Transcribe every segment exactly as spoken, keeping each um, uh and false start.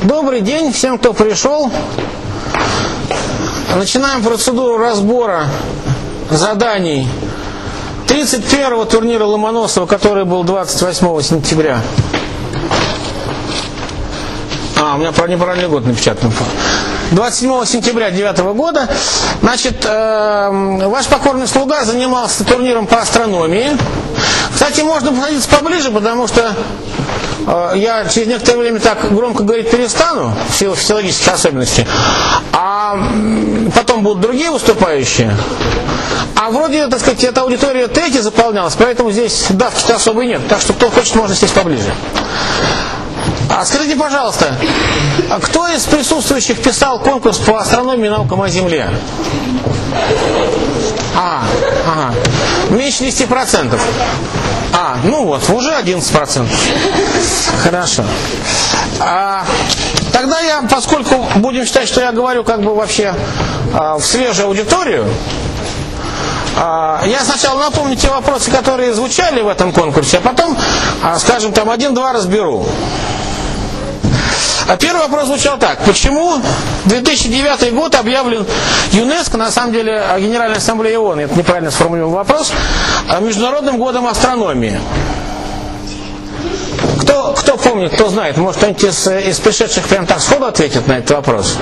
Добрый день всем, кто пришел. Начинаем процедуру разбора заданий тридцать первого турнира Ломоносова, который был двадцать восьмого сентября. А, у меня неправильный год напечатан. двадцать седьмого сентября две тысячи девятого года. Значит, э, ваш покорный слуга занимался турниром по астрономии. Кстати, можно подходиться поближе, потому что э, я через некоторое время так громко говорить перестану, в силу физиологических особенностей, а потом будут другие выступающие. А вроде, так сказать, эта аудитория третья заполнялась, поэтому здесь давки-то особой нет. Так что кто хочет, можно сесть поближе. А скажите, пожалуйста, кто из присутствующих писал конкурс по астрономии и наукам о Земле? А, ага. Меньше десяти процентов. А, ну вот, уже одиннадцать процентов. Хорошо. А, тогда я, поскольку будем считать, что я говорю как бы вообще а, в свежую аудиторию, а, я сначала напомню те вопросы, которые звучали в этом конкурсе, а потом, а, скажем, там один-два разберу. А первый вопрос звучал так. Почему две тысячи девятый год объявлен ЮНЕСКО, на самом деле Генеральная Ассамблея ООН, это неправильно сформулирован вопрос, Международным годом астрономии? Кто, кто помнит, кто знает? Может, кто-нибудь из, из пришедших прям так сходу ответит на этот вопрос?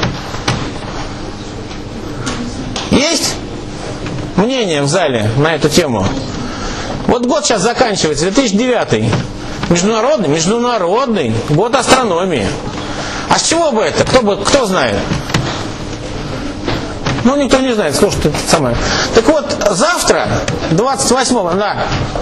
Есть мнение в зале на эту тему? Вот год сейчас заканчивается, две тысячи девятый. Международный, международный год астрономии. А с чего бы это? Кто, бы, кто знает? Ну, никто не знает, слушайте, это самое. Так вот, завтра, двадцать восьмого, да.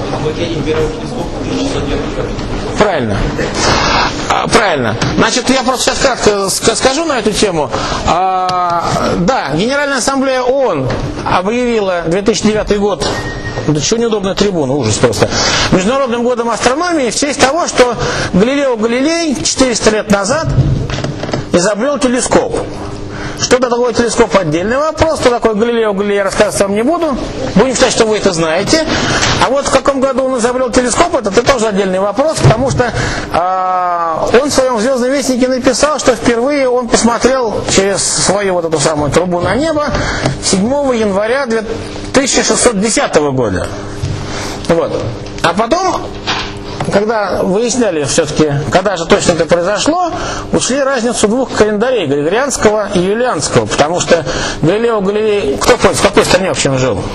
Правильно. Правильно. Значит, я просто сейчас кратко скажу на эту тему. А, да, Генеральная Ассамблея ООН объявила две тысячи девятый год, да чего неудобная трибуна, ужас просто, Международным годом астрономии в честь того, что Галилео Галилей четыреста лет назад изобрел телескоп. Что такое телескоп — отдельный вопрос. Что такое Галилео Галилей, я рассказывать вам не буду. Будем считать, что вы это знаете. А вот в каком году он изобрел телескоп, это, это тоже отдельный вопрос, потому что э, он в своем «Звездном вестнике» написал, что впервые он посмотрел через свою вот эту самую трубу на небо седьмого января две тысячи шестьсот десятого года. Вот. А потом, когда выясняли все-таки, когда же точно это произошло, учли разницу двух календарей, Григорианского и Юлианского, потому что Галилео Галилей, кто помнит, в какой стране вообще он жил?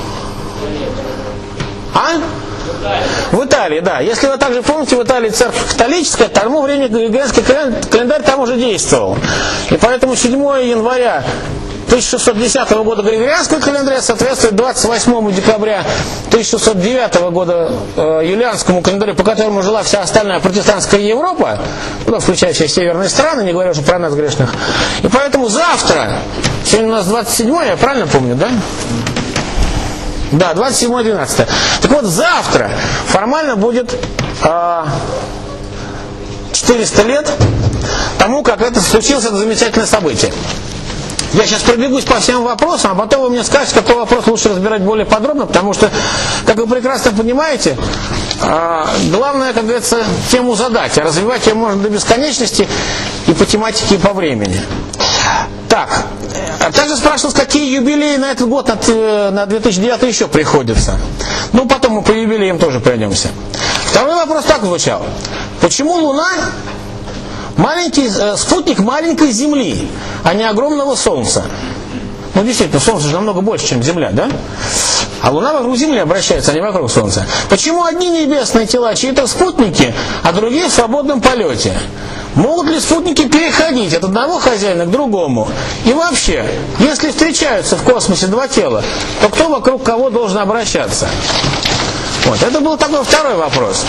А? В Италии, да. Если вы также помните, в Италии церковь католическая, к тому времени Григорианский календарь там уже действовал. И поэтому седьмого января тысяча шестьсот десятого года Григорианского календаря соответствует двадцать восьмого декабря тысяча шестьсот девятого года э, юлианскому календарю, по которому жила вся остальная протестантская Европа, ну, включая все северные страны, не говоря уже про нас грешных. И поэтому завтра, сегодня у нас двадцать седьмое, я правильно помню, да? Да, двадцать седьмое двенадцатое. Так вот, завтра формально будет э, четыреста лет тому, как это случилось, это замечательное событие. Я сейчас пробегусь по всем вопросам, а потом вы мне скажете, какой вопрос лучше разбирать более подробно, потому что, как вы прекрасно понимаете, главное, как говорится, тему задать, а развивать ее можно до бесконечности и по тематике, и по времени. Так, а также спрашивалось, какие юбилеи на этот год, на две тысячи девятый еще приходятся. Ну, потом мы по юбилеям тоже пройдемся. Второй вопрос так звучал. Почему Луна маленький э, спутник маленькой Земли, а не огромного Солнца? Ну, действительно, Солнце же намного больше, чем Земля, да? А Луна вокруг Земли обращается, а не вокруг Солнца. Почему одни небесные тела чьи-то спутники, а другие в свободном полете? Могут ли спутники переходить от одного хозяина к другому? И вообще, если встречаются в космосе два тела, то кто вокруг кого должен обращаться? Вот, это был такой второй вопрос.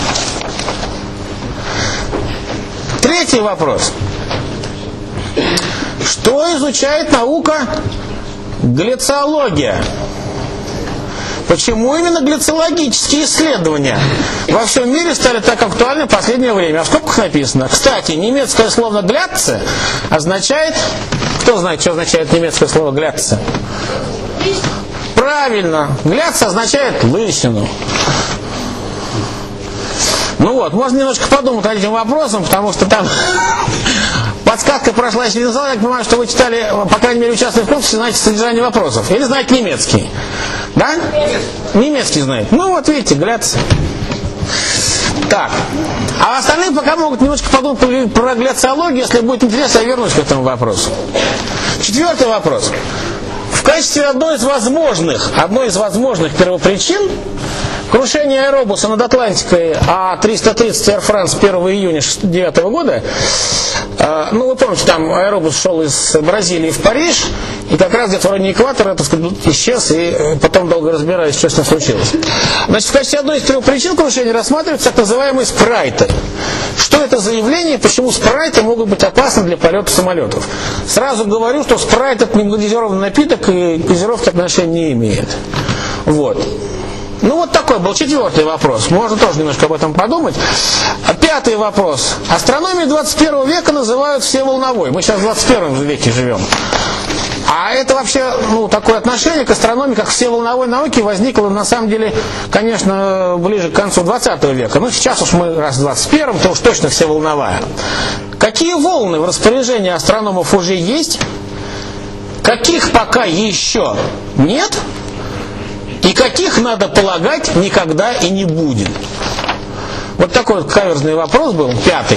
Третий вопрос. Что изучает наука глициология? Почему именно глициологические исследования во всем мире стали так актуальны в последнее время? А в скобках написано. Кстати, немецкое слово «гляцца» означает... Кто знает, что означает немецкое слово «гляцца»? Правильно. «Гляцца» означает лысину. Ну вот, можно немножко подумать над этим вопросом, потому что там подсказка прошла, если не знал, я понимаю, что вы читали, по крайней мере, участвовали в конкурсе, знаете содержание вопросов. Или знаете немецкий? Да? Немецкий знает. Ну вот видите, гляц. Так. А остальные пока могут немножко подумать про гляциологию. Если будет интересно, я вернусь к этому вопросу. Четвертый вопрос. В качестве одной из возможных, одной из возможных первопричин крушение аэробуса над Атлантикой А триста тридцать Air France первого июня тысяча девятьсот девятого года, э, ну вы помните, там аэробус шел из Бразилии в Париж, и как раз где-то в районе экватора, так сказать, исчез, и потом долго разбирались, что с ним случилось. Значит, в качестве одной из трех причин крушения рассматриваются так называемые спрайты. Что это за явление, почему спрайты могут быть опасны для полета самолетов? Сразу говорю, что спрайт — это не газированный напиток, и к газировке отношения не имеет. Вот. Ну вот такой был четвертый вопрос. Можно тоже немножко об этом подумать. А пятый вопрос. Астрономию двадцать первого века называют всеволновой. Мы сейчас в двадцать первом веке живем. А это вообще, ну, такое отношение к астрономии, как к всеволновой науке, возникло, на самом деле, конечно, ближе к концу двадцатого века. Но сейчас уж мы раз в двадцать первом, то уж точно всеволновая. Какие волны в распоряжении астрономов уже есть? Каких пока еще нет? И каких, надо полагать, никогда и не будет? Вот такой вот каверзный вопрос был, пятый.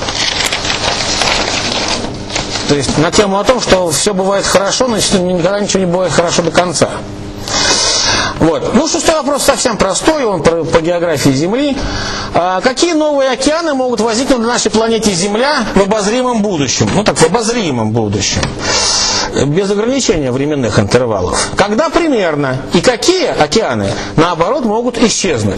То есть на тему о том, что все бывает хорошо, но никогда ничего не бывает хорошо до конца. Вот. Ну, шестой вопрос совсем простой, он по, по географии Земли. А, какие новые океаны могут возникнуть на нашей планете Земля в обозримом будущем? Ну так, в обозримом будущем. Без ограничения временных интервалов. Когда примерно и какие океаны, наоборот, могут исчезнуть?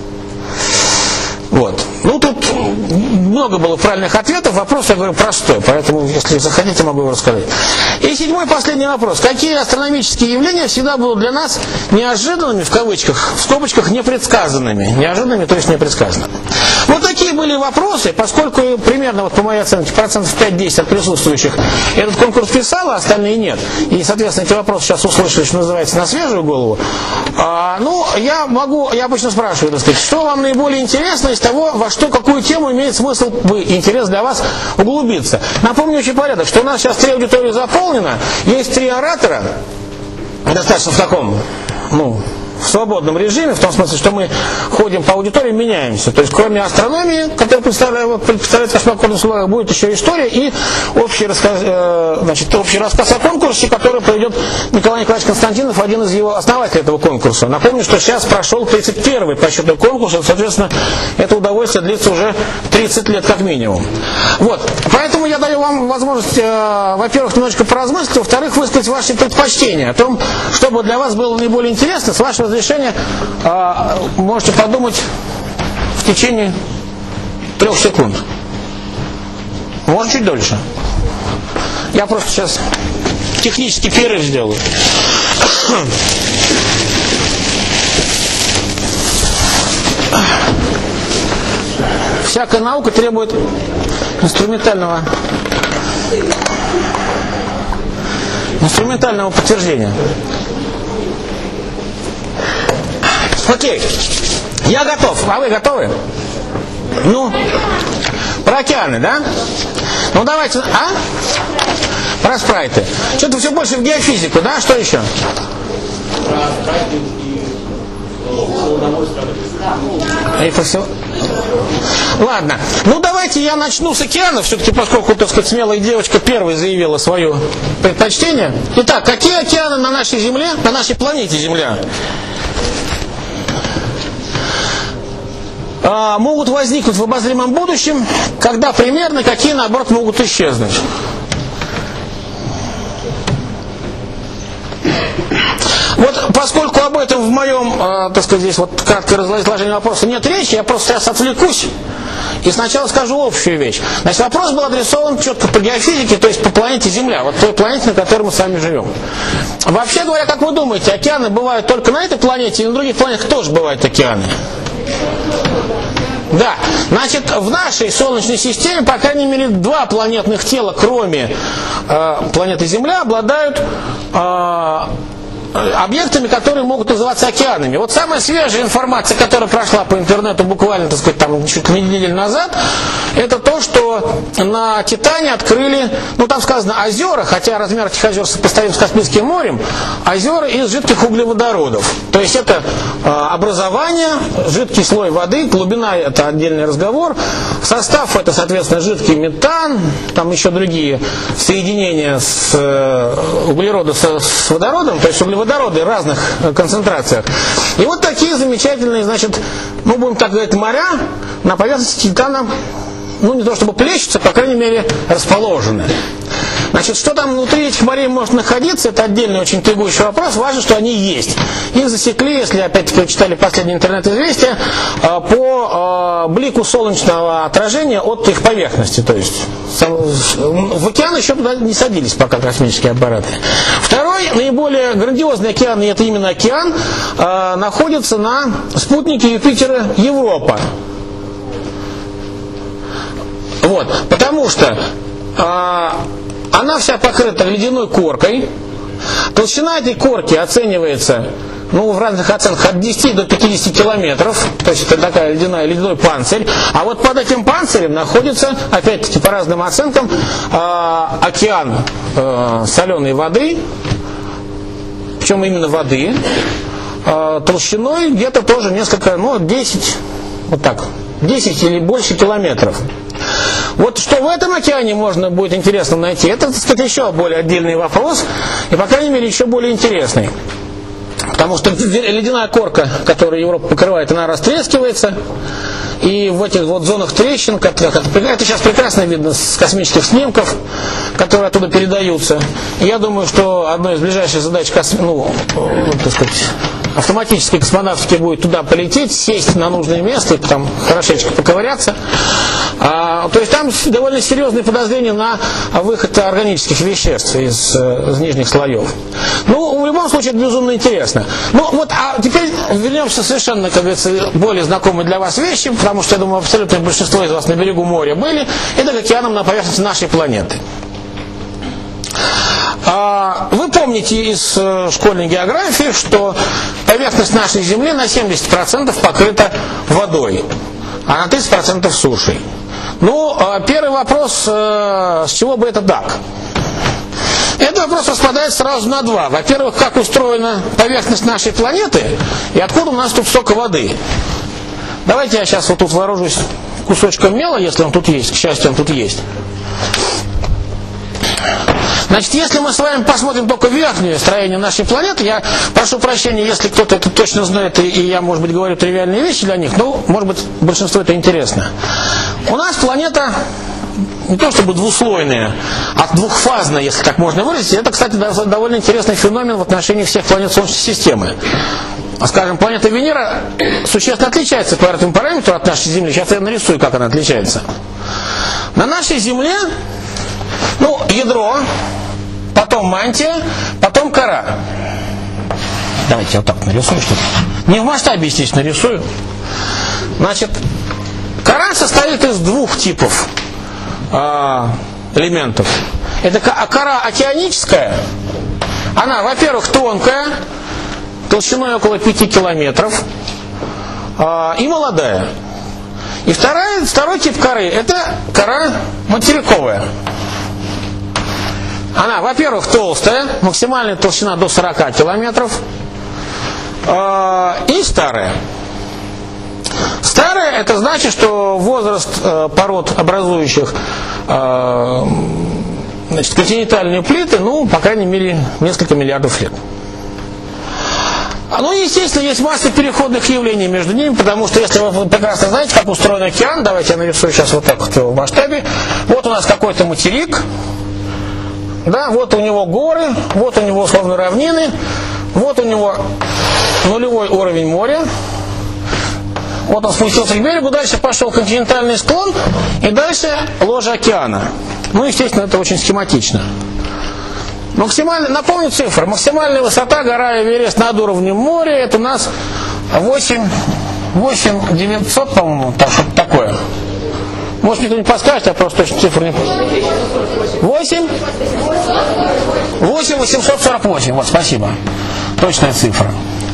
Вот. Ну, тут много было правильных ответов. Вопрос, я говорю, простой. Поэтому, если захотите, могу его рассказать. И седьмой, последний вопрос. Какие астрономические явления всегда будут для нас неожиданными, в кавычках, в скобочках, непредсказанными? Неожиданными, то есть непредсказанными. Вот такие были вопросы. Поскольку примерно, вот по моей оценке, процентов пять-десять от присутствующих этот конкурс писал, а остальные нет. И, соответственно, эти вопросы сейчас услышали, что называется, на свежую голову. А, ну, я могу, я обычно спрашиваю, так сказать, что вам наиболее интересно из того, во что, какую тему имеет смысл бы, интерес для вас углубиться. Напомню очень порядок, что у нас сейчас три аудитории заполнено, есть три оратора, достаточно в таком, ну, в свободном режиме, в том смысле, что мы ходим по аудитории, меняемся. То есть, кроме астрономии, которая представляет, представляет космокорные условия, будет еще история и общий рассказ, э, значит, общий рассказ о конкурсе, который проведет Николай Николаевич Константинов, один из его основателей этого конкурса. Напомню, что сейчас прошел тридцать первый по счету конкурс, и, соответственно, это удовольствие длится уже тридцать лет как минимум. Вот. Поэтому я даю вам возможность, э, во-первых, немножечко поразмыслить, во-вторых, высказать ваши предпочтения о том, чтобы для вас было наиболее интересно, с вашего разрешения э, можете подумать в течение трех секунд. Может, чуть дольше. Я просто сейчас технический перерыв сделаю. Всякая наука требует инструментального инструментального подтверждения. Окей, я готов, а вы готовы? Ну, про океаны, да? Ну давайте, а? Про спрайты. Что-то все больше в геофизику, да? Что еще? И по всему... Ладно, ну давайте я начну с океанов, все-таки поскольку, так сказать, смелая девочка первой заявила свое предпочтение. Итак, какие океаны на нашей Земле, на нашей планете Земля могут возникнуть в обозримом будущем, когда примерно, какие, наоборот, могут исчезнуть? Вот поскольку об этом в моем, э, так сказать, здесь вот краткое изложение вопроса нет речи, я просто сейчас отвлекусь и сначала скажу общую вещь. Значит, вопрос был адресован четко по геофизике, то есть по планете Земля, вот той планете, на которой мы с вами живем. Вообще говоря, как вы думаете, океаны бывают только на этой планете, и на других планетах тоже бывают океаны? Да, значит, в нашей Солнечной системе, по крайней мере, два планетных тела, кроме э, планеты Земля, обладают э, объектами, которые могут называться океанами. Вот самая свежая информация, которая прошла по интернету буквально, так сказать, там, чуть ли не неделю назад, это то, что на Титане открыли, ну там сказано озера, хотя размер этих озер сопоставим с Каспийским морем, озера из жидких углеводородов. То есть это э, образование, жидкий слой воды, глубина — это отдельный разговор, состав — это, соответственно, жидкий метан, там еще другие соединения с э, углерода с, с водородом, то есть углеводороды в разных э, концентрациях. И вот такие замечательные, значит, ну будем так говорить, моря на поверхности Титана, ну не то чтобы плещутся, по крайней мере расположены. Значит, что там внутри этих морей может находиться, это отдельный очень интригующий вопрос. Важно, что они есть. Их засекли, если опять-таки вы читали последнее интернет-известие, по блику солнечного отражения от их поверхности. То есть в океан еще туда не садились пока космические аппараты. Второй, наиболее грандиозный океан, и это именно океан, находится на спутнике Юпитера Европа. Вот, потому что она вся покрыта ледяной коркой. Толщина этой корки оценивается, ну, в разных оценках от десяти до пятидесяти километров. То есть это такая ледяная, ледяной панцирь. А вот под этим панцирем находится, опять-таки по разным оценкам, э, океан э, соленой воды. Причем именно воды. Э, толщиной где-то тоже несколько, ну, десять, вот так, десять или больше километров. Вот что в этом океане можно будет интересно найти, это, так сказать, еще более отдельный вопрос, и, по крайней мере, еще более интересный. Потому что ледяная корка, которую Европа покрывает, она растрескивается, и в этих вот зонах трещин, это сейчас прекрасно видно с космических снимков, которые оттуда передаются. И я думаю, что одной из ближайших задач, ну, так сказать, автоматической космонавтики будет туда полететь, сесть на нужное место и там хорошечко поковыряться. А, то есть там довольно серьезные подозрения на выход органических веществ из, из нижних слоев. Ну, в любом случае, это безумно интересно. Ну, вот, а теперь вернемся совершенно, как говорится, более знакомые для вас вещи, потому что, я думаю, абсолютное большинство из вас на берегу моря были, это к океанам на поверхности нашей планеты. Вы помните из школьной географии, что поверхность нашей Земли на семьдесят процентов покрыта водой, а на тридцать процентов сушей. Ну, первый вопрос, с чего бы это так? Этот вопрос распадается сразу на два. Во-первых, как устроена поверхность нашей планеты и откуда у нас тут столько воды. Давайте я сейчас вот тут вооружусь кусочком мела, если он тут есть, к счастью, он тут есть. Значит, если мы с вами посмотрим только верхнее строение нашей планеты, я прошу прощения, если кто-то это точно знает, и я, может быть, говорю тривиальные вещи для них, но, может быть, большинству это интересно. У нас планета не то чтобы двуслойная, а двухфазная, если так можно выразить. Это, кстати, довольно интересный феномен в отношении всех планет Солнечной системы. Скажем, планета Венера существенно отличается по этому параметру от нашей Земли. Сейчас я нарисую, как она отличается. На нашей Земле, ну, ядро, потом мантия, потом кора. Давайте я вот так нарисую что-то. Не в масштабе, естественно, нарисую. Значит, кора состоит из двух типов э, элементов. Это кора океаническая. Она, во-первых, тонкая, толщиной около пяти километров, э, и молодая. И вторая, второй тип коры – это кора материковая. Она, во-первых, толстая, максимальная толщина до сорока километров, э, и старая. Старая – это значит, что возраст э, пород, образующих э, значит, континентальные плиты, ну, по крайней мере, несколько миллиардов лет. Ну, естественно, есть масса переходных явлений между ними, потому что, если вы прекрасно знаете, как устроен океан, давайте я нарисую сейчас вот так вот в масштабе. Вот у нас какой-то материк, да, вот у него горы, вот у него условно равнины, вот у него нулевой уровень моря. Вот он спустился к берегу, дальше пошел континентальный склон, и дальше ложа океана. Ну, естественно, это очень схематично. Максимальная, напомню цифры, максимальная высота горы Эверест над уровнем моря, это у нас восемь тысяч девятьсот, по-моему, так, что-то такое. Может, мне кто-нибудь подскажет, я просто точно цифру не помню. восемь? восемь восемьсот сорок восемь. Вот, спасибо. Точная цифра.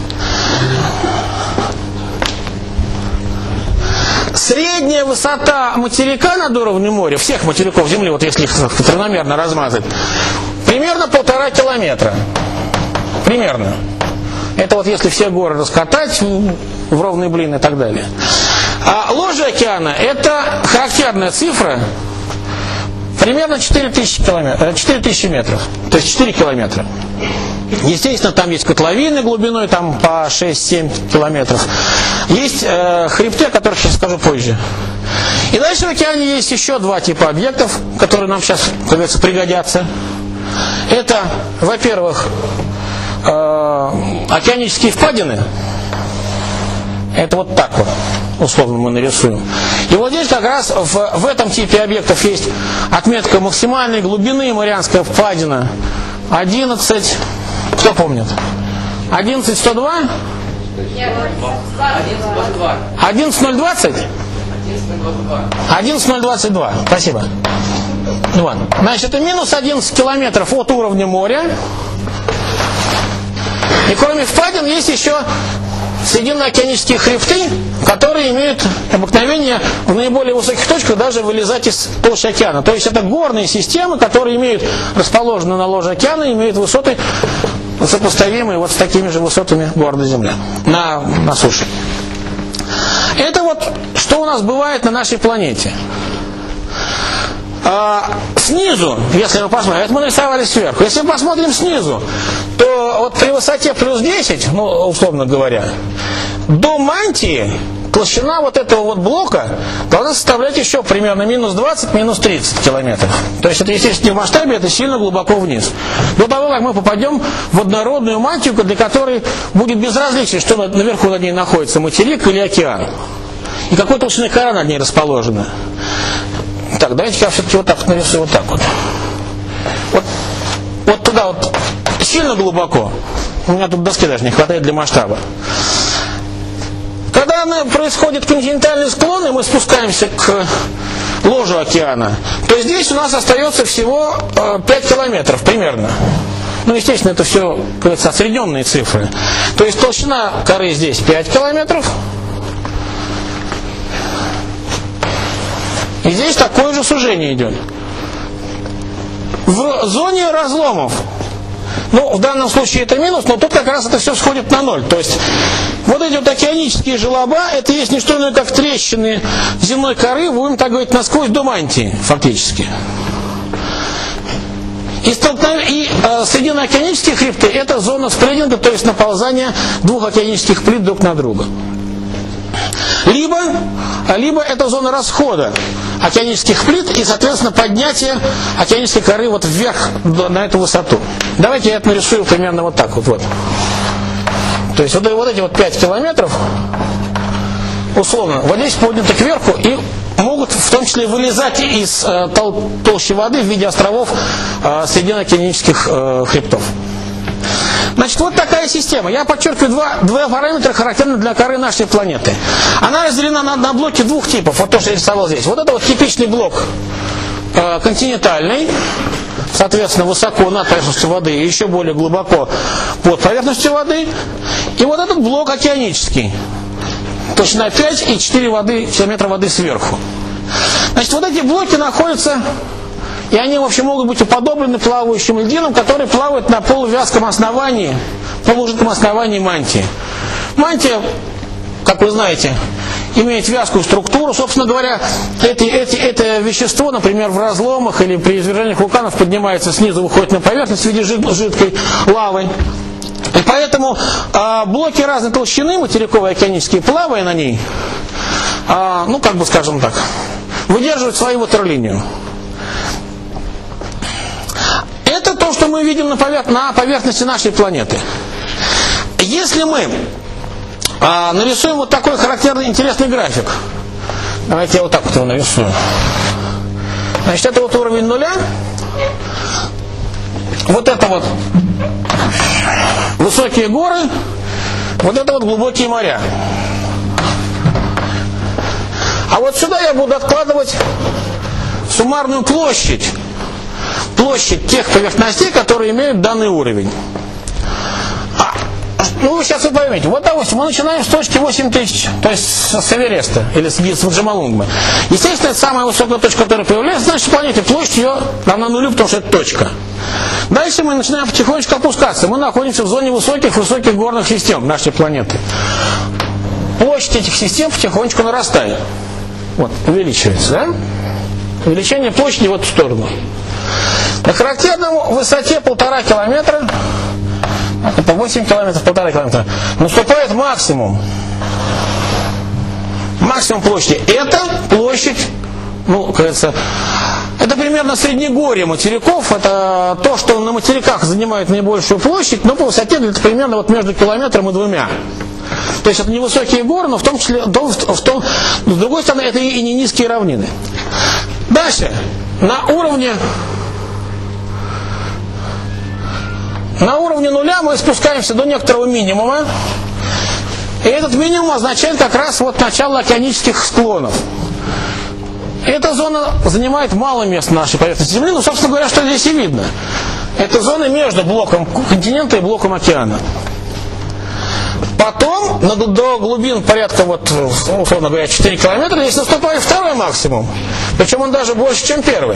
Средняя высота материка над уровнем моря, всех материков Земли, вот если их равномерно размазать, примерно полтора километра. Примерно. Это вот если все горы раскатать в ровный блин и так далее. А ложе океана — это характерная цифра, примерно четыре тысячи километров, четыре тысячи метров, то есть четыре километра. Естественно, там есть котловины глубиной там по шесть-семь километров. Есть э, хребты, о которых я скажу позже. И дальше в океане есть еще два типа объектов, которые нам сейчас, как говорится, пригодятся. Это, во-первых, э, океанические впадины. Это вот так вот, условно мы нарисуем. И вот здесь как раз в, в этом типе объектов есть отметка максимальной глубины Марианская впадина одиннадцать. Кто помнит? одиннадцать сто два? одиннадцать ноль двадцать? одиннадцать ноль двадцать два. Спасибо. Вот. Значит, это минус одиннадцать километров от уровня моря. И кроме впадин есть еще срединно-океанические хребты, которые имеют обыкновение в наиболее высоких точках даже вылезать из толщи океана. То есть это горные системы, которые имеют, расположены на ложе океана, имеют высоты сопоставимые вот с такими же высотами города Земля на, на суше. Это вот что у нас бывает на нашей планете. А, снизу, если мы посмотрим, это мы нарисовали сверху. Если мы посмотрим снизу, то вот при высоте плюс десять, ну, условно говоря, до мантии толщина вот этого вот блока должна составлять еще примерно минус двадцать, минус тридцать километров. То есть это, естественно, не в масштабе, это сильно глубоко вниз. До того, как мы попадем в однородную мантию, для которой будет безразлично, что наверху над ней находится, материк или океан. И какой толщины кора над ней расположена. Так, давайте я все-таки вот так вот нарисую, вот так вот. Вот, вот туда вот сильно глубоко. У меня тут доски даже не хватает для масштаба. Когда происходит континентальный склон, и мы спускаемся к ложу океана, то здесь у нас остается всего пять километров примерно. Ну, естественно, это все, как говорится, осредненные цифры. То есть толщина коры здесь пять километров. И здесь такое же сужение идет. В зоне разломов, ну, в данном случае это минус, но тут как раз это все сходит на ноль. То есть вот эти вот океанические желоба, это есть не что иное, как трещины земной коры, будем так говорить, насквозь до мантии, фактически. И, столкнов... и э, срединно-океанические хребты — это зона спрединга, то есть наползания двух океанических плит друг на друга. Либо, либо это зона расхода океанических плит и, соответственно, поднятие океанической коры вот вверх на эту высоту. Давайте я это нарисую примерно вот так вот. вот. То есть вот, вот эти вот пять километров, условно, вот здесь подняты кверху и могут в том числе вылезать из э, тол- толщи воды в виде островов э, срединно-океанических э, хребтов. Значит, вот такая система. Я подчеркиваю два, два параметра, характерных для коры нашей планеты. Она разделена на, на блоки двух типов. Вот то, что я рисовал здесь. Вот это вот типичный блок э, континентальный, соответственно, высоко над поверхностью воды и еще более глубоко под поверхностью воды. И вот этот блок океанический. Толщина пять и четыре воды, километра воды сверху. Значит, вот эти блоки находятся... И они, в общем, могут быть уподоблены плавающим льдинам, которые плавают на полувязком основании, полужидком основании мантии. Мантия, как вы знаете, имеет вязкую структуру. Собственно говоря, эти, эти, это вещество, например, в разломах или при извержениях вулканов поднимается снизу, выходит на поверхность в виде жид, жидкой лавы. И поэтому э, блоки разной толщины, материковые, океанические, плавая на ней, э, ну, как бы скажем так, выдерживают свою ватерлинию. Это то, что мы видим на, повер... на поверхности нашей планеты. Если мы а, нарисуем вот такой характерный, интересный график. Давайте я вот так вот его нарисую. Значит, это вот уровень нуля. Вот это вот высокие горы. Вот это вот глубокие моря. А вот сюда я буду откладывать суммарную площадь. Площадь тех поверхностей, которые имеют данный уровень. А, ну вы сейчас вы поймете. Вот, допустим, мы начинаем с точки восемь тысяч, то есть с Эвереста, или с, с Джомолунгмы. Естественно, это самая высокая точка, которая появляется на нашей планете. Площадь ее равна нулю, потому что это точка. Дальше мы начинаем потихонечку опускаться. Мы находимся в зоне высоких-высоких горных систем нашей планеты. Площадь этих систем потихонечку нарастает. Вот, увеличивается, да? Увеличение площади в эту сторону. На характерном высоте полтора километра, это восемь километров, полтора километра, наступает максимум. Максимум площади. Это площадь, ну, как говорится, это примерно среднегорье материков. Это то, что на материках занимает наибольшую площадь, но по высоте это примерно вот между километром и двумя. То есть это невысокие горы, но в том числе, в том, с другой стороны, это и не низкие равнины. Дальше, на уровне, на уровне нуля мы спускаемся до некоторого минимума. И этот минимум означает как раз вот начало океанических склонов. Эта зона занимает мало места на нашей поверхности Земли, но, собственно говоря, что здесь и видно. Это зона между блоком континента и блоком океана. Потом, до глубин порядка, вот, условно говоря, четыре километра, здесь наступает второй максимум. Причем он даже больше, чем первый.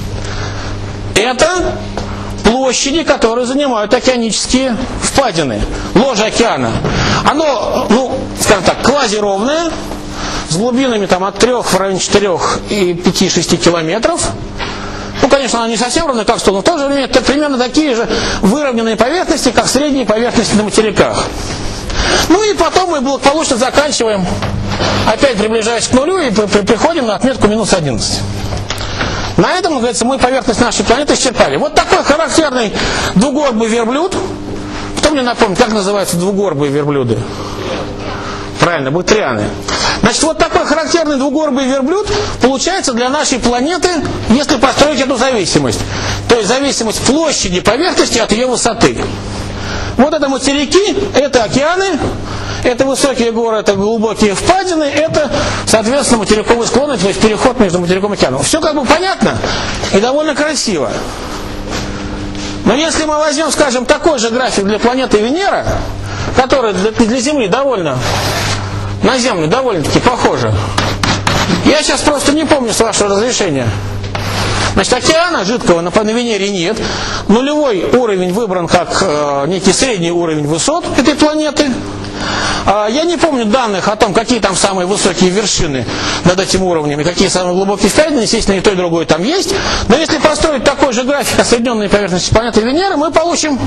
Это площади, которые занимают океанические впадины, ложе океана. Оно, ну, скажем так, квазировное, с глубинами там от трех в районе четырёх и пяти-шести километров. Ну, конечно, она не совсем ровная, как что, но в то же время это примерно такие же выровненные поверхности, как средние поверхности на материках. Ну и потом мы благополучно заканчиваем, опять приближаясь к нулю, и приходим на отметку минус одиннадцать. На этом, как говорится, мы поверхность нашей планеты исчерпали. Вот такой характерный двугорбый верблюд. Кто мне напомнит, как называются двугорбые верблюды? Правильно, бутрианы. Значит, вот такой характерный двугорбый верблюд получается для нашей планеты, если построить эту зависимость. То есть зависимость площади поверхности от ее высоты. Вот это материки, это океаны, это высокие горы, это глубокие впадины, это, соответственно, материковые склоны, то есть переход между материком и океаном. Все как бы понятно и довольно красиво. Но если мы возьмем, скажем, такой же график для планеты Венера, который для Земли довольно, на Землю довольно-таки похоже. Я сейчас просто не помню с вашего разрешения. Значит, океана жидкого на, на Венере нет. Нулевой уровень выбран как э, некий средний уровень высот этой планеты. Э, я не помню данных о том, какие там самые высокие вершины над этим уровнем и какие самые глубокие впадины. Естественно, и то, и другое там есть. Но если построить такой же график осредненной поверхности планеты Венеры, мы получим...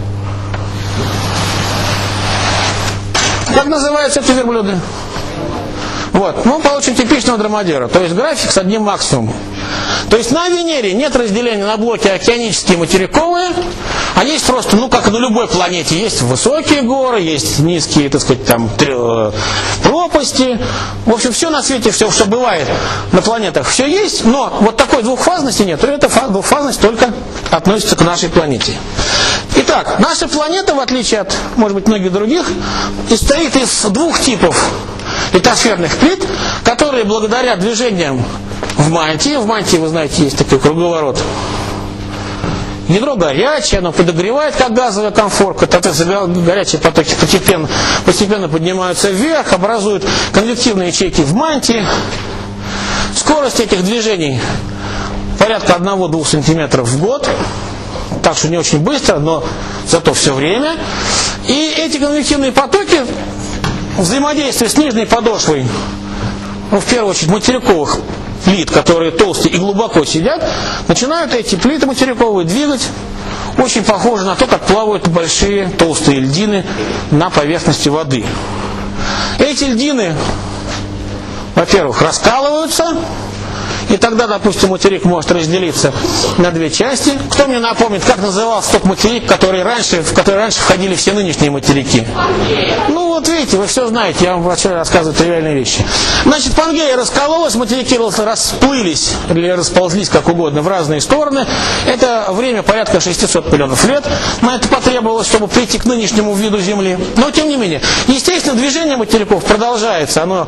Как называются эти верблюды? Вот, мы получим типичного дромадера, то есть график с одним максимумом. То есть на Венере нет разделения на блоки океанические и материковые, а есть просто, ну как и на любой планете, есть высокие горы, есть низкие, так сказать, там пропасти. В общем, все на свете, все, что бывает на планетах, все есть, но вот такой двухфазности нет, эта двухфазность только относится к нашей планете. Итак, наша планета, в отличие от, может быть, многих других, состоит из двух типов литосферных плит, которые благодаря движениям в мантии, в мантии, вы знаете, есть такой круговорот, ядро горячее, оно подогревает как газовая комфорка, горячие потоки постепенно, постепенно поднимаются вверх, образуют конвективные ячейки в мантии. Скорость этих движений порядка одного-двух сантиметров в год, так что не очень быстро, но зато все время. И эти конвективные потоки взаимодействие с нижней подошвой, ну, в первую очередь материковых плит, которые толстые и глубоко сидят, начинают эти плиты материковые двигать, очень похоже на то, как плавают большие толстые льдины на поверхности воды. Эти льдины, во-первых, раскалываются, и тогда, допустим, материк может разделиться на две части. Кто мне напомнит, как назывался тот материк, который раньше, в который раньше входили все нынешние материки? Ну вот видите, вы все знаете, я вам вообще рассказываю тривиальные вещи. Значит, Пангея раскололась, материки расплылись или расползлись, как угодно, в разные стороны. Это время порядка шестисот миллионов лет. На это потребовалось, чтобы прийти к нынешнему виду Земли. Но, тем не менее, естественно, движение материков продолжается. Оно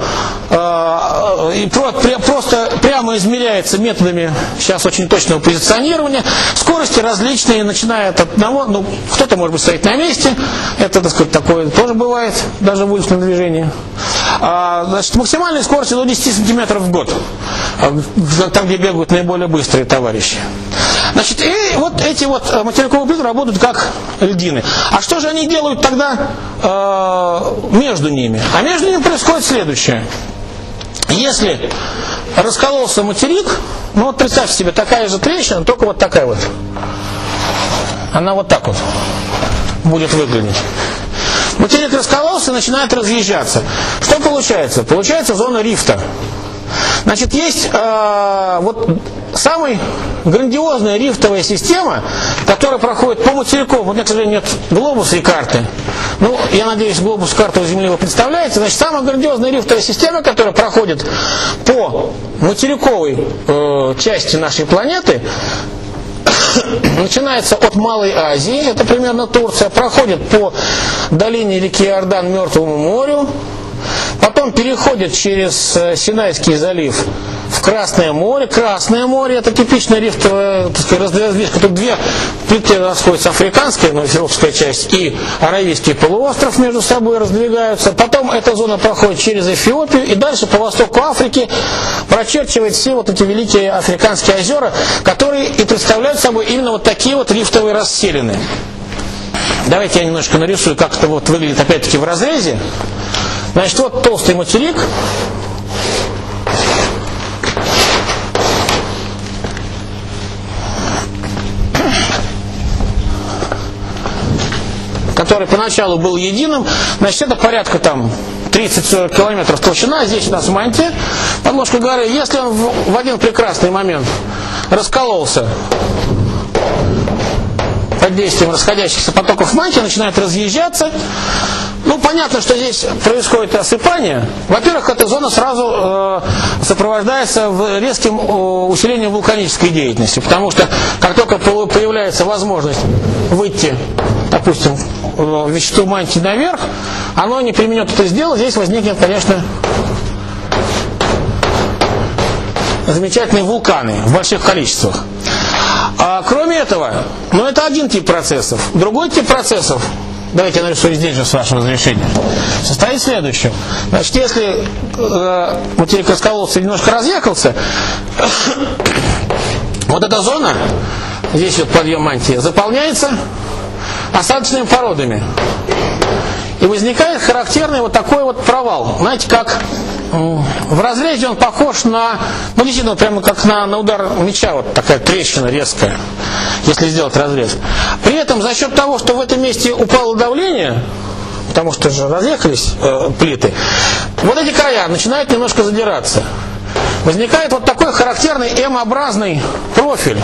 э, э, просто прямо измеряется методами сейчас очень точного позиционирования. Скорости различные, начиная от одного, ну, кто-то, может быть, стоит на месте. Это, так сказать, такое тоже бывает, даже в уличном движении. А, значит, максимальная скорость до десяти сантиметров в год. Там, где бегают наиболее быстрые товарищи. Значит, и вот эти вот материковые плиты работают как льдины. А что же они делают тогда э, между ними? А между ними происходит следующее. Если раскололся материк, ну вот представьте себе, такая же трещина, только вот такая вот. Она вот так вот будет выглядеть. Материк раскололся и начинает разъезжаться. Что получается? Получается зона рифта. Значит, есть э, вот самая грандиозная рифтовая система, которая проходит по материку. Вот у меня, к сожалению, нет глобуса и карты. Ну, я надеюсь, глобус и карту Земли вы представляете. Значит, самая грандиозная рифтовая система, которая проходит по материковой э, части нашей планеты, начинается от Малой Азии, это примерно Турция, проходит по долине реки Иордан Мертвому морю, потом переходит через Синайский залив в Красное море. Красное море — это типичная рифтовая, так сказать, раздвижка. Тут две плиты расходятся: африканская, но эфиопская часть, и Аравийский полуостров между собой раздвигаются. Потом эта зона проходит через Эфиопию и дальше по востоку Африки прочерчивает все вот эти великие африканские озера, которые и представляют собой именно вот такие вот рифтовые расселины. Давайте я немножко нарисую, как это вот выглядит опять-таки в разрезе. Значит, вот толстый материк. Который поначалу был единым. Значит, это порядка там тридцать-сорок километров толщина. Здесь у нас мантия, подложка горы. Если он в, в один прекрасный момент раскололся под действием расходящихся потоков мантии, начинает разъезжаться. Ну, понятно, что здесь происходит осыпание. Во-первых, эта зона сразу э, сопровождается резким э, усилением вулканической деятельности, потому что как только появляется возможность выйти, допустим, в веществу мантии наверх, оно не применет это сделать, здесь возникнет, конечно, замечательные вулканы в больших количествах. А, кроме этого, ну это один тип процессов. Другой тип процессов, давайте я нарисую здесь же с вашего разрешения, состоит в следующем. Значит, если э, материк раскололся и немножко разъехался, вот эта зона, здесь вот подъем мантии, заполняется осадочными породами. И возникает характерный вот такой вот провал. Знаете, как в разрезе он похож на, ну действительно, прямо как на, на удар меча, вот такая трещина резкая, если сделать разрез. При этом за счет того, что в этом месте упало давление, потому что же разъехались э, плиты, вот эти края начинают немножко задираться. Возникает вот такой характерный М-образный профиль.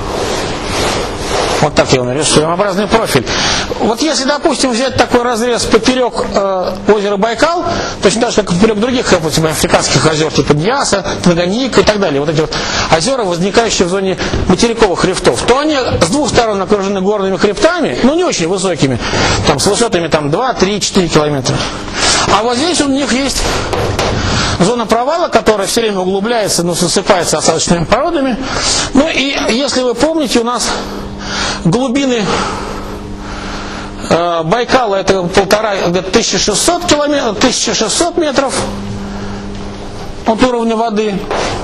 Вот так я его нарисую, М-образный профиль. Вот если, допустим, взять такой разрез поперек э, озера Байкал, точно так же, как поперек других допустим, африканских озер, типа Дьяса, Танганьика и так далее, вот эти вот озера, возникающие в зоне материковых хребтов, то они с двух сторон окружены горными хребтами, но не очень высокими, там, с высотами там, два, три, четыре километра. А вот здесь у них есть зона провала, которая все время углубляется, но засыпается осадочными породами. Ну и если вы помните, у нас глубины э, Байкала это полтора, тысяча шестьсот километров, тысяча шестьсот метров от уровня воды.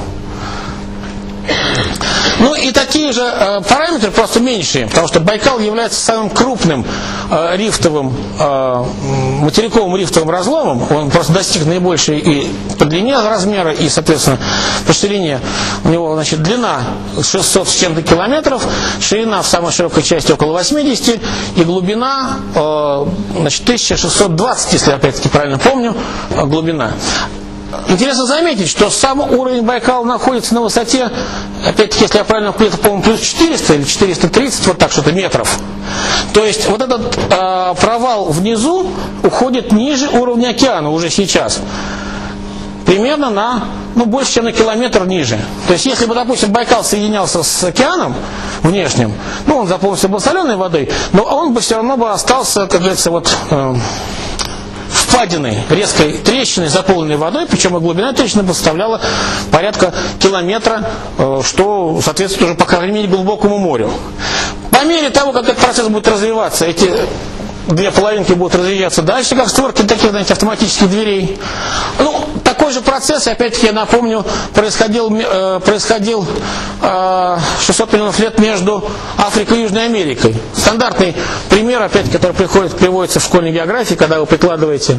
Ну и такие же э, параметры, просто меньшие, потому что Байкал является самым крупным э, рифтовым, э, материковым рифтовым разломом. Он просто достиг наибольшей и по длине размера, и, соответственно, по ширине. У него, значит, длина шестьсот с чем-то километров, ширина в самой широкой части около восьмидесяти, и глубина, э, значит, тысяча шестьсот двадцать, если опять-таки правильно помню, глубина. интересно заметить, что сам уровень Байкала находится на высоте, опять-таки, если я правильно помню, по-моему, плюс четыреста или четыреста тридцать, вот так что-то метров. То есть вот этот э, провал внизу уходит ниже уровня океана уже сейчас. Примерно на, ну, больше, чем на километр ниже. То есть, если бы, допустим, Байкал соединялся с океаном внешним, ну, он заполнился бы соленой водой, но он бы все равно бы остался, как говорится, вот э, впадиной, резкой трещиной, заполненной водой, причем и глубина трещины бы составляла порядка километра, э, что соответствует уже, по крайней мере, глубокому морю. По мере того, как этот процесс будет развиваться, эти две половинки будут разъезжаться дальше, как створки таких, знаете, автоматических дверей. Ну, такой же процесс, опять-таки, я напомню, происходил, э, происходил э, шестьсот миллионов лет между Африкой и Южной Америкой. Стандартный пример, опять, который приходит, приводится в школьной географии, когда вы прикладываете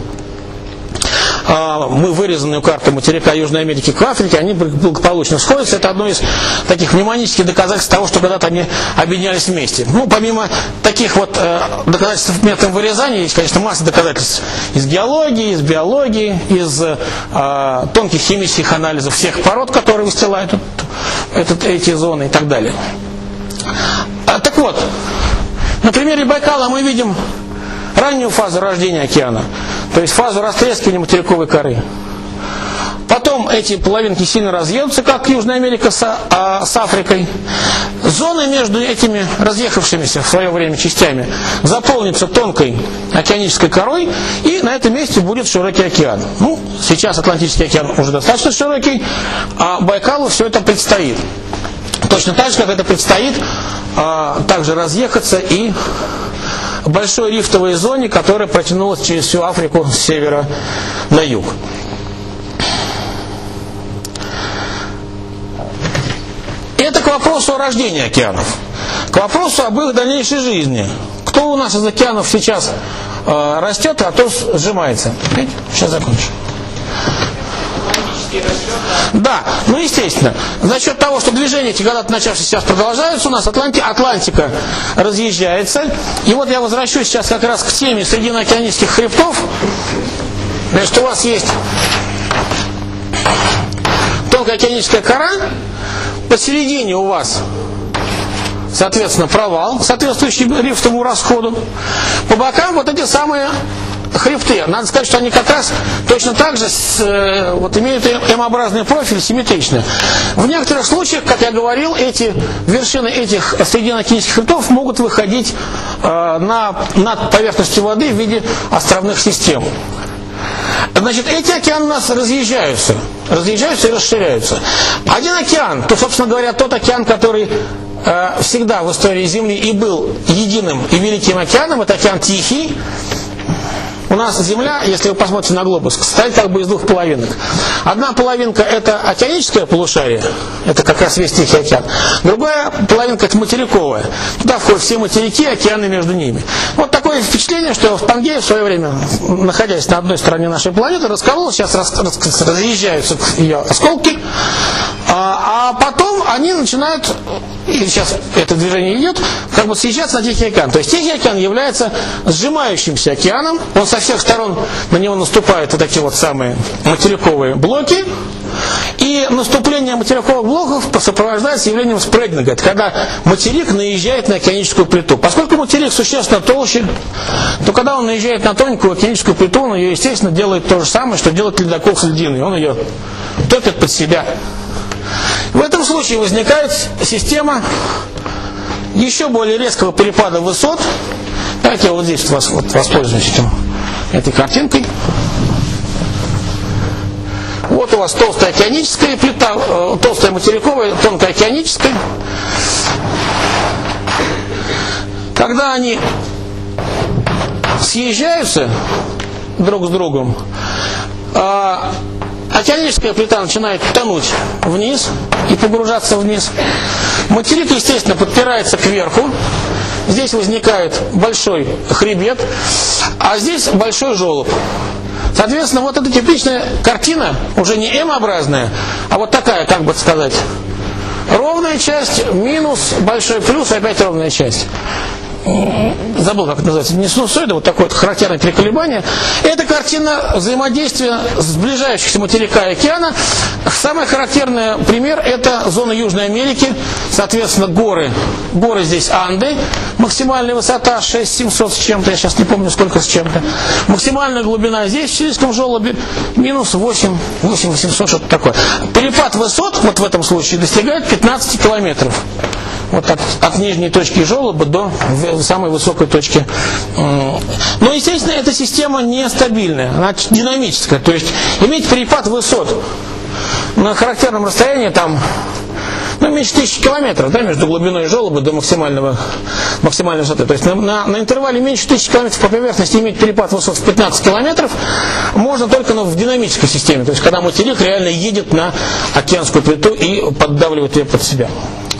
мы вырезанную карту материка Южной Америки к Африке, они благополучно сходятся. Это одно из таких мнемонических доказательств того, что когда-то они объединялись вместе. Ну, помимо таких вот э, доказательств методом вырезания, есть, конечно, масса доказательств из геологии, из биологии, из э, тонких химических анализов всех пород, которые выстилают этот, эти зоны и так далее. А, так вот, на примере Байкала мы видим раннюю фазу рождения океана, то есть фазу растрескивания материковой коры. Потом эти половинки сильно разъедутся, как Южная Америка с, а, с Африкой. Зоны между этими разъехавшимися в свое время частями заполнится тонкой океанической корой, и на этом месте будет широкий океан. Ну, сейчас Атлантический океан уже достаточно широкий, а Байкалу все это предстоит. Точно так же, как это предстоит а, также разъехаться и большой рифтовой зоне, которая протянулась через всю Африку с севера на юг. Это к вопросу о рождении океанов. К вопросу об их дальнейшей жизни. Кто у нас из океанов сейчас э, растет, а то сжимается. Сейчас закончу. Да, ну естественно. За счет того, что движения эти когда-то начавшиеся сейчас продолжаются, у нас Атланти... Атлантика разъезжается. И вот я возвращусь сейчас как раз к теме срединноокеанических хребтов. Значит, у вас есть тонкая океаническая кора, посередине у вас, соответственно, провал, соответствующий рифтовому расходу. По бокам вот эти самые хребты. Надо сказать, что они как раз точно так же с, э, вот, имеют М-образный профиль, симметричный. В некоторых случаях, как я говорил, эти вершины этих срединноокеанических хребтов могут выходить э, на, над поверхностью воды в виде островных систем. Значит, эти океаны у нас разъезжаются, разъезжаются и расширяются. Один океан, то, собственно говоря, тот океан, который э, всегда в истории Земли и был единым и великим океаном, это океан Тихий. У нас Земля, если вы посмотрите на глобус, состоит как бы из двух половинок. Одна половинка это океаническое полушарие, это как раз весь Тихий океан. Другая половинка это материковая. Туда входят все материки, океаны между ними. Вот такое впечатление, что Пангея в свое время, находясь на одной стороне нашей планеты, раскололась, сейчас раз, раз, разъезжаются ее осколки, а, а потом они начинают, и сейчас это движение идет, как бы съезжаться на Тихий океан. То есть Тихий океан является сжимающимся океаном, он со всех сторон на него наступают вот такие вот самые материковые блоки, и наступление материковых блоков сопровождается явлением спреддинга. Это когда материк наезжает на океаническую плиту. Поскольку материк существенно толще, то когда он наезжает на тоненькую океаническую плиту, он ее, естественно, делает то же самое, что делает ледокол с льдиной. Он ее топит под себя. В этом случае возникает система еще более резкого перепада высот. Давайте я вот здесь вас, вот, воспользуюсь этим, этой картинкой. Вот у вас толстая океаническая плита, э, толстая материковая, тонкая океаническая. Когда они съезжаются друг с другом, э, океаническая плита начинает тонуть вниз и погружаться вниз. Материк, естественно, подпирается кверху. Здесь возникает большой хребет, а здесь большой желоб. Соответственно, вот эта типичная картина, уже не М-образная, а вот такая, как бы сказать, ровная часть, минус, большой плюс, опять ровная часть. забыл, как это называется, не синусоида, вот такое вот характерное переколебание. Это картина взаимодействия сближающихся материка и океана. Самый характерный пример – это зона Южной Америки, соответственно, горы. Горы здесь Анды, максимальная высота шесть тысяч семьсот с чем-то, я сейчас не помню сколько с чем-то. Максимальная глубина здесь, в Чилийском желобе, минус восемь тысяч восемьсот, что-то такое. Перепад высот, вот в этом случае, достигает пятнадцать километров. Вот от, от нижней точки желоба до самой высокой точки. Но, естественно, эта система нестабильная, она динамическая. То есть иметь перепад высот на характерном расстоянии там, ну, меньше тысячи километров, да, между глубиной желоба до максимального, максимальной высоты. То есть на, на, на интервале меньше тысячи километров по поверхности иметь перепад высот в пятнадцать километров можно только ну, в динамической системе. То есть когда материк реально едет на океанскую плиту и поддавливает ее под себя.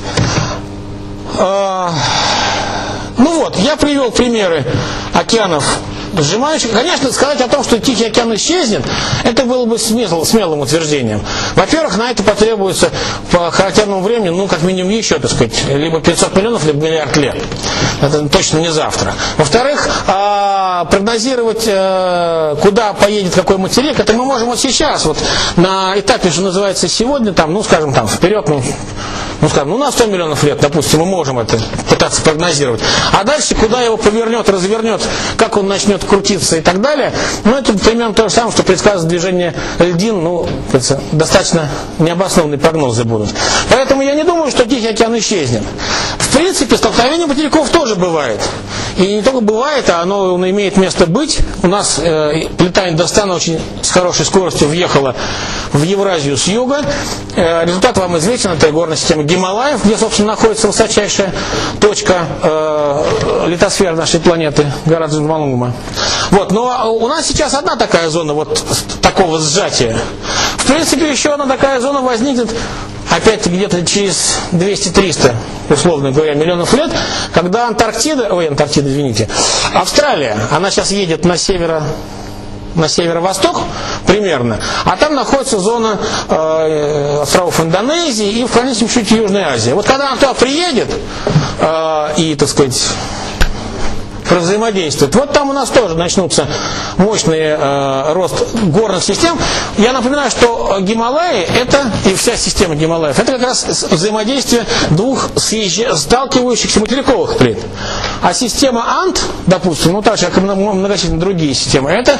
Ну вот, я привел примеры океанов сжимающих. Конечно, сказать о том, что Тихий океан исчезнет, это было бы смел, смелым утверждением. Во-первых, на это потребуется по характерному времени, ну, как минимум еще, так сказать, либо пятьсот миллионов, либо миллиард лет. Это точно не завтра. Во-вторых, прогнозировать, куда поедет какой материк, это мы можем вот сейчас, вот на этапе, что называется, сегодня, там, ну, скажем, там, вперед, ну, ну, скажем, ну, на сто миллионов лет, допустим, мы можем это пытаться прогнозировать. А дальше, куда его повернет, развернет, как он начнет крутиться и так далее, ну, это примерно то же самое, что предсказывает движение льдин, ну, это достаточно необоснованные прогнозы будут. Поэтому я не думаю, что Тихий океан исчезнет. В принципе, столкновение материков тоже бывает. И не только бывает, а оно, оно имеет место быть. У нас э, плита Индостана очень с хорошей скоростью въехала в Евразию с юга. Э, результат вам известен, это горная система Гималаев, где, собственно, находится высочайшая точка э, литосферы нашей планеты, гора Джомолунгма. Вот, но у нас сейчас одна такая зона вот такого сжатия. В принципе, еще одна такая зона возникнет опять где-то через двести-триста, условно говоря, миллионов лет, когда Антарктида, ой, Антарктида, извините, Австралия, она сейчас едет на северо, на северо-восток примерно, а там находится зона э, островов Индонезии и в конечном счете Южной Азии. Вот когда она туда приедет э, и, так сказать, взаимодействует. Вот там у нас тоже начнутся мощный э, рост горных систем. Я напоминаю, что Гималаи это и вся система Гималаев, это как раз взаимодействие двух съезж... сталкивающихся материковых плит. А система Анд, допустим, ну так же, как и многочисленные другие системы, это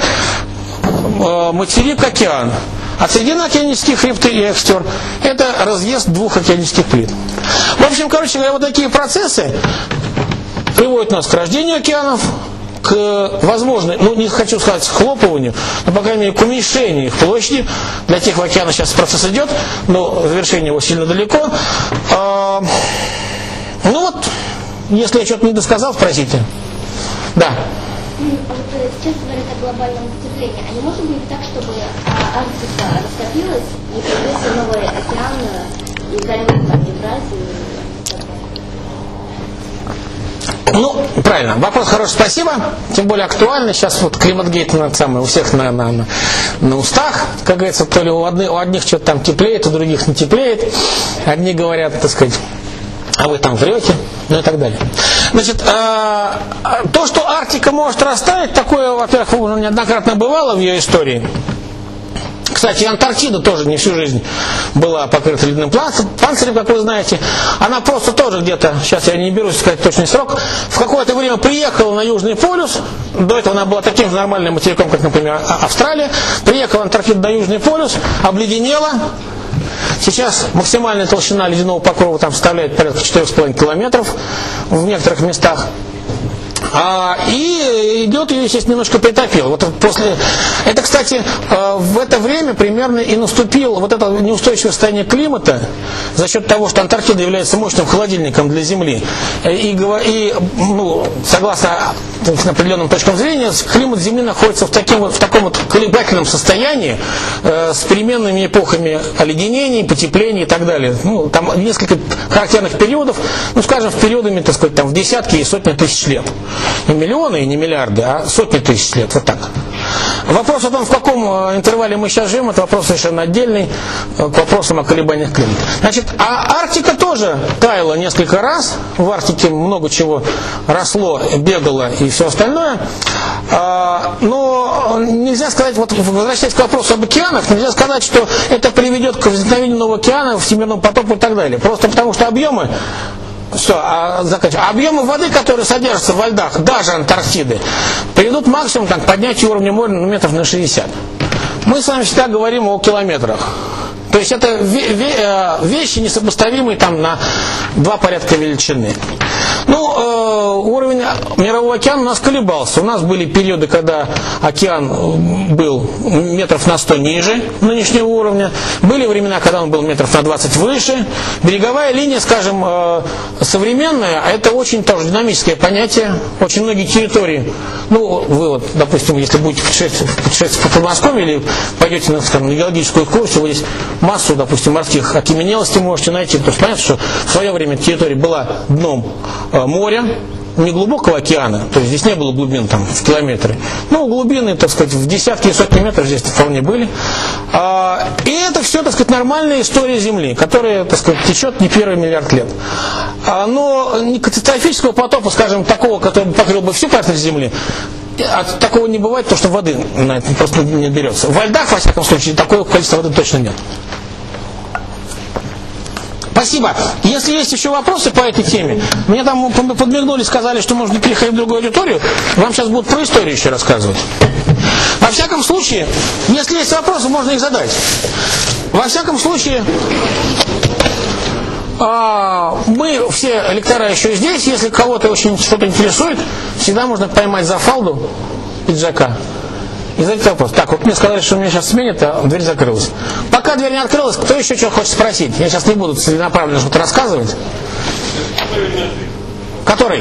э, материк-океан. А срединно-океанические хребты и экстер – это разъезд двух океанических плит. В общем, короче говоря, вот такие процессы приводит нас к рождению океанов, к возможной, ну не хочу сказать схлопыванию, но по крайней мере к уменьшению их площади. Для Тихого океана сейчас процесс идет, но завершение его сильно далеко. А, ну вот, если я что-то не досказал, спросите. Да. Сейчас говорят о глобальном потеплении. А не может быть так, чтобы Арктика растопилась и появился новый океан и займет там Евразию? Ну, правильно. Вопрос хороший, спасибо. Тем более актуальный. Сейчас вот климатгейт у всех на, на, на, на устах. Как говорится, то ли у одних, у одних что-то там теплеет, у других не теплеет. Одни говорят, так сказать, а вы там врете, ну и так далее. Значит, э, то, что Арктика может растаять, такое, во-первых, уже неоднократно бывало в ее истории. Кстати, Антарктида тоже не всю жизнь была покрыта ледяным панцирем, как вы знаете. Она просто тоже где-то, сейчас я не берусь сказать точный срок, в какое-то время приехала на Южный полюс. До этого она была таким же нормальным материком, как, например, Австралия. Приехала Антарктида на Южный полюс, обледенела. Сейчас максимальная толщина ледяного покрова там составляет порядка четыре с половиной километров в некоторых местах. А, и идет ее, естественно, немножко притопило. Вот после... Это, кстати, в это время примерно и наступило вот это неустойчивое состояние климата за счет того, что Антарктида является мощным холодильником для Земли. И, и ну, согласно определенным точкам зрения, климат Земли находится в, таким, в таком вот колебательном состоянии э, с переменными эпохами оледенений, потеплений и так далее. Ну, там несколько характерных периодов, ну, скажем, в периодами, так сказать, там, в десятки и сотни тысяч лет. Не миллионы и не миллиарды, а сотни тысяч лет, вот так. Вопрос о том, в каком интервале мы сейчас живем, это вопрос совершенно отдельный, к вопросам о колебаниях климата. Значит, а Арктика тоже таяла несколько раз. В Арктике много чего росло, бегало и все остальное. Но нельзя сказать, вот возвращаясь к вопросу об океанах, нельзя сказать, что это приведет к возникновению нового океана, всемирному потопу и так далее. Просто потому что объемы Все, а, заканчиваю. Объемы воды, которые содержатся во льдах, даже Антарктиды, приведут максимум там, к поднятию уровня моря на метров на шестьдесят. Мы с вами всегда говорим о километрах. То есть это вещи несопоставимые там, на два порядка величины. Ну, э, уровень мирового океана у нас колебался. У нас были периоды, когда океан был метров на сто ниже нынешнего уровня. Были времена, когда он был метров на двадцать выше. Береговая линия, скажем, э, современная, это очень тоже динамическое понятие. Очень многие территории, ну, вы вот, допустим, если будете путешествовать, путешествовать по Подмосковью или пойдете на, скажем, на геологическую экскурсию, вы здесь массу, допустим, морских окаменелостей можете найти. То есть понятно, что в свое время территория была дном э, моря, не глубокого океана, то есть здесь не было глубин там в километры, но глубины, так сказать, в десятки и сотни метров здесь вполне были. А, и это все, так сказать, нормальная история Земли, которая, так сказать, течет не первый миллиард лет. А, но не катастрофического потопа, скажем, такого, который покрыл бы всю поверхность Земли, от такого не бывает, потому что воды на это просто не берется. Во льдах, во всяком случае, такого количества воды точно нет. Спасибо. Если есть еще вопросы по этой теме, мне там подмигнули, сказали, что можно переходить в другую аудиторию, вам сейчас будут про историю еще рассказывать. Во всяком случае, если есть вопросы, можно их задать. Во всяком случае, мы все лектора еще здесь, если кого-то очень что-то интересует, всегда можно поймать за фалду пиджака и задать вопрос. Так, вот мне сказали, что меня сейчас сменят, а дверь закрылась. Пока дверь не открылась, кто еще что хочет спросить? Я сейчас не буду целенаправленно что-то рассказывать. Который?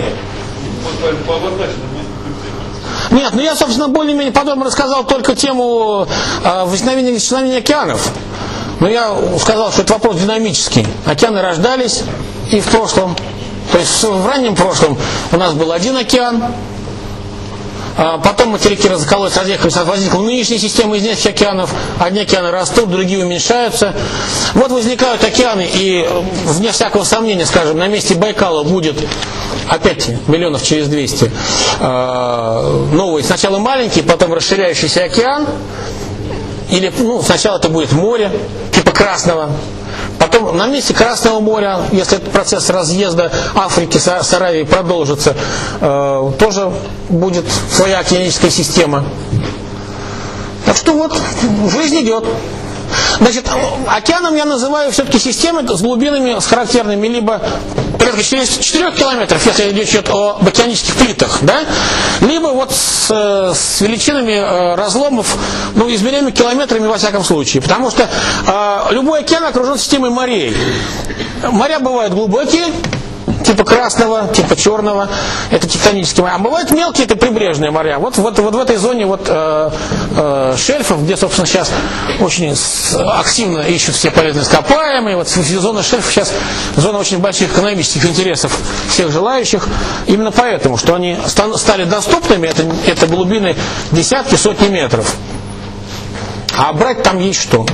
Нет, ну я, собственно, более-менее подробно рассказал только тему э, возникновения и исчезновения океанов. Но я сказал, что это вопрос динамический. Океаны рождались и в прошлом. То есть в раннем прошлом у нас был один океан. Потом материки разокололись, разъехались, возникла нынешняя система из нескольких океанов. Одни океаны растут, другие уменьшаются. Вот возникают океаны, и вне всякого сомнения, скажем, на месте Байкала будет опять миллионов через двести новый, сначала маленький, потом расширяющийся океан. Или ну, сначала это будет море, типа Красного. Потом на месте Красного моря, если этот процесс разъезда Африки с Аравией продолжится, э, тоже будет своя океаническая система. Так что вот, жизнь идет. Значит, океаном я называю все-таки системы с глубинами, с характерными либо порядка четырёх километров, если идет счет о океанических плитах, да? Либо вот с, с величинами разломов, ну, измеряемыми километрами во всяком случае. Потому что э, любой океан окружен системой морей. Моря бывают глубокие, типа Красного, типа Черного, это тектонические моря. А бывают мелкие, это прибрежные моря. Вот, вот, вот в этой зоне вот, э, э, шельфов, где, собственно, сейчас очень активно ищут все полезные ископаемые. Вот зона шельфов сейчас зона очень больших экономических интересов всех желающих. Именно поэтому, что они стали доступными, это, это глубины десятки, сотни метров. А брать там есть что.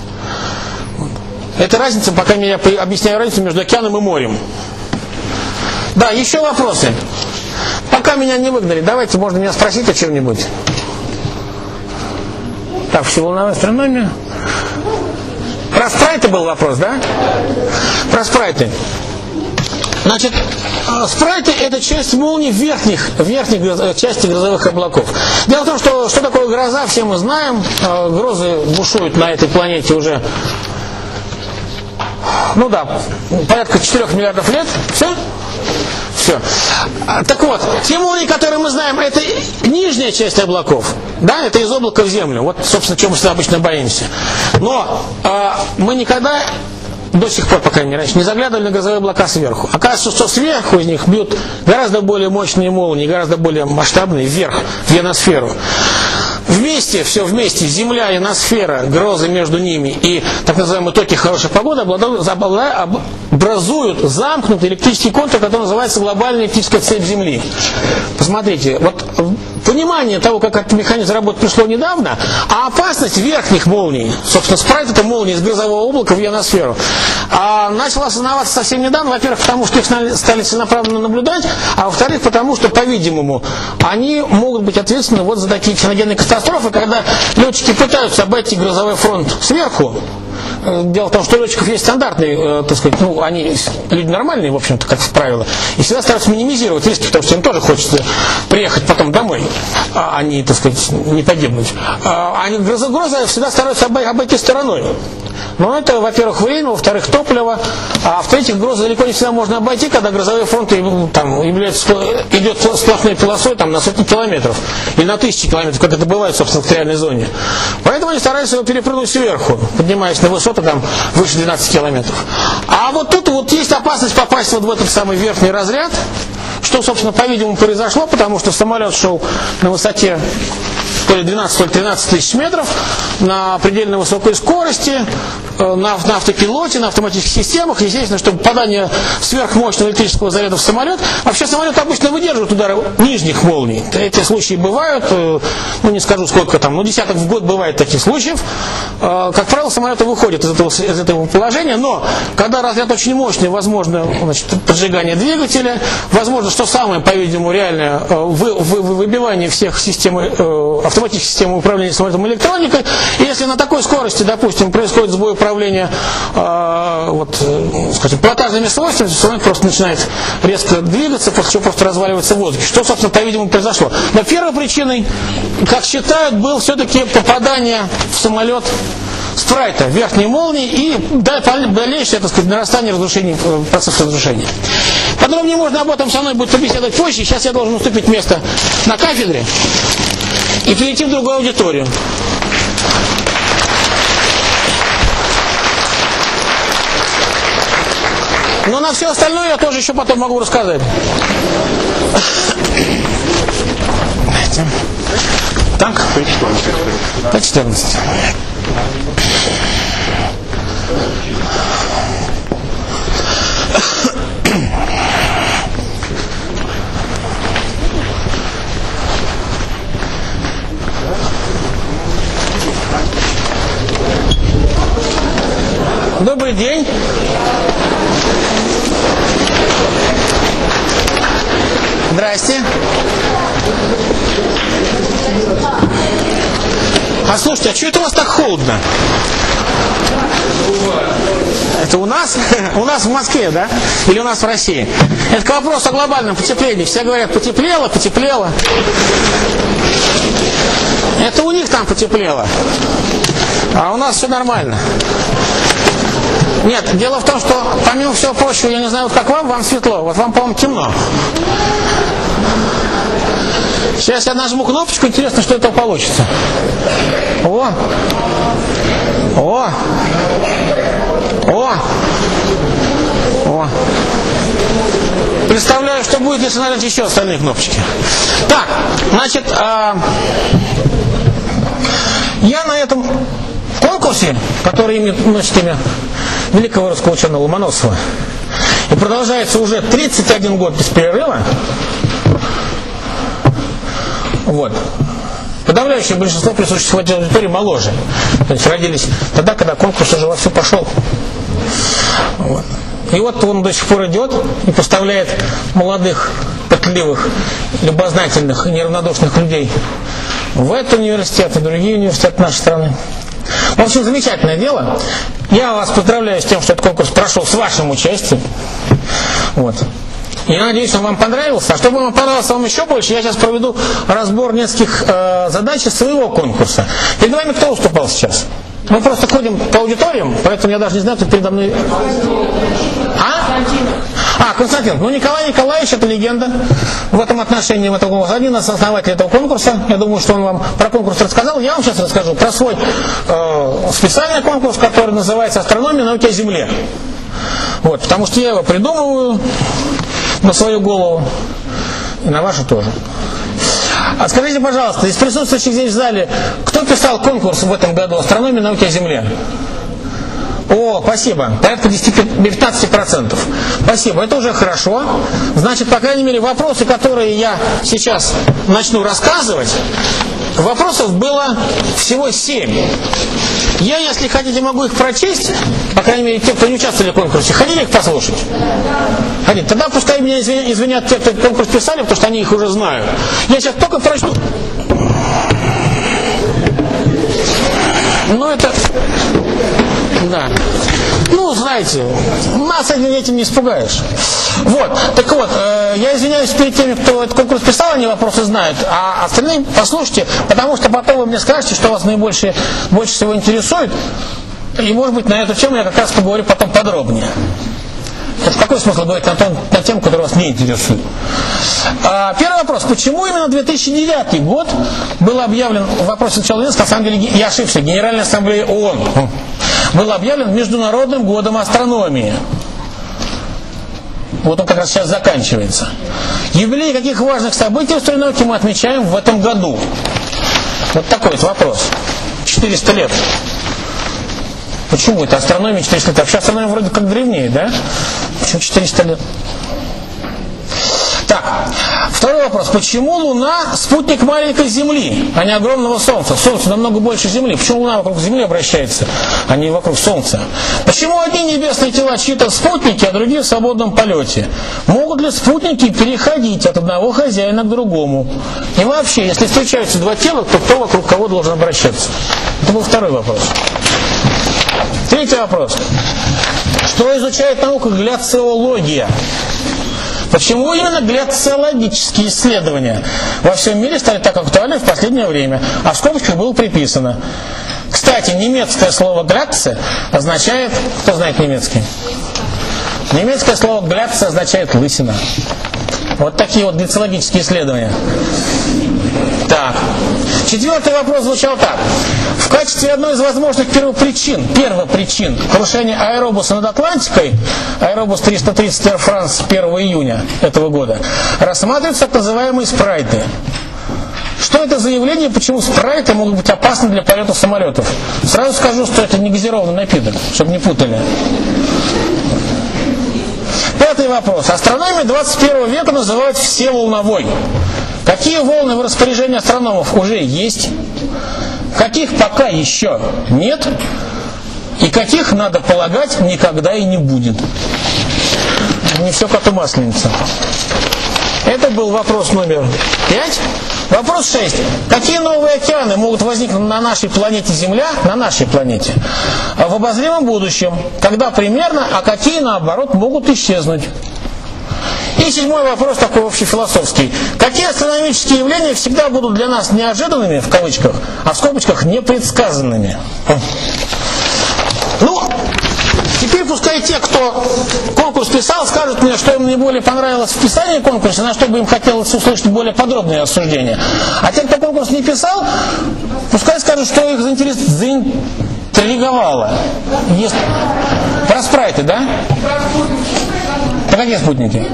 Это разница, пока я объясняю разницу между океаном и морем. Да, еще вопросы. Пока меня не выгнали, давайте, можно меня спросить о чем-нибудь. Так, всеволновая астрономия. Про спрайты был вопрос, да? Про спрайты. Значит, спрайты — это часть молний верхних, верхних части грозовых облаков. Дело в том, что что такое гроза, все мы знаем. Грозы бушуют на этой планете уже, ну да, порядка четырёх миллиардов лет. Все? Все. Так вот, те молнии, которые мы знаем, это нижняя часть облаков. Да, это из облака в землю. Вот, собственно, чего мы всегда обычно боимся. Но э, мы никогда, до сих пор, по крайней мере, раньше, не заглядывали на грозовые облака сверху. Оказывается, что сверху из них бьют гораздо более мощные молнии, гораздо более масштабные, вверх, в ионосферу. Вместе, все вместе, Земля, ионосфера, грозы между ними и так называемые токи хорошей погоды образуют замкнутый электрический контур, который называется глобальная электрическая цепь Земли. Посмотрите, вот понимание того, как этот механизм работает, пришло недавно, а опасность верхних молний, собственно, спрайт это молнии из грозового облака в ионосферу, а начала осознаваться совсем недавно, во-первых, потому что их стали целенаправленно наблюдать, а во-вторых, потому что, по-видимому, они могут быть ответственны вот за такие техногенные катастрофы, когда летчики пытаются обойти грозовой фронт сверху. Дело в том, что у летчиков есть стандартные, э, так сказать, ну, они люди нормальные, в общем-то, как правило, и всегда стараются минимизировать риски, потому что им тоже хочется приехать потом домой, а не, так сказать, не погибнуть. А они гроза, гроза всегда стараются обой, обойти стороной. Но это, во-первых, время, во-вторых, топливо, а в-третьих, грозы далеко не всегда можно обойти, когда грозовые фронты там, являются, идет сплошной полосой там, на сотни километров, или на тысячи километров, как это бывает, собственно, в реальной зоне. Поэтому они стараются его перепрыгнуть сверху, поднимаясь на высоту там, выше двенадцати километров. А вот тут вот есть опасность попасть вот в этот самый верхний разряд, что, собственно, по-видимому, произошло, потому что самолет шел на высоте то ли двенадцать, то ли тринадцать тысяч метров, на предельно высокой скорости, на, на автопилоте, на автоматических системах. Естественно, что попадание сверхмощного электрического заряда в самолет, вообще самолет обычно выдерживает удары нижних молний. Эти случаи бывают, ну не скажу сколько там, но десяток в год бывает таких случаев. Как правило, самолеты выходят из этого, из этого положения, но когда разряд очень мощный, возможно, значит, поджигание двигателя, возможно, что самое, по-видимому, реальное, вы, вы, выбивание всех систем, автоматических систем управления самолетом электроникой. И если на такой скорости, допустим, происходит сбой управления э, вот, скажем, пилотажными свойствами, самолет просто начинает резко двигаться, после чего просто разваливается в воздухе. Что, собственно, по-видимому, произошло. Но первой причиной, как считают, было все-таки попадание в самолет спрайта, верхней молнии и дальнейшее, так сказать, нарастание разрушений, процесса разрушения. Подробнее можно об этом со мной будет побеседовать позже. Сейчас я должен уступить место на кафедре и перейти в другую аудиторию. Но на все остальное я тоже еще потом могу рассказать. Так? По четырнадцать. Добрый день. Здрасте. А слушайте, а что это у вас так холодно? Это у нас? У нас в Москве, да? Или у нас в России? Это к вопросу о глобальном потеплении. Все говорят, потеплело, потеплело. Это у них там потеплело. А у нас все нормально. Нет, дело в том, что, помимо всего прочего, я не знаю, вот как вам, вам светло. Вот вам, по-моему, темно. Сейчас я нажму кнопочку, интересно, что это получится. О! О! О! О! Представляю, что будет, если нажать еще остальные кнопочки. Так, значит, э, я на этом конкурсе, который имеет, носит имя великого русского ученого Ломоносова, и продолжается уже тридцать один год без перерыва. Вот. Подавляющее большинство присутствующих в этой аудитории моложе. То есть родились тогда, когда конкурс уже вовсю пошел. Вот. И вот он до сих пор идет и поставляет молодых, пытливых, любознательных и неравнодушных людей в этот университет и другие университеты нашей страны. В общем, замечательное дело. Я вас поздравляю с тем, что этот конкурс прошел с вашим участием. Вот. Я надеюсь, он вам понравился. А чтобы он понравился вам еще больше, я сейчас проведу разбор нескольких э, задач из своего конкурса. Перед вами кто выступал сейчас? Мы просто ходим по аудиториям, поэтому я даже не знаю, кто передо мной... А? А, Константин. Ну, Николай Николаевич, это легенда в этом отношении, в этом конкурсе. Один из основателей этого конкурса. Я думаю, что он вам про конкурс рассказал. Я вам сейчас расскажу про свой э, специальный конкурс, который называется «Астрономия, науки о Земле». Вот, потому что я его придумываю на свою голову и на вашу тоже. А скажите, пожалуйста, из присутствующих здесь в зале, кто писал конкурс в этом году «Астрономия, науки о Земле»? О, спасибо. Порядка десять-пятнадцать процентов. Спасибо, это уже хорошо. Значит, по крайней мере, вопросы, которые я сейчас начну рассказывать, вопросов было всего семь. Я, если хотите, могу их прочесть. По крайней мере, те, кто не участвовали в конкурсе. Хотите их послушать? Хотите? Тогда пускай меня извинят те, кто этот конкурс писали, потому что они их уже знают. Я сейчас только прочту. Ну, это... Да. Ну, знаете, нас этим не испугаешь. Вот. Так вот, э, я извиняюсь перед теми, кто этот конкурс писал, они вопросы знают, а остальные послушайте, потому что потом вы мне скажете, что вас наибольше больше всего интересует, и, может быть, на эту тему я как раз поговорю потом подробнее. Потому что какой смысл говорить на, том, на тему, которая вас не интересует? А, первый вопрос. Почему именно две тысячи девятый год был объявлен, вопрос сначала ЮНЕСКО, на самом деле я ошибся, Генеральная Ассамблея ООН, был объявлен Международным годом астрономии. Вот он как раз сейчас заканчивается. Юбилей каких важных событий в астрономике мы отмечаем в этом году? Вот такой вот вопрос. четыреста лет. Почему это астрономия четыреста лет? Вообще астрономия вроде как древнее, да? Почему четыреста лет? Так, второй вопрос. Почему Луна спутник маленькой Земли, а не огромного Солнца? Солнце намного больше Земли. Почему Луна вокруг Земли обращается, а не вокруг Солнца? Почему одни небесные тела чьи-то спутники, а другие в свободном полете? Могут ли спутники переходить от одного хозяина к другому? И вообще, если встречаются два тела, то кто вокруг кого должен обращаться? Это был второй вопрос. Третий вопрос. Что изучает наука гляциология? Почему именно гляциологические исследования во всем мире стали так актуальны в последнее время? А в скобочках было приписано. Кстати, немецкое слово «гляце» означает... Кто знает немецкий? Немецкое слово «гляце» означает «лысина». Вот такие вот гляциологические исследования. Так. Четвертый вопрос звучал так. В качестве одной из возможных первопричин, первопричин крушения аэробуса над Атлантикой, аэробус триста тридцать Air France первого июня этого года, рассматриваются так называемые спрайты. Что это за явление, почему спрайты могут быть опасны для полета самолетов? Сразу скажу, что это не газированный напиток, чтобы не путали. Пятый вопрос. Астрономию двадцать первого века называют всеволновой. Какие волны в распоряжении астрономов уже есть? Каких пока еще нет? И каких, надо полагать, никогда и не будет? Не все как у масленицы. Это был вопрос номер пять. Вопрос шесть. Какие новые океаны могут возникнуть на нашей планете Земля, на нашей планете, в обозримом будущем? Когда примерно, а какие, наоборот, могут исчезнуть? И седьмой вопрос такой общефилософский. Какие астрономические явления всегда будут для нас неожиданными, в кавычках, а в скобочках непредсказанными? Ну, теперь пускай те, кто конкурс писал, скажут мне, что им наиболее понравилось в писании конкурса, на что бы им хотелось услышать более подробные рассуждения. А те, кто конкурс не писал, пускай скажут, что их заинтерес... заинтриговало. Есть... Про спрайты, да? Про какие спутники?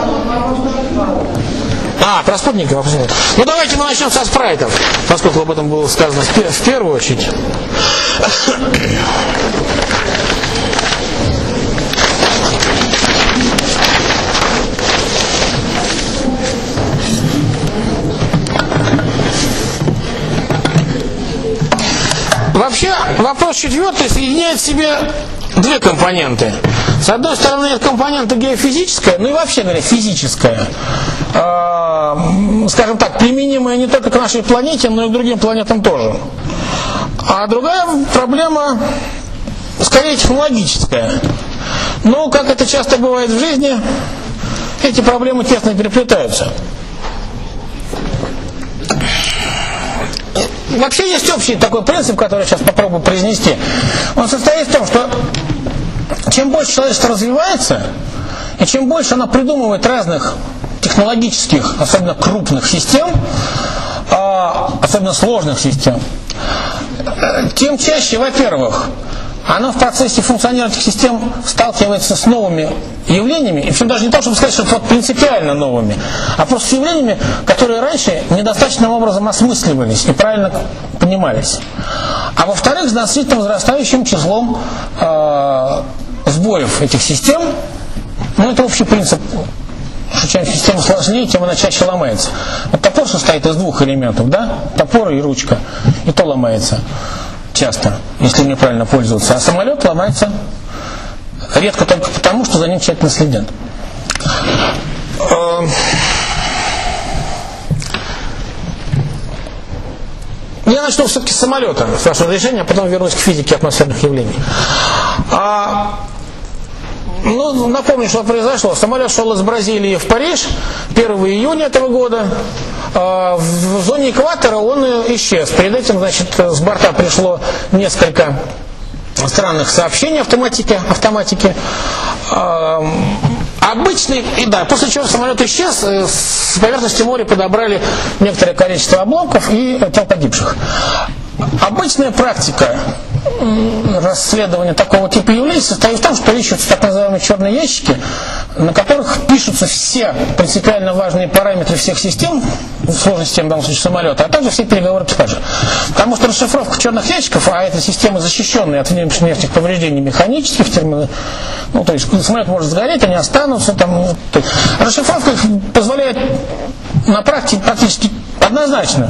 А, про спутники вопросы. Ну давайте мы начнем со спрайтов, поскольку об этом было сказано в первую очередь. Вообще, вопрос четвертый соединяет в себе две компоненты. С одной стороны, это компонента геофизическая, ну и вообще говоря, физическая, э, скажем так, применимая не только к нашей планете, но и к другим планетам тоже. А другая проблема, скорее, технологическая. Но, как это часто бывает в жизни, эти проблемы тесно переплетаются. Вообще есть общий такой принцип, который я сейчас попробую произнести. Он состоит в том, что чем больше человечество развивается, и чем больше оно придумывает разных технологических, особенно крупных систем, особенно сложных систем, тем чаще, во-первых, оно в процессе функционирования этих систем сталкивается с новыми явлениями, и причем даже не то, чтобы сказать, что вот принципиально новыми, а просто с явлениями, которые раньше недостаточным образом осмысливались и правильно понимались. а во-вторых, с значительно возрастающим числом э, сбоев этих систем. Ну, это общий принцип, что чем система сложнее, тем она чаще ломается. Вот топор состоит из двух элементов, да? Топор и ручка. И то ломается часто, если неправильно пользоваться. А самолет ломается редко только потому, что за ним тщательно следят. Я начну все-таки с самолета, с вашего решения, а потом вернусь к физике атмосферных явлений. А, ну, напомню, что произошло. Самолет шел из Бразилии в Париж первого июня этого года. А, в зоне экватора он исчез. Перед этим, значит, с борта пришло несколько странных сообщений автоматики. автоматики. А, Обычный, и да, после чего самолет исчез, с поверхности моря подобрали некоторое количество обломков и тел погибших. Обычная практика расследования такого типа явлений состоит в том, что ищутся так называемые черные ящики, на которых пишутся все принципиально важные параметры всех систем, сложных систем в данном случае самолета, а также все переговоры экипажа. Потому что расшифровка черных ящиков, а эта система защищенная от внешних повреждений механических, термин... ну, то есть самолет может сгореть, они останутся там. То есть, расшифровка позволяет на практике практически однозначно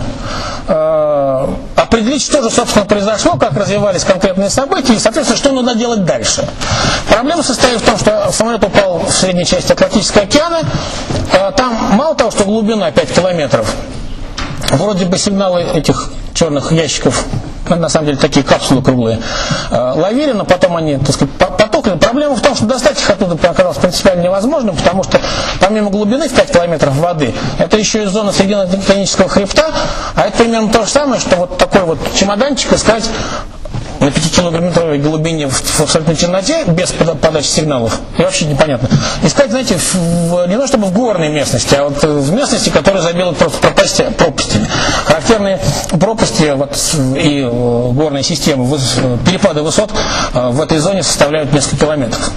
э, определить, что же, собственно, произошло, как развивались конкретные события и, соответственно, что надо делать дальше. Проблема состоит в том, что самолет упал в средней части Атлантического океана. Э, там мало того, что глубина пять километров, вроде бы сигналы этих черных ящиков, на самом деле такие капсулы круглые, э, ловили, но потом они, так сказать, потокли. Проблема в том, что достать их оттуда оказалось принципиально невозможным, потому что помимо глубины в пять километров воды, это еще и зона срединно-океанического хребта, а это примерно то же самое, что вот такой вот чемоданчик искать на пятикилометровой глубине в абсолютной темноте, без подачи сигналов, и вообще непонятно. Искать, знаете, в, не то чтобы в горной местности, а вот в местности, которая забила просто пропасти, пропастями. Характерные пропасти вот, и горные системы, выс, перепады высот в этой зоне составляют несколько километров.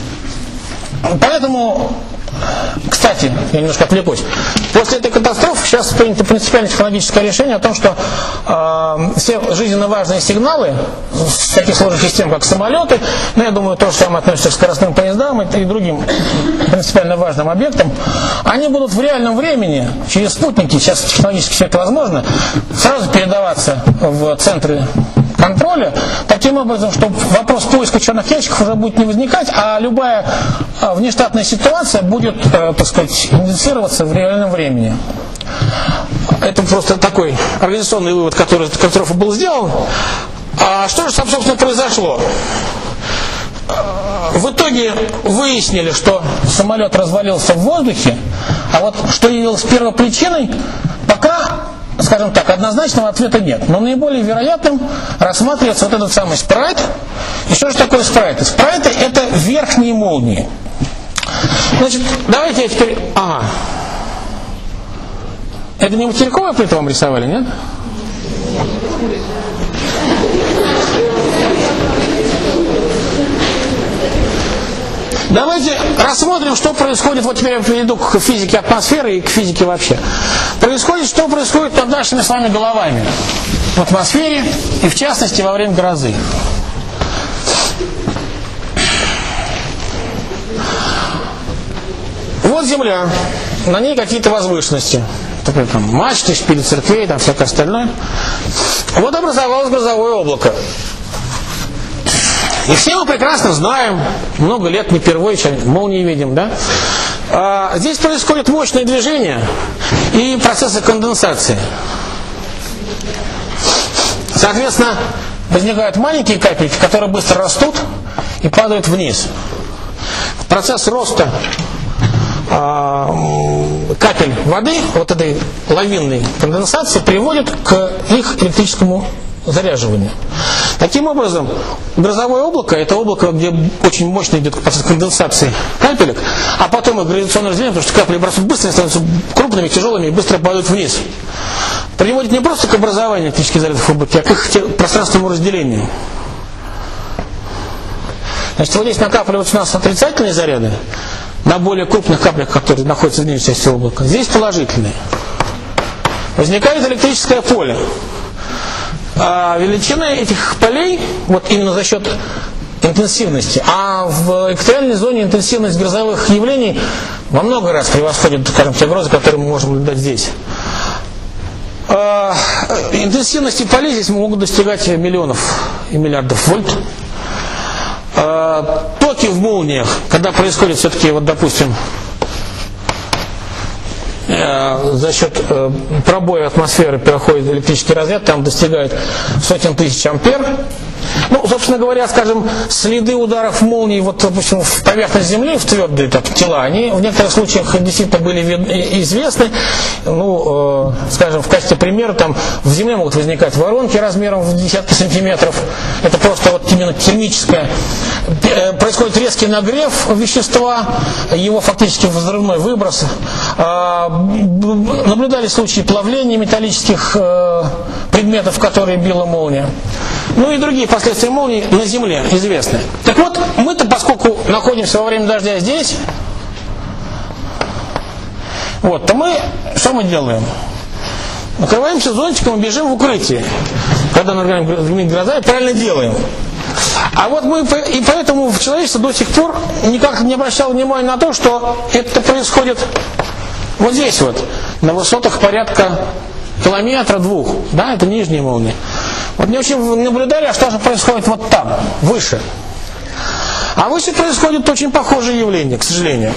Поэтому, кстати, я немножко отвлекусь. После этой катастрофы сейчас принято принципиально технологическое решение о том, что э, все жизненно важные сигналы с таких сложных систем, как самолеты, ну, я думаю, то же самое относится к скоростным поездам и, и другим принципиально важным объектам, они будут в реальном времени, через спутники, сейчас технологически все это возможно, сразу передаваться в центры контроля, таким образом, чтобы вопрос поиска черных ящиков уже будет не возникать, а любая а, внештатная ситуация будет, э, так сказать, инициироваться в реальном времени. Это просто такой организационный вывод, который от катастрофы был сделан. А что же, собственно, произошло? В итоге выяснили, что самолет развалился в воздухе, а вот что явилось первопричиной, пока, скажем так, однозначного ответа нет. Но наиболее вероятным рассматривается вот этот самый спрайт. И что же такое спрайты? Спрайты — это верхние молнии. Значит, давайте я теперь... Ага. Это не материковая плита вам рисовали, нет? Давайте рассмотрим, что происходит. Вот теперь я перейду к физике атмосферы и к физике вообще. Происходит, что происходит над нашими с вами головами в атмосфере и в частности во время грозы. Вот Земля, на ней какие-то возвышенности, такие, там, мачты, шпили церквей, там всякое остальное. Вот образовалось грозовое облако. И все мы прекрасно знаем, много лет не впервые, молнии видим, да? А, здесь происходит мощное движение и процессы конденсации. Соответственно, возникают маленькие капельки, которые быстро растут и падают вниз. Процесс роста а, капель воды, вот этой лавинной конденсации, приводит к их электрическому заряживанию. Таким образом, грозовое облако — это облако, где очень мощно идет процесс конденсации капелек, а потом их гравитационное разделение, потому что капли бросают быстро, становятся крупными, тяжелыми и быстро падают вниз. Приводит не просто к образованию электрических зарядов в облаке, а к их пространственному разделению. Значит, вот здесь накапливаются у нас отрицательные заряды на более крупных каплях, которые находятся в нижней части облака. Здесь положительные. Возникает электрическое поле. а величина этих полей, вот именно за счет интенсивности, а в экваториальной зоне интенсивность грозовых явлений во много раз превосходит, скажем, те грозы, которые мы можем наблюдать здесь. Интенсивности полей здесь могут достигать миллионов и миллиардов вольт. Токи в молниях, когда происходит все-таки, вот допустим, за счет пробоя атмосферы переходит электрический разряд, там достигает сотен тысяч ампер. Ну, собственно говоря, скажем, следы ударов молний, вот, допустим, в поверхность Земли, в твердые так, тела, они в некоторых случаях действительно были известны. Ну, э, скажем, в качестве примера, там в Земле могут возникать воронки размером в десятки сантиметров. Это просто вот именно термическое. Происходит резкий нагрев вещества, его фактически взрывной выброс. Э, наблюдали случаи плавления металлических э, предметов, которые била молния. Ну и другие последствия молний на Земле известны. Так вот, мы-то, поскольку находимся во время дождя здесь, вот, то мы, что мы делаем? Накрываемся зонтиком и бежим в укрытие. Когда нагрянет гроза, и правильно делаем. А вот мы, и поэтому человечество до сих пор никак не обращало внимания на то, что это происходит вот здесь вот, на высотах порядка километра-двух. Да, это нижние молнии. Вот не очень наблюдали, а что же происходит вот там, выше. А выше происходит очень похожее явление, к сожалению.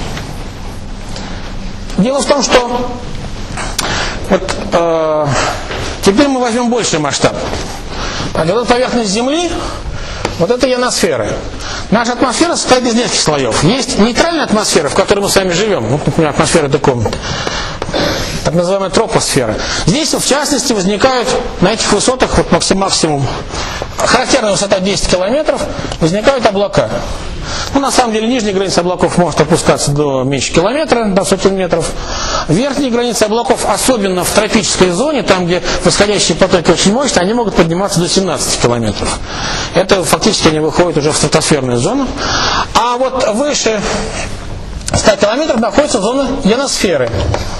Дело в том, что вот, э, теперь мы возьмем больший масштаб. А вот поверхность Земли, вот это ионосфера. Наша атмосфера состоит из нескольких слоев. Есть нейтральная атмосфера, в которой мы с вами живем. Вот, например, атмосфера этой комнаты. Так называемая тропосфера. Здесь, в частности, возникают на этих высотах, вот максимум, характерная высота десять километров, возникают облака. Ну, на самом деле, нижняя граница облаков может опускаться до меньше километра, до сотен метров. Верхние границы облаков, особенно в тропической зоне, там, где восходящие потоки очень мощные, они могут подниматься до семнадцати километров. Это фактически они выходят уже в стратосферную зону. А вот выше ста километров находится зона ионосферы.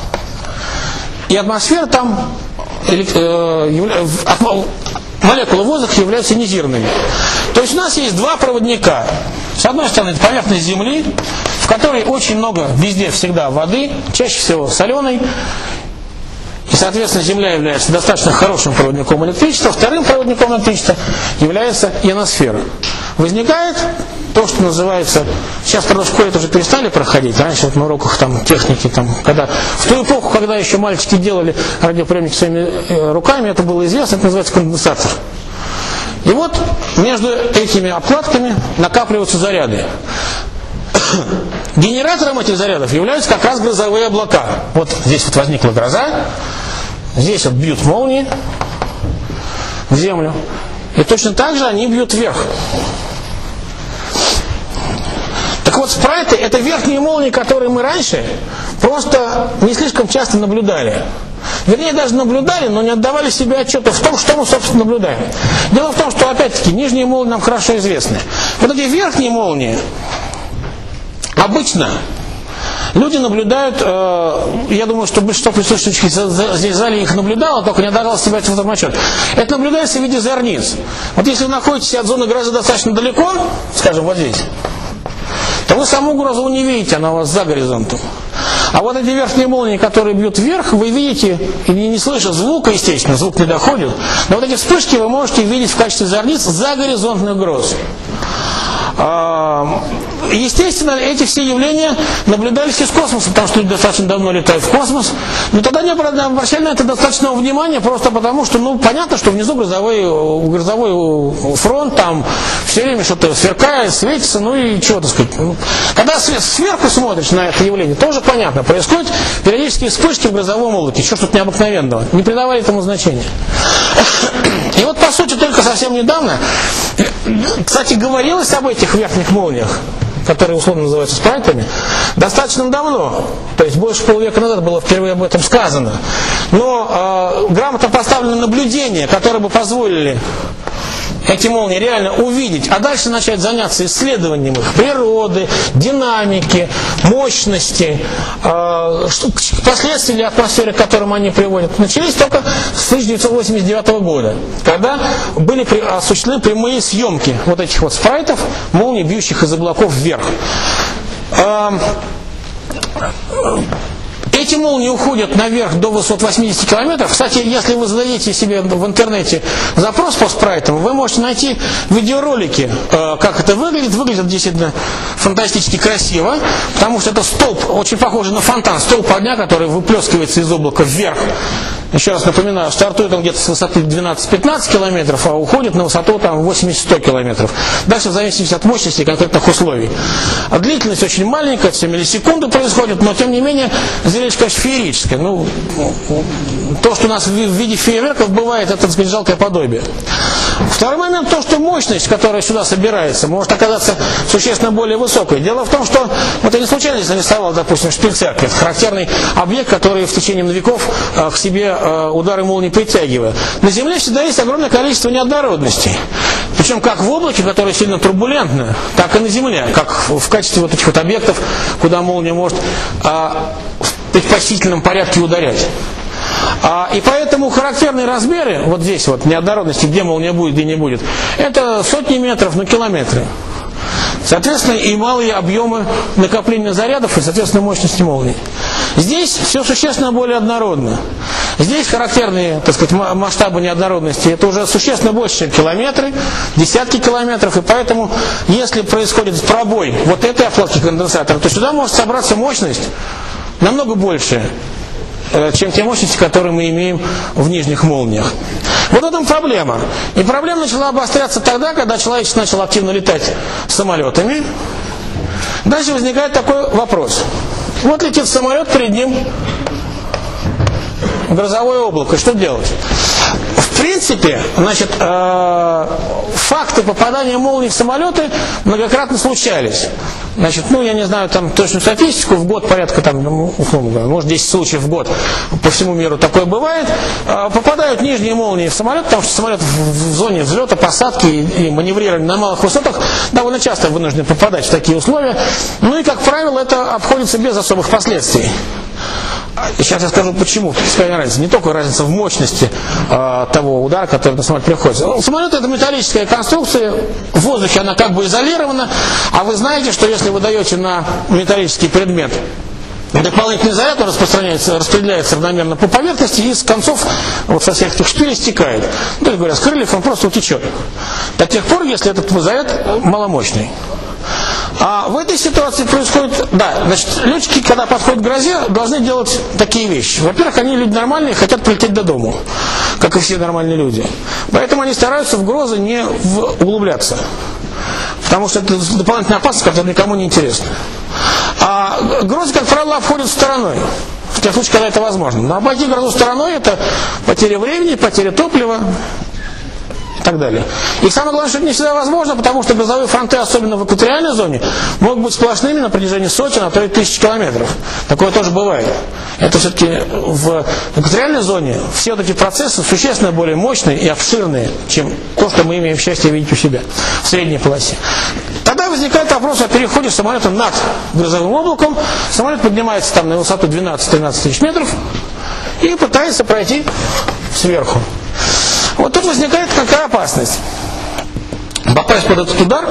И атмосфера там, э, молекулы воздуха являются ионизированными. То есть у нас есть два проводника. С одной стороны, это поверхность Земли, в которой очень много, везде всегда воды, чаще всего соленой. И, соответственно, Земля является достаточно хорошим проводником электричества. Вторым проводником электричества является ионосфера. Возникает то, что называется, сейчас, правда, в школе это уже перестали проходить, раньше вот на уроках там, техники, там, когда, в ту эпоху, когда еще мальчики делали радиоприемники своими э, руками, это было известно, это называется конденсатор. И вот между этими оплатками накапливаются заряды. Генератором этих зарядов являются как раз грозовые облака. Вот здесь вот возникла гроза, здесь вот бьют молнии в землю, и точно так же они бьют вверх. Так вот, спрайты — это верхние молнии, которые мы раньше просто не слишком часто наблюдали. Вернее, даже наблюдали, но не отдавали себе отчета в том, что мы, собственно, наблюдаем. Дело в том, что, опять-таки, нижние молнии нам хорошо известны. Вот эти верхние молнии обычно люди наблюдают, э, я думаю, что большинство присутствующих здесь в зале их наблюдало, только не отдавало себе в этом отчет. Это наблюдается в виде зорниц. Вот если вы находитесь от зоны грозы достаточно далеко, скажем, вот здесь, то вы саму грозу не видите, она у вас за горизонтом. А вот эти верхние молнии, которые бьют вверх, вы видите, и не слыша звука, естественно, звук не доходит, но вот эти вспышки вы можете видеть в качестве зорниц за горизонтных гроз. Естественно, эти все явления наблюдались из космоса, потому что люди достаточно давно летают в космос. Но тогда не обращали на это достаточного внимания, просто потому что, ну, понятно, что внизу грозовой, грозовой фронт, там все время что-то сверкает, светится, ну и чего, так сказать. Когда сверху смотришь на это явление, тоже понятно, происходят периодические вспышки в грозовом облаке, еще что-то необыкновенного, не придавая этому значения. И вот, по сути, только совсем недавно, кстати, говорилось об этих верхних молниях, которые условно называются спрайтами, достаточно давно, то есть больше полвека назад было впервые об этом сказано. Но э, грамотно поставлены наблюдения, которые бы позволили эти молнии реально увидеть, а дальше начать заняться исследованием их природы, динамики, мощности, э, последствий для атмосферы, к которым они приводят, начались только с тысяча девятьсот восемьдесят девятого года, когда были при, осуществлены прямые съемки вот этих вот спрайтов, молний, бьющих из облаков вверх. Э, Эти молнии уходят наверх до высот восемьдесят километров. Кстати, если вы зададите себе в интернете запрос по спрайтам, вы можете найти видеоролики, как это выглядит. Выглядит действительно фантастически красиво, потому что это столб, очень похожий на фонтан, столб огня, который выплескивается из облака вверх. Еще раз напоминаю, стартует он где-то с высоты двенадцать-пятнадцать километров, а уходит на высоту там восемьдесят-сто километров. Дальше в зависимости от мощности и конкретных условий. А длительность очень маленькая, все миллисекунды происходит, но тем не менее зрелище, конечно, феерическое. Ну, то, что у нас в виде фейерверков бывает, это, так сказать, жалкое подобие. Второй момент, то, что мощность, которая сюда собирается, может оказаться существенно более высокой. Дело в том, что, вот я не случайно здесь нарисовал, допустим, шпиль церкви. Это характерный объект, который в течение веков к себе удары молний притягивает. На Земле всегда есть огромное количество неоднородностей. Причем как в облаке, которое сильно турбулентно, так и на Земле, как в качестве вот этих вот объектов, куда молния может а, в предпочтительном порядке ударять. А, и поэтому характерные размеры, вот здесь вот, неоднородности, где молния будет, где не будет, это сотни метров на километры. Соответственно, и малые объемы накопления зарядов, и, соответственно, мощности молний. Здесь все существенно более однородно. Здесь характерные, так сказать, масштабы неоднородности, это уже существенно больше, чем километры, десятки километров, и поэтому, если происходит пробой вот этой обшивки конденсатора, то сюда может собраться мощность намного больше, чем те мощности, которые мы имеем в нижних молниях. Вот в этом проблема. И проблема начала обостряться тогда, когда человечество начало активно летать самолетами. Дальше возникает такой вопрос. Вот летит самолет, перед ним грозовое облако. Что делать? В принципе, значит, э, факты попадания молний в самолеты многократно случались. Значит, ну, я не знаю там точную статистику, в год порядка, там, ну, условно говоря, может десять случаев в год по всему миру такое бывает. Э, попадают нижние молнии в самолет, потому что самолет в, в зоне взлета, посадки и, и маневрирования на малых высотах довольно часто вынужден попадать в такие условия. Ну и, как правило, это обходится без особых последствий. Сейчас я скажу почему. Принципиальная разница. Не только разница в мощности э, того удара, который на самолет приходится. Самолет — это металлическая конструкция, в воздухе она как бы изолирована, а вы знаете, что если вы даете на металлический предмет дополнительный заряд, он распространяется, распределяется равномерно по поверхности и с концов, вот со всех этих шпилей стекает. То есть, говоря, с крыльев он просто утечет. До тех пор, если этот заряд маломощный. А в этой ситуации происходит, да, значит, летчики, когда подходят к грозе, должны делать такие вещи. Во-первых, они люди нормальные, хотят прилететь до дому, как и все нормальные люди. Поэтому они стараются в грозы не углубляться, потому что это дополнительная опасность, которая никому не интересна. А грозы, как правило, обходят стороной, в тех случаях, когда это возможно. Но обойти грозу стороной — это потеря времени, потеря топлива и так далее. И самое главное, что это не всегда возможно, потому что грозовые фронты, особенно в экваториальной зоне, могут быть сплошными на протяжении сотен, а то и тысяч километров. Такое тоже бывает. Это все-таки в экваториальной зоне все вот эти процессы существенно более мощные и обширные, чем то, что мы имеем счастье видеть у себя в средней полосе. Тогда возникает вопрос о переходе самолета над грозовым облаком. Самолет поднимается там на высоту двенадцать-тринадцать тысяч метров и пытается пройти сверху. Вот тут возникает какая опасность? Попасть под этот удар.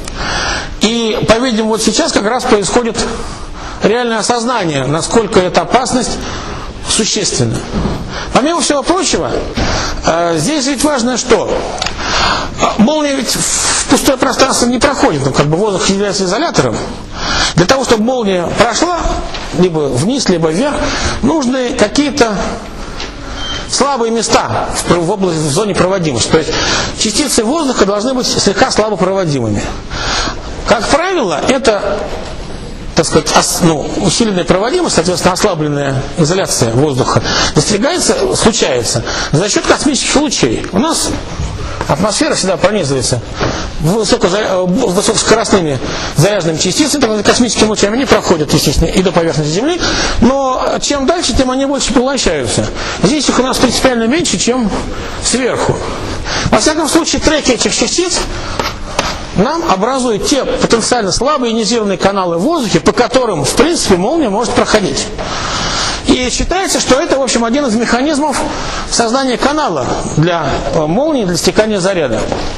И, по-видимому, вот сейчас как раз происходит реальное осознание, насколько эта опасность существенна. Помимо всего прочего, здесь ведь важно что? Молния ведь в пустое пространство не проходит, ну, как бы воздух является изолятором. Для того, чтобы молния прошла либо вниз, либо вверх, нужны какие-то слабые места в, области, в зоне проводимости. То есть частицы воздуха должны быть слегка слабопроводимыми. Как правило, это, так сказать, ос, ну, усиленная проводимость, соответственно, ослабленная изоляция воздуха достигается, случается за счет космических лучей. У нас атмосфера всегда пронизывается высоко, высокоскоростными заряженными частицами, космическими лучами. Они проходят, естественно, и до поверхности Земли, но чем дальше, тем они больше поглощаются. Здесь их у нас принципиально меньше, чем сверху. Во всяком случае, треки этих частиц нам образуют те потенциально слабые ионизированные каналы в воздухе, по которым, в принципе, молния может проходить. И считается, что это, в общем, один из механизмов создания канала для молнии, для стекания заряда.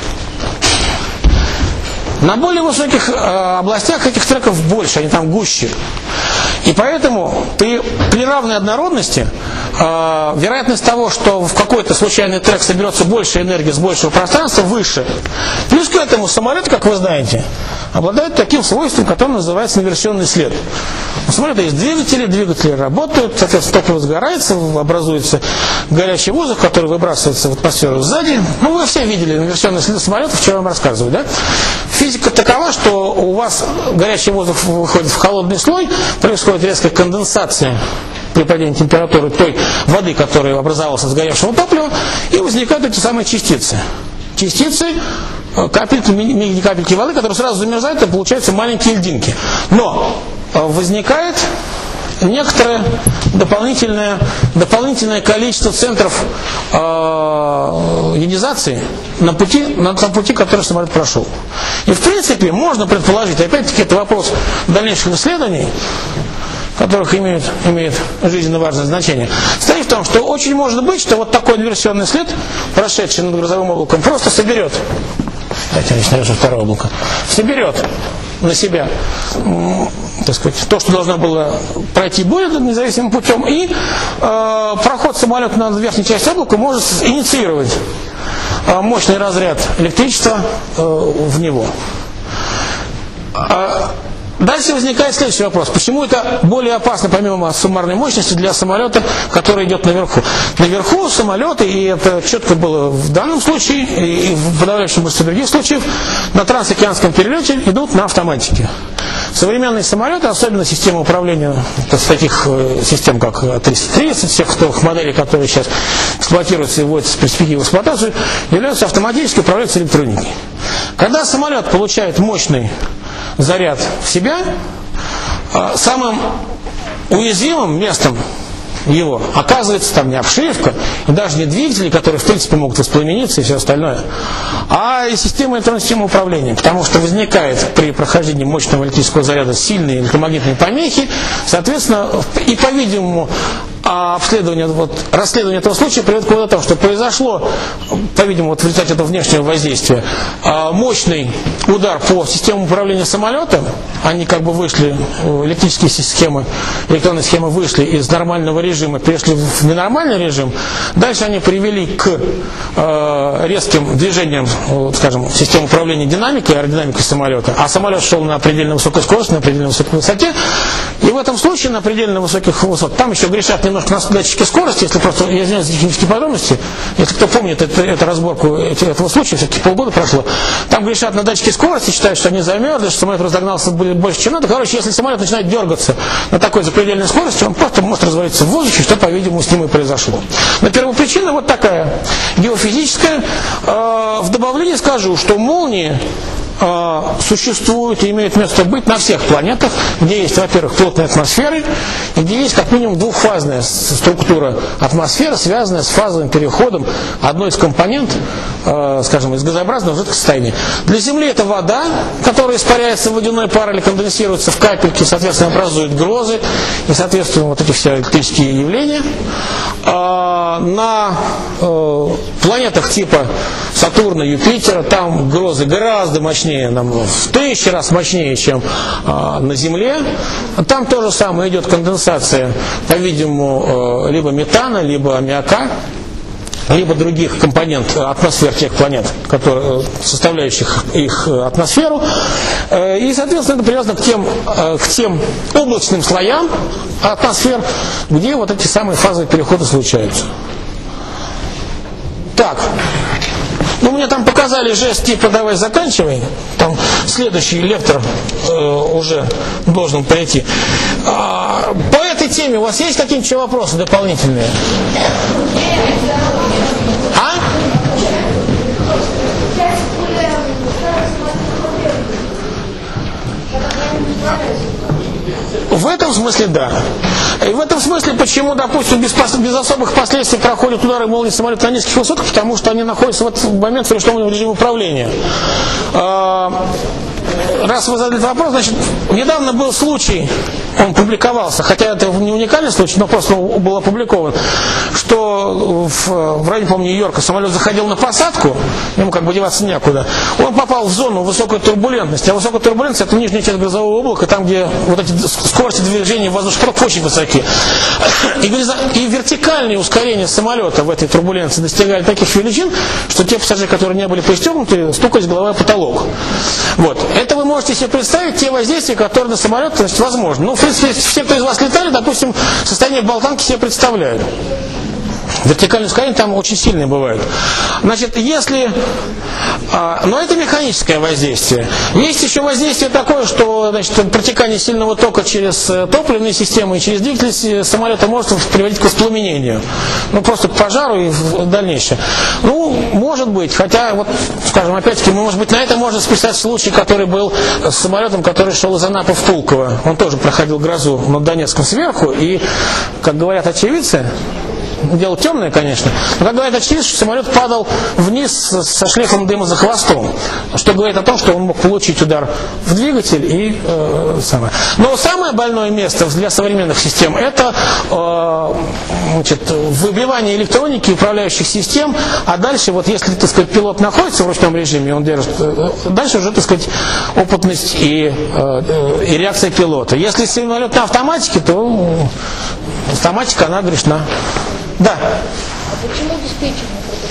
На более высоких э, областях этих треков больше, они там гуще. И поэтому при, при равной однородности э, вероятность того, что в какой-то случайный трек соберется больше энергии с большего пространства, выше. Плюс к этому самолет, как вы знаете, обладает таким свойством, которое называется инверсионный след. У самолета есть двигатели, двигатели работают, соответственно, топливо сгорается, образуется горячий воздух, который выбрасывается в атмосферу сзади. Ну, вы все видели инверсионный след самолета, вчера вам рассказывали, да? Физика такова, что у вас горячий воздух выходит в холодный слой, происходит резкая конденсация при падении температуры той воды, которая образовалась от сгоревшего топлива, и возникают эти самые частицы. Частицы, капельки, мини-капельки воды, которые сразу замерзают, и получаются маленькие льдинки. Но возникает некоторое дополнительное, дополнительное количество центров э, ионизации на пути, на том пути, который самолет прошел. И в принципе можно предположить, опять-таки это вопрос дальнейших исследований, которых имеет, имеет жизненно важное значение, стоит в том, что очень может быть, что вот такой инверсионный след, прошедший над грозовым облаком, просто соберет, давайте начнем со второго облака, соберет на себя, так сказать, то, что должно было пройти более независимым путем, и э, проход самолета над верхней частью облака может инициировать э, мощный разряд электричества э, в него. Дальше возникает следующий вопрос. Почему это более опасно, помимо суммарной мощности, для самолета, который идет наверху? Наверху самолеты, и это четко было в данном случае, и в подавляющем большинстве других случаев, на трансокеанском перелете идут на автоматике. Современные самолеты, особенно система управления, таких систем, как триста тридцать, всех моделей, которые сейчас эксплуатируются и вводятся в перспективу в эксплуатацию, являются автоматически управляются электроникой. Когда самолет получает мощный заряд в себя, самым уязвимым местом его оказывается там не обшивка, и даже не двигатели, которые в принципе могут воспламениться и все остальное, а и система электронной системы управления, потому что возникает при прохождении мощного электрического заряда сильные электромагнитные помехи, соответственно, и по-видимому обследование, вот, расследование этого случая приводит к выводу о том, что произошло, по-видимому, вот в результате этого внешнего воздействия, мощный удар по системе управления самолетом. Они как бы вышли, электрические схемы, электронные схемы вышли из нормального режима, перешли в ненормальный режим. Дальше они привели к э, резким движениям, вот, скажем, системы управления динамикой, аэродинамикой самолета. А самолет шел на предельно высокой скорости, на предельно высокой высоте. И в этом случае на предельно высоких высотах, там еще грешат немного на датчики скорости, если просто, я извиняюсь за технические подробности, если кто помнит это, эту разборку этого случая, все-таки полгода прошло, там грешат на датчики скорости, считают, что они замерзли, что самолет разогнался больше, чем надо. Короче, если самолет начинает дергаться на такой запредельной скорости, он просто может развалиться в воздухе, что, по-видимому, с ним и произошло. Но первопричина вот такая, геофизическая. В добавлении скажу, что молнии существуют и имеют место быть на всех планетах, где есть, во-первых, плотные атмосферы, и где есть как минимум двухфазная структура атмосферы, связанная с фазовым переходом одной из компонент, э, скажем, из газообразного в жидкое состояние. Для Земли это вода, которая испаряется в водяной пар или конденсируется в капельки, соответственно, образует грозы и, соответственно, вот эти все электрические явления. Э, на э, планетах типа Сатурна, Юпитера, там грозы гораздо мощнее, нам в тысячи раз мощнее, чем э, на Земле. Там то же самое идет конденсация, по-видимому, э, либо метана, либо аммиака, либо других компонент атмосфер тех планет, которые, составляющих их атмосферу. Э, и, соответственно, это привязано к тем, э, к тем облачным слоям атмосфер, где вот эти самые фазовые переходы случаются. Так. Ну, мне там показали жест типа «давай заканчивай». Там следующий лектор э, уже должен прийти. А, по этой теме у вас есть какие-нибудь вопросы дополнительные? А? В этом смысле да. И в этом этом смысле, почему, допустим, без, без особых последствий проходят удары молнии самолета на низких высотах, потому что они находятся в этот момент в ручном режиме управления. Раз вы задали этот вопрос, значит, недавно был случай, он публиковался, хотя это не уникальный случай, но просто был опубликован, что в, в районе, по-моему, Нью-Йорка самолет заходил на посадку, ему как бы деваться некуда, он попал в зону высокой турбулентности, а высокая турбулентность — это нижняя часть грозового облака, там, где вот эти скорости движения воздушных потоков очень высоки. И, и вертикальные ускорения самолета в этой турбуленции достигали таких величин, что те пассажиры, которые не были пристегнуты, стукались головой о потолок. Вот. Это вы можете себе представить, те воздействия, которые на самолет, значит, возможны. Ну, в принципе, все, кто из вас летали, допустим, состояние болтанки себе представляют. Вертикальное ускорение там очень сильные бывают. Значит, если... А, но это механическое воздействие. Есть еще воздействие такое, что, значит, протекание сильного тока через топливные системы и через двигатель самолета может приводить к воспламенению. Ну, просто к пожару и в дальнейшее. Ну, может быть, хотя, вот, скажем, опять-таки, может быть, на это можно списать случай, который был с самолетом, который шел из Анапы в Пулково. Он тоже проходил грозу над Донецком сверху, и, как говорят очевидцы, дело темное, конечно, но, как говорят очевидцы, что самолет падал вниз со шлейфом дыма за хвостом, что говорит о том, что он мог получить удар в двигатель и э, самое. Но самое больное место для современных систем — это э, значит, выбивание электроники, управляющих систем, а дальше, вот если, так сказать, пилот находится в ручном режиме, он держит, э, дальше уже, так сказать, опытность и, э, и реакция пилота. Если самолет на автоматике, то автоматика, она грешна. Да. А почему диспетчер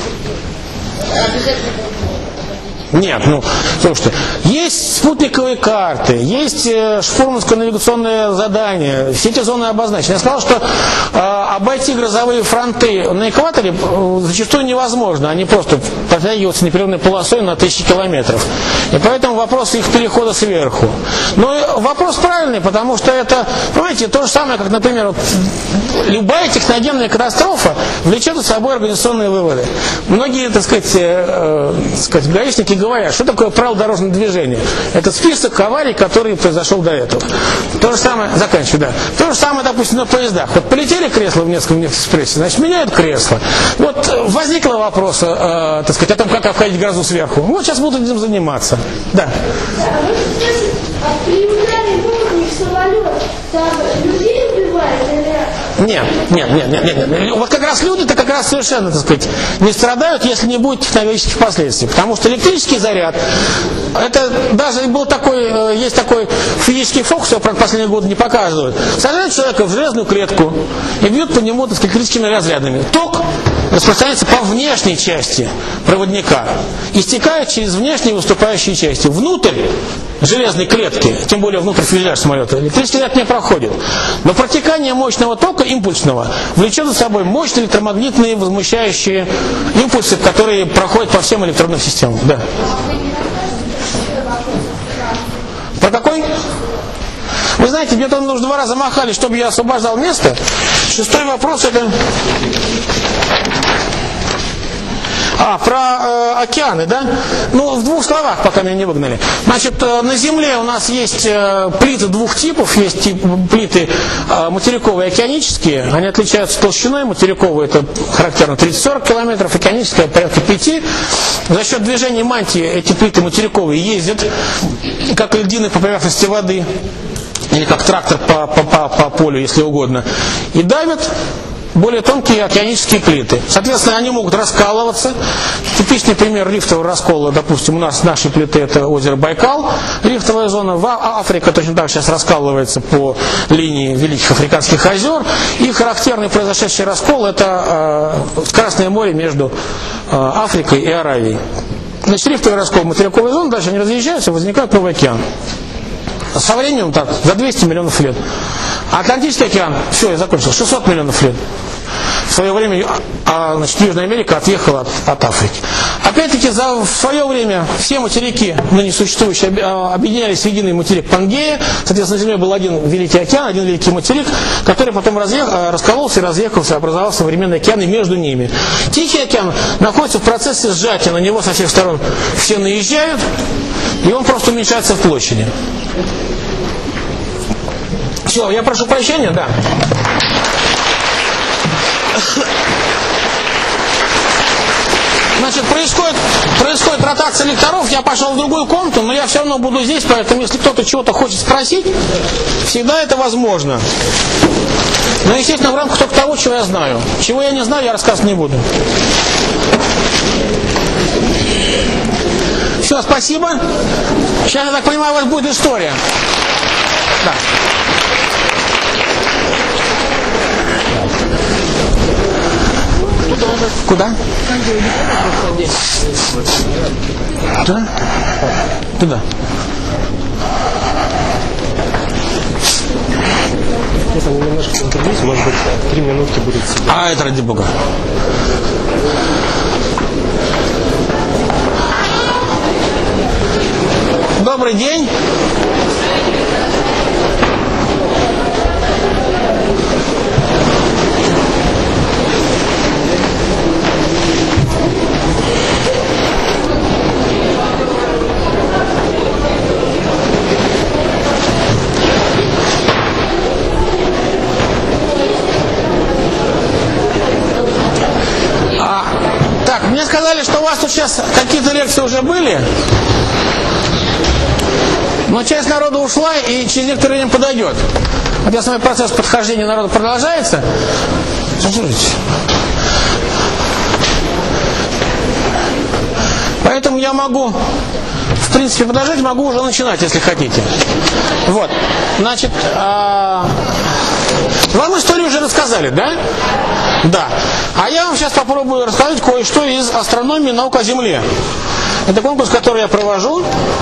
не предупредил? Обязательно. Нет, ну, слушайте, есть спутниковые карты, есть э, шпурманское навигационное задание, все эти зоны обозначены. Я сказал, что э, обойти грозовые фронты на экваторе э, зачастую невозможно, они просто протягиваются непрерывной полосой на тысячи километров. И поэтому вопрос их перехода сверху. Но вопрос правильный, потому что это, понимаете, то же самое, как, например, вот, любая техногенная катастрофа влечет за собой организационные выводы. Многие, так сказать, э, э, сказать гаишники говорят, что такое правило дорожного движения. Это список аварий, который произошел до этого. То же самое, заканчиваю, да. То же самое, допустим, на поездах. Вот полетели кресла в Невском экспрессе, значит, меняют кресло. Вот возникло вопрос, э, так сказать, о том, как обходить грозу сверху. Вот сейчас будут этим заниматься. Да. При ударе молнии в самолет там людей убивают или... Нет, нет, нет, нет, нет, нет. Вот как раз люди-то как раз совершенно, так сказать, не страдают, если не будет технологических последствий. Потому что электрический заряд, это даже был такой, есть такой физический фокус, его, правда, последние годы не показывают. Сажают человека в железную клетку и бьют по нему, так сказать, электрическими разрядами. Ток распространяется по внешней части проводника и стекает через внешние выступающие части. Внутрь железной клетки, тем более внутрь фюзеляжа самолета, электрический заряд не проходит. Но протекание мощного тока, импульсного, влечет за собой мощные электромагнитные возмущающие импульсы, которые проходят по всем электронным системам. Да. Про какой? Вы знаете, мне там нужно два раза махали, чтобы я освобождал место. Шестой вопрос — это... А, про э, океаны, да? Ну, в двух словах, пока меня не выгнали. Значит, э, на Земле у нас есть э, плиты двух типов. Есть тип, плиты э, материковые и океанические. Они отличаются толщиной. Материковые — это характерно тридцать-сорок километров, океанические — порядка пяти. За счет движения мантии эти плиты материковые ездят, как льдины по поверхности воды, или как трактор по, по, по, по полю, если угодно, и давят более тонкие океанические плиты. Соответственно, они могут раскалываться. Типичный пример рифтового раскола, допустим, у нас наши плиты — это озеро Байкал, рифтовая зона. В Африке точно так сейчас раскалывается по линии Великих Африканских озер. И характерный произошедший раскол — это э, Красное море между э, Африкой и Аравией. Значит, рифтовый раскол материковой зоны, дальше они разъезжаются, возникает новый океан. Со временем так, за двести миллионов лет. Атлантический океан, все, я закончил, шестьсот миллионов лет. В свое время а, значит, Южная Америка отъехала от, от Африки. Опять-таки, за, в свое время все материки, ныне существующие, объединялись в единый материк Пангея. Соответственно, на Земле был один великий океан, один великий материк, который потом разъех, раскололся и разъехался, образовал современный океан, и между ними. Тихий океан находится в процессе сжатия, на него со всех сторон все наезжают, и он просто уменьшается в площади. Все, я прошу прощения, да. Значит, происходит, происходит ротация лекторов, я пошел в другую комнату, но я все равно буду здесь, поэтому если кто-то чего-то хочет спросить, всегда это возможно. Но, естественно, в рамках только того, чего я знаю. Чего я не знаю, я рассказывать не буду. Все, спасибо. Сейчас, я так понимаю, у вас будет история. Да. Куда? Туда? Туда. Это немножко интервью, может быть, три минутки будет сидеть. А это ради бога. Добрый день. Мне сказали, что у вас тут сейчас какие-то лекции уже были, но часть народа ушла и через некоторое время подойдет. Вот я смотрю, процесс подхождения народа продолжается. Слушайте. Поэтому я могу, в принципе, подождать, могу уже начинать, если хотите. Вот. Значит, а... вам историю уже рассказали, да? Да. А я вам сейчас попробую рассказать кое-что из астрономии и наук о Земле. Это конкурс, который я провожу.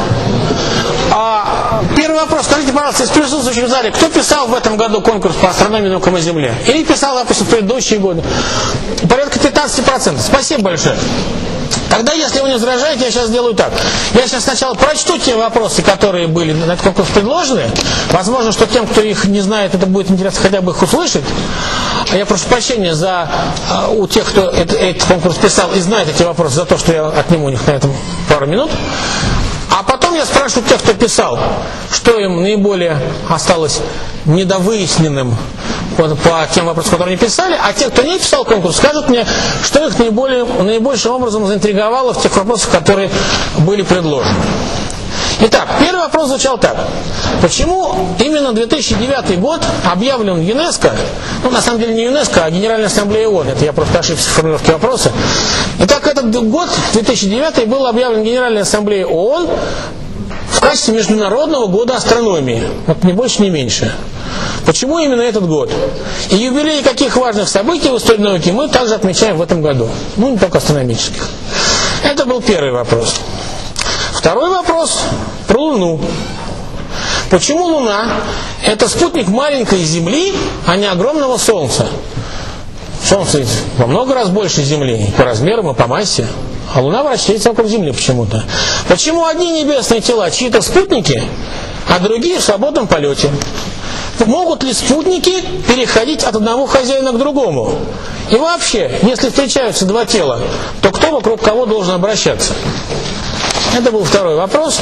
А, первый вопрос. Скажите, пожалуйста, из присутствующих в зале, кто писал в этом году конкурс по астрономии и наукам о Земле? Или писал, допустим, в предыдущие годы? Порядка пятнадцать процентов. Спасибо большое. Тогда, если вы не возражаете, я сейчас сделаю так. Я сейчас сначала прочту те вопросы, которые были на этот конкурс предложены. Возможно, что тем, кто их не знает, это будет интересно хотя бы их услышать. А я прошу прощения за, у тех, кто это, этот конкурс писал и знает эти вопросы, за то, что я отниму у них на этом пару минут. А потом я спрашиваю тех, кто писал, что им наиболее осталось недовыясненным по, по тем вопросам, которые они писали, а те, кто не писал конкурс, скажут мне, что их наиболее, наибольшим образом заинтриговало в тех вопросах, которые были предложены. Итак, первый вопрос звучал так. Почему именно две тысячи девятый год объявлен ЮНЕСКО, ну на самом деле не ЮНЕСКО, а Генеральная Ассамблея ООН, это я просто ошибся в формулировке вопроса. Итак, этот год, две тысячи девятый, был объявлен Генеральной Ассамблеей ООН в качестве Международного года астрономии. Вот ни больше, ни меньше. Почему именно этот год? И юбилеи каких важных событий в истории науки мы также отмечаем в этом году. Ну, не только астрономических. Это был первый вопрос. Второй вопрос про Луну. Почему Луна – это спутник маленькой Земли, а не огромного Солнца? Солнце ведь во много раз больше Земли, и по размерам, и по массе. А Луна вращается вокруг Земли почему-то. Почему одни небесные тела чьи-то спутники, а другие в свободном полете? Могут ли спутники переходить от одного хозяина к другому? И вообще, если встречаются два тела, то кто вокруг кого должен обращаться? Это был второй вопрос.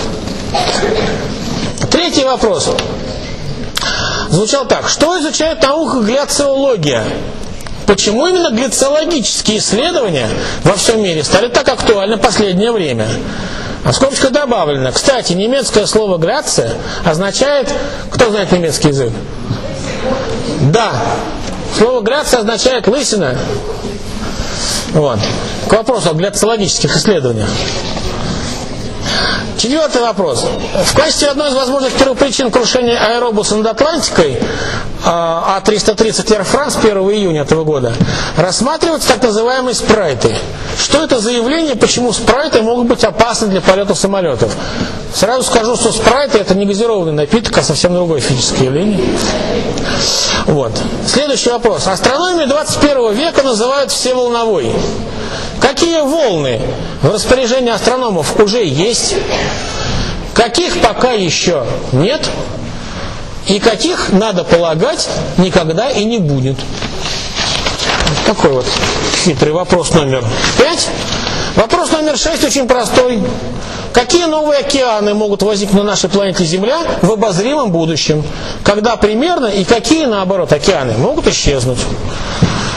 Третий вопрос звучал так. Что изучает наука гляциология? Почему именно гляциологические исследования во всем мире стали так актуальны в последнее время? А в скобочках добавлено. Кстати, немецкое слово «грация» означает... Кто знает немецкий язык? Да. Слово «грация» означает «лысина». Вот. К вопросу о гляциологических исследованиях. Четвертый вопрос. В качестве одной из возможных первопричин крушения аэробуса над Атлантикой А триста тридцать Air France первого июня этого года рассматриваются так называемые спрайты. Что это за явление, почему спрайты могут быть опасны для полетов самолетов? Сразу скажу, что спрайты — это не газированный напиток, а совсем другое физическое явление. Вот. Следующий вопрос. Астрономию двадцать первого века называют всеволновой. Какие волны в распоряжении астрономов уже есть? Каких пока еще нет? И каких, надо полагать, никогда и не будет? Такой вот хитрый вопрос номер пять. Вопрос номер шесть очень простой. Какие новые океаны могут возникнуть на нашей планете Земля в обозримом будущем? Когда примерно и какие, наоборот, океаны могут исчезнуть?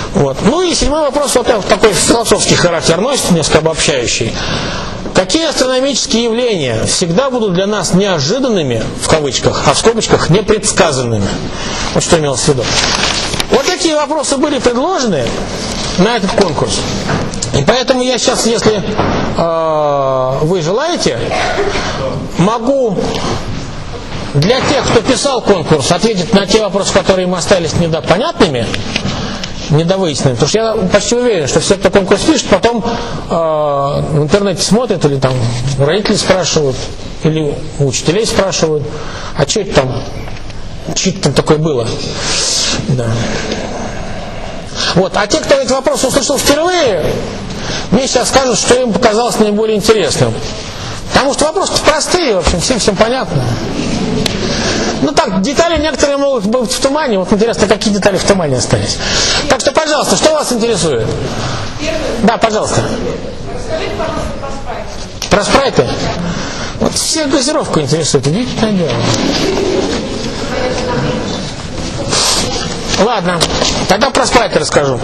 Вот. Ну и седьмой вопрос, вот такой философский характер носит, несколько обобщающий. Какие астрономические явления всегда будут для нас неожиданными, в кавычках, а в скобочках непредсказанными? Вот что имелось в виду. Вот такие вопросы были предложены на этот конкурс. И поэтому я сейчас, если э, вы желаете, могу для тех, кто писал конкурс, ответить на те вопросы, которые им остались недопонятными, недовыясненными. Потому что я почти уверен, что все, кто конкурс пишет, потом э, в интернете смотрят, или там родители спрашивают, или у учителей спрашивают, а что это там, что это там такое было? Да. Вот. А те, кто этот вопрос услышал впервые, мне сейчас скажут, что им показалось наиболее интересным. Потому что вопросы простые, в общем, всем всем понятно. Ну так, детали некоторые могут быть в тумане. Вот интересно, какие детали в тумане остались. Так что, пожалуйста, что вас интересует? Первый. Да, пожалуйста. Расскажите, пожалуйста, про спрайты. Про спрайты? Вот все газировку интересует, удивительное дело. Ладно, тогда про спрайты расскажу.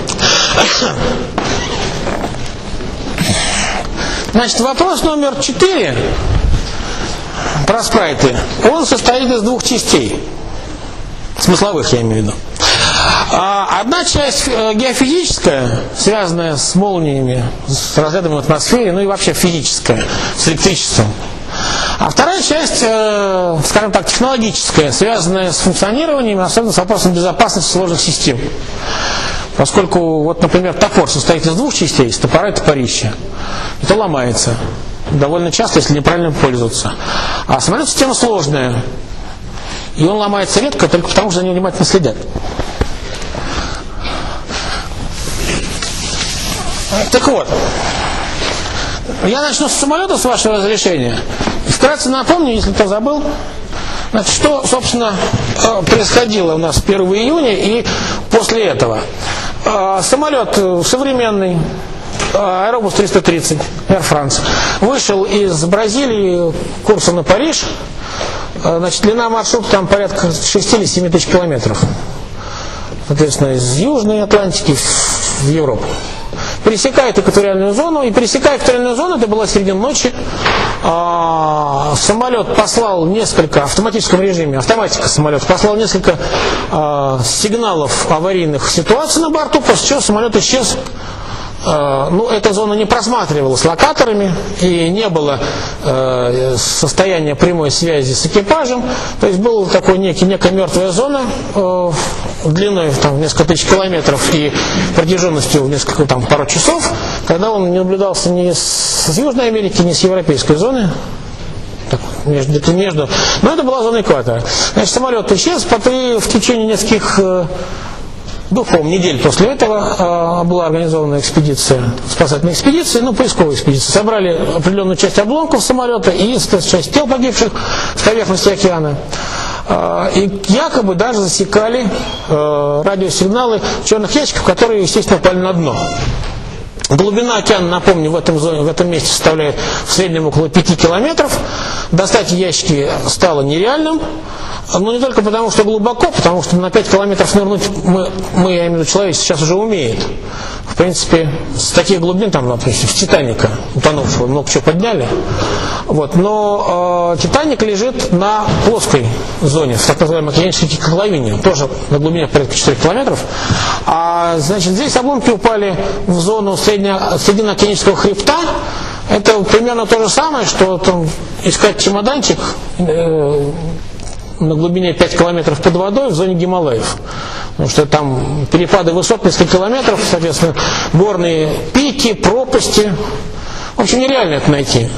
Значит, вопрос номер четыре про спрайты. Он состоит из двух частей. Смысловых, я имею в виду. Одна часть геофизическая, связанная с молниями, с разрядами в атмосфере, ну и вообще физическая, с электричеством. А вторая часть, скажем так, технологическая, связанная с функционированием, особенно с вопросом безопасности сложных систем. Поскольку, вот, например, топор состоит из двух частей, из топора и топорища, это ломается довольно часто, если неправильно пользоваться. А самолет система сложная, и он ломается редко, только потому что за ним внимательно следят. Так вот, я начну с самолета, с вашего разрешения. И вкратце напомню, если кто забыл, значит, что, собственно, происходило у нас первого июня и после этого. Самолет современный, Аэробус триста тридцать, Air France, вышел из Бразилии курсом на Париж. Значит, длина маршрута там порядка шесть или семь тысяч километров. Соответственно, из Южной Атлантики в Европу. Пересекает экваториальную зону, и пересекая экваториальную зону, это была середина ночи, а, самолет послал несколько, в автоматическом режиме, автоматика самолет послал несколько а, сигналов аварийных ситуаций на борту, после чего самолет исчез. А, ну, эта зона не просматривалась локаторами, и не было а, состояния прямой связи с экипажем, то есть была такой некий, некая мертвая зона, а, длиной там, в несколько тысяч километров и протяженностью в несколько, там, пару часов, когда он не наблюдался ни с Южной Америки, ни с европейской зоны, так, между, между, но это была зона экватора. Значит, самолет исчез, потом в течение нескольких двух, по-моему, недель после этого была организована экспедиция, спасательная экспедиция, ну, поисковая экспедиция. Собрали определенную часть обломков самолета и часть тел погибших с поверхности океана. И якобы даже засекали э, радиосигналы черных ящиков, которые, естественно, упали на дно. Глубина океана, напомню, в этом, зоне, в этом месте составляет в среднем около пяти километров. Достать ящики стало нереальным. Но не только потому, что глубоко, потому что на пять километров нырнуть мы, мы, я имею в виду, человек сейчас уже умеет. В принципе, с таких глубин, там, например, с Титаника утонувшего много чего подняли. Вот. Но э, Титаник лежит на плоской зоне, в так называемой океанической котловине, тоже на глубине порядка четырёх километров. А, значит, здесь обломки упали в зону срединно-океанического хребта. Это примерно то же самое, что там, искать чемоданчик э, на глубине пяти километров под водой в зоне Гималаев. Потому что там перепады высот несколько километров, соответственно, горные пики, пропасти. В общем, нереально это найти.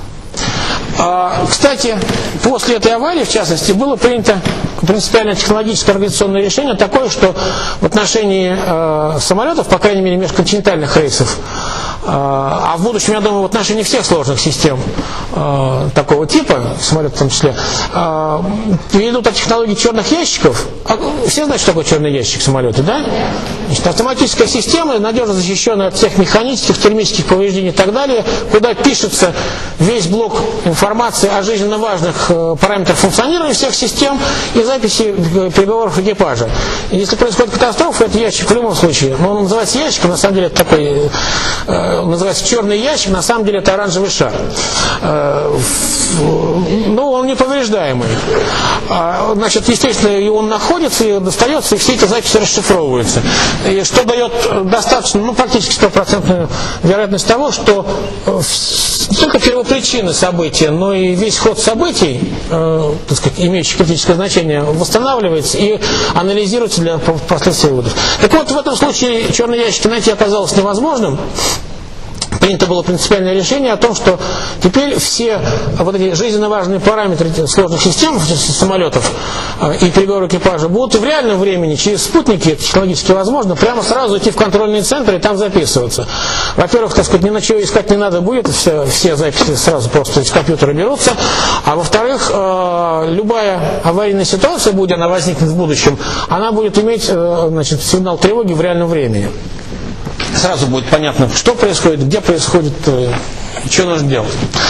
А, кстати, после этой аварии, в частности, было принято принципиально технологическое организационное решение такое, что в отношении э, самолетов, по крайней мере, межконтинентальных рейсов, а в будущем, я думаю, в отношении всех сложных систем такого типа, самолетов в том числе, перейдут от технологии черных ящиков. Все знают, что такое черный ящик в самолете, да? Значит, автоматическая система, надежно защищенная от всех механических, термических повреждений и так далее, куда пишется весь блок информации о жизненно важных параметрах функционирования всех систем и записи переговоров экипажа. И если происходит катастрофа, этот ящик в любом случае, ну, он называется ящиком, на самом деле это такой, э, называется черный ящик, на самом деле это оранжевый шар. Э, ну, он неповреждаемый. А, значит, естественно, он находится и достается, и все эти записи расшифровываются. И что дает достаточно, ну, практически стопроцентную вероятность того, что не только первопричины события, но и весь ход событий, э, так сказать, имеющий критическое значение, восстанавливается и анализируется для последствий выводов. Так вот, в этом случае черные ящики найти оказалось невозможным. Принято было принципиальное решение о том, что теперь все вот эти жизненно важные параметры сложных систем самолетов и переговоры экипажа будут в реальном времени через спутники, это технологически возможно, прямо сразу идти в контрольные центры и там записываться. Во-первых, так сказать, ни на чего искать не надо будет, все, все записи сразу просто из компьютера берутся. А во-вторых, любая аварийная ситуация, будь она возникнет в будущем, она будет иметь, значит, сигнал тревоги в реальном времени. Сразу будет понятно, что происходит, где происходит, что нужно делать.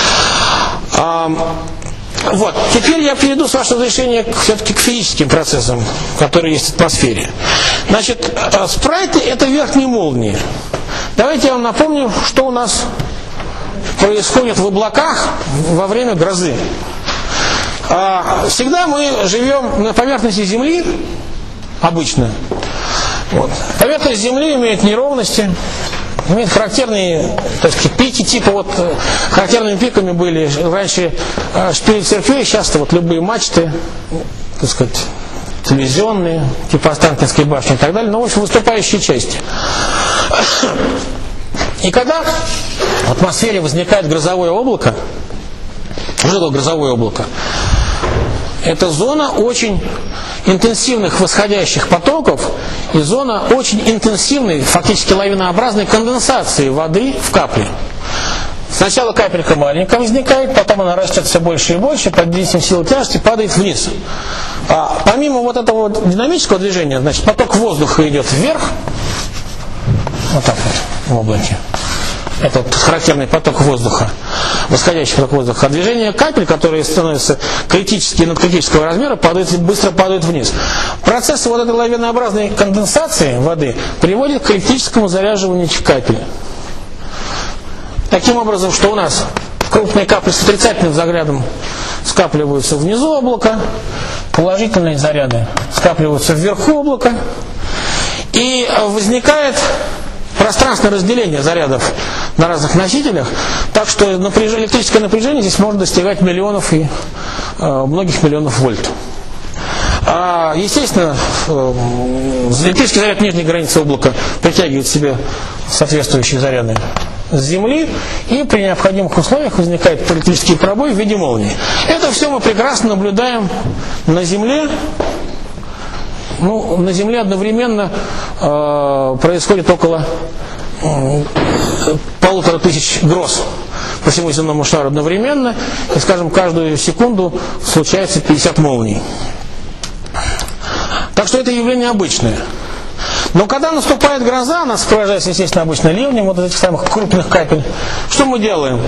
А, вот. Теперь я перейду, с вашего разрешения, все-таки к физическим процессам, которые есть в атмосфере. Значит, спрайты — это верхние молнии. Давайте я вам напомню, что у нас происходит в облаках во время грозы. А, всегда мы живем на поверхности Земли, обычно. Вот. Поверхность Земли имеет неровности, имеет характерные, так сказать, пики, типа вот характерными пиками были раньше шпили церквей, сейчас вот любые мачты, так сказать, телевизионные, типа Останкинской башни и так далее, но в общем выступающие части. И когда в атмосфере возникает грозовое облако, что такое грозовое облако? Это зона очень интенсивных восходящих потоков и зона очень интенсивной, фактически лавинообразной конденсации воды в капле. Сначала капелька маленькая возникает, потом она растет все больше и больше, под действием силы тяжести падает вниз. А помимо вот этого вот динамического движения, значит, поток воздуха идет вверх, вот так вот в облаке. Это вот характерный поток воздуха, восходящий поток воздуха. А движение капель, которые становятся критические, надкритического размера, падают, быстро падают вниз. Процесс вот этой лавинообразной конденсации воды приводит к критическому заряживанию этих капель. Таким образом, что у нас крупные капли с отрицательным зарядом скапливаются внизу облака, положительные заряды скапливаются вверху облака, и возникает пространственное разделение зарядов на разных носителях, так что напряжение, электрическое напряжение здесь может достигать миллионов и э, многих миллионов вольт. А, естественно, э, электрический заряд нижней границы облака притягивает к себе соответствующие заряды с Земли, и при необходимых условиях возникает электрический пробой в виде молнии. Это все мы прекрасно наблюдаем на Земле. Ну, на Земле одновременно э, происходит около э, полутора тысяч гроз по всему земному шару одновременно, и, скажем, каждую секунду случается пятьдесят молний. Так что это явление обычное. Но когда наступает гроза, она сопровождается, естественно, обычно ливнем вот этих самых крупных капель. Что мы делаем?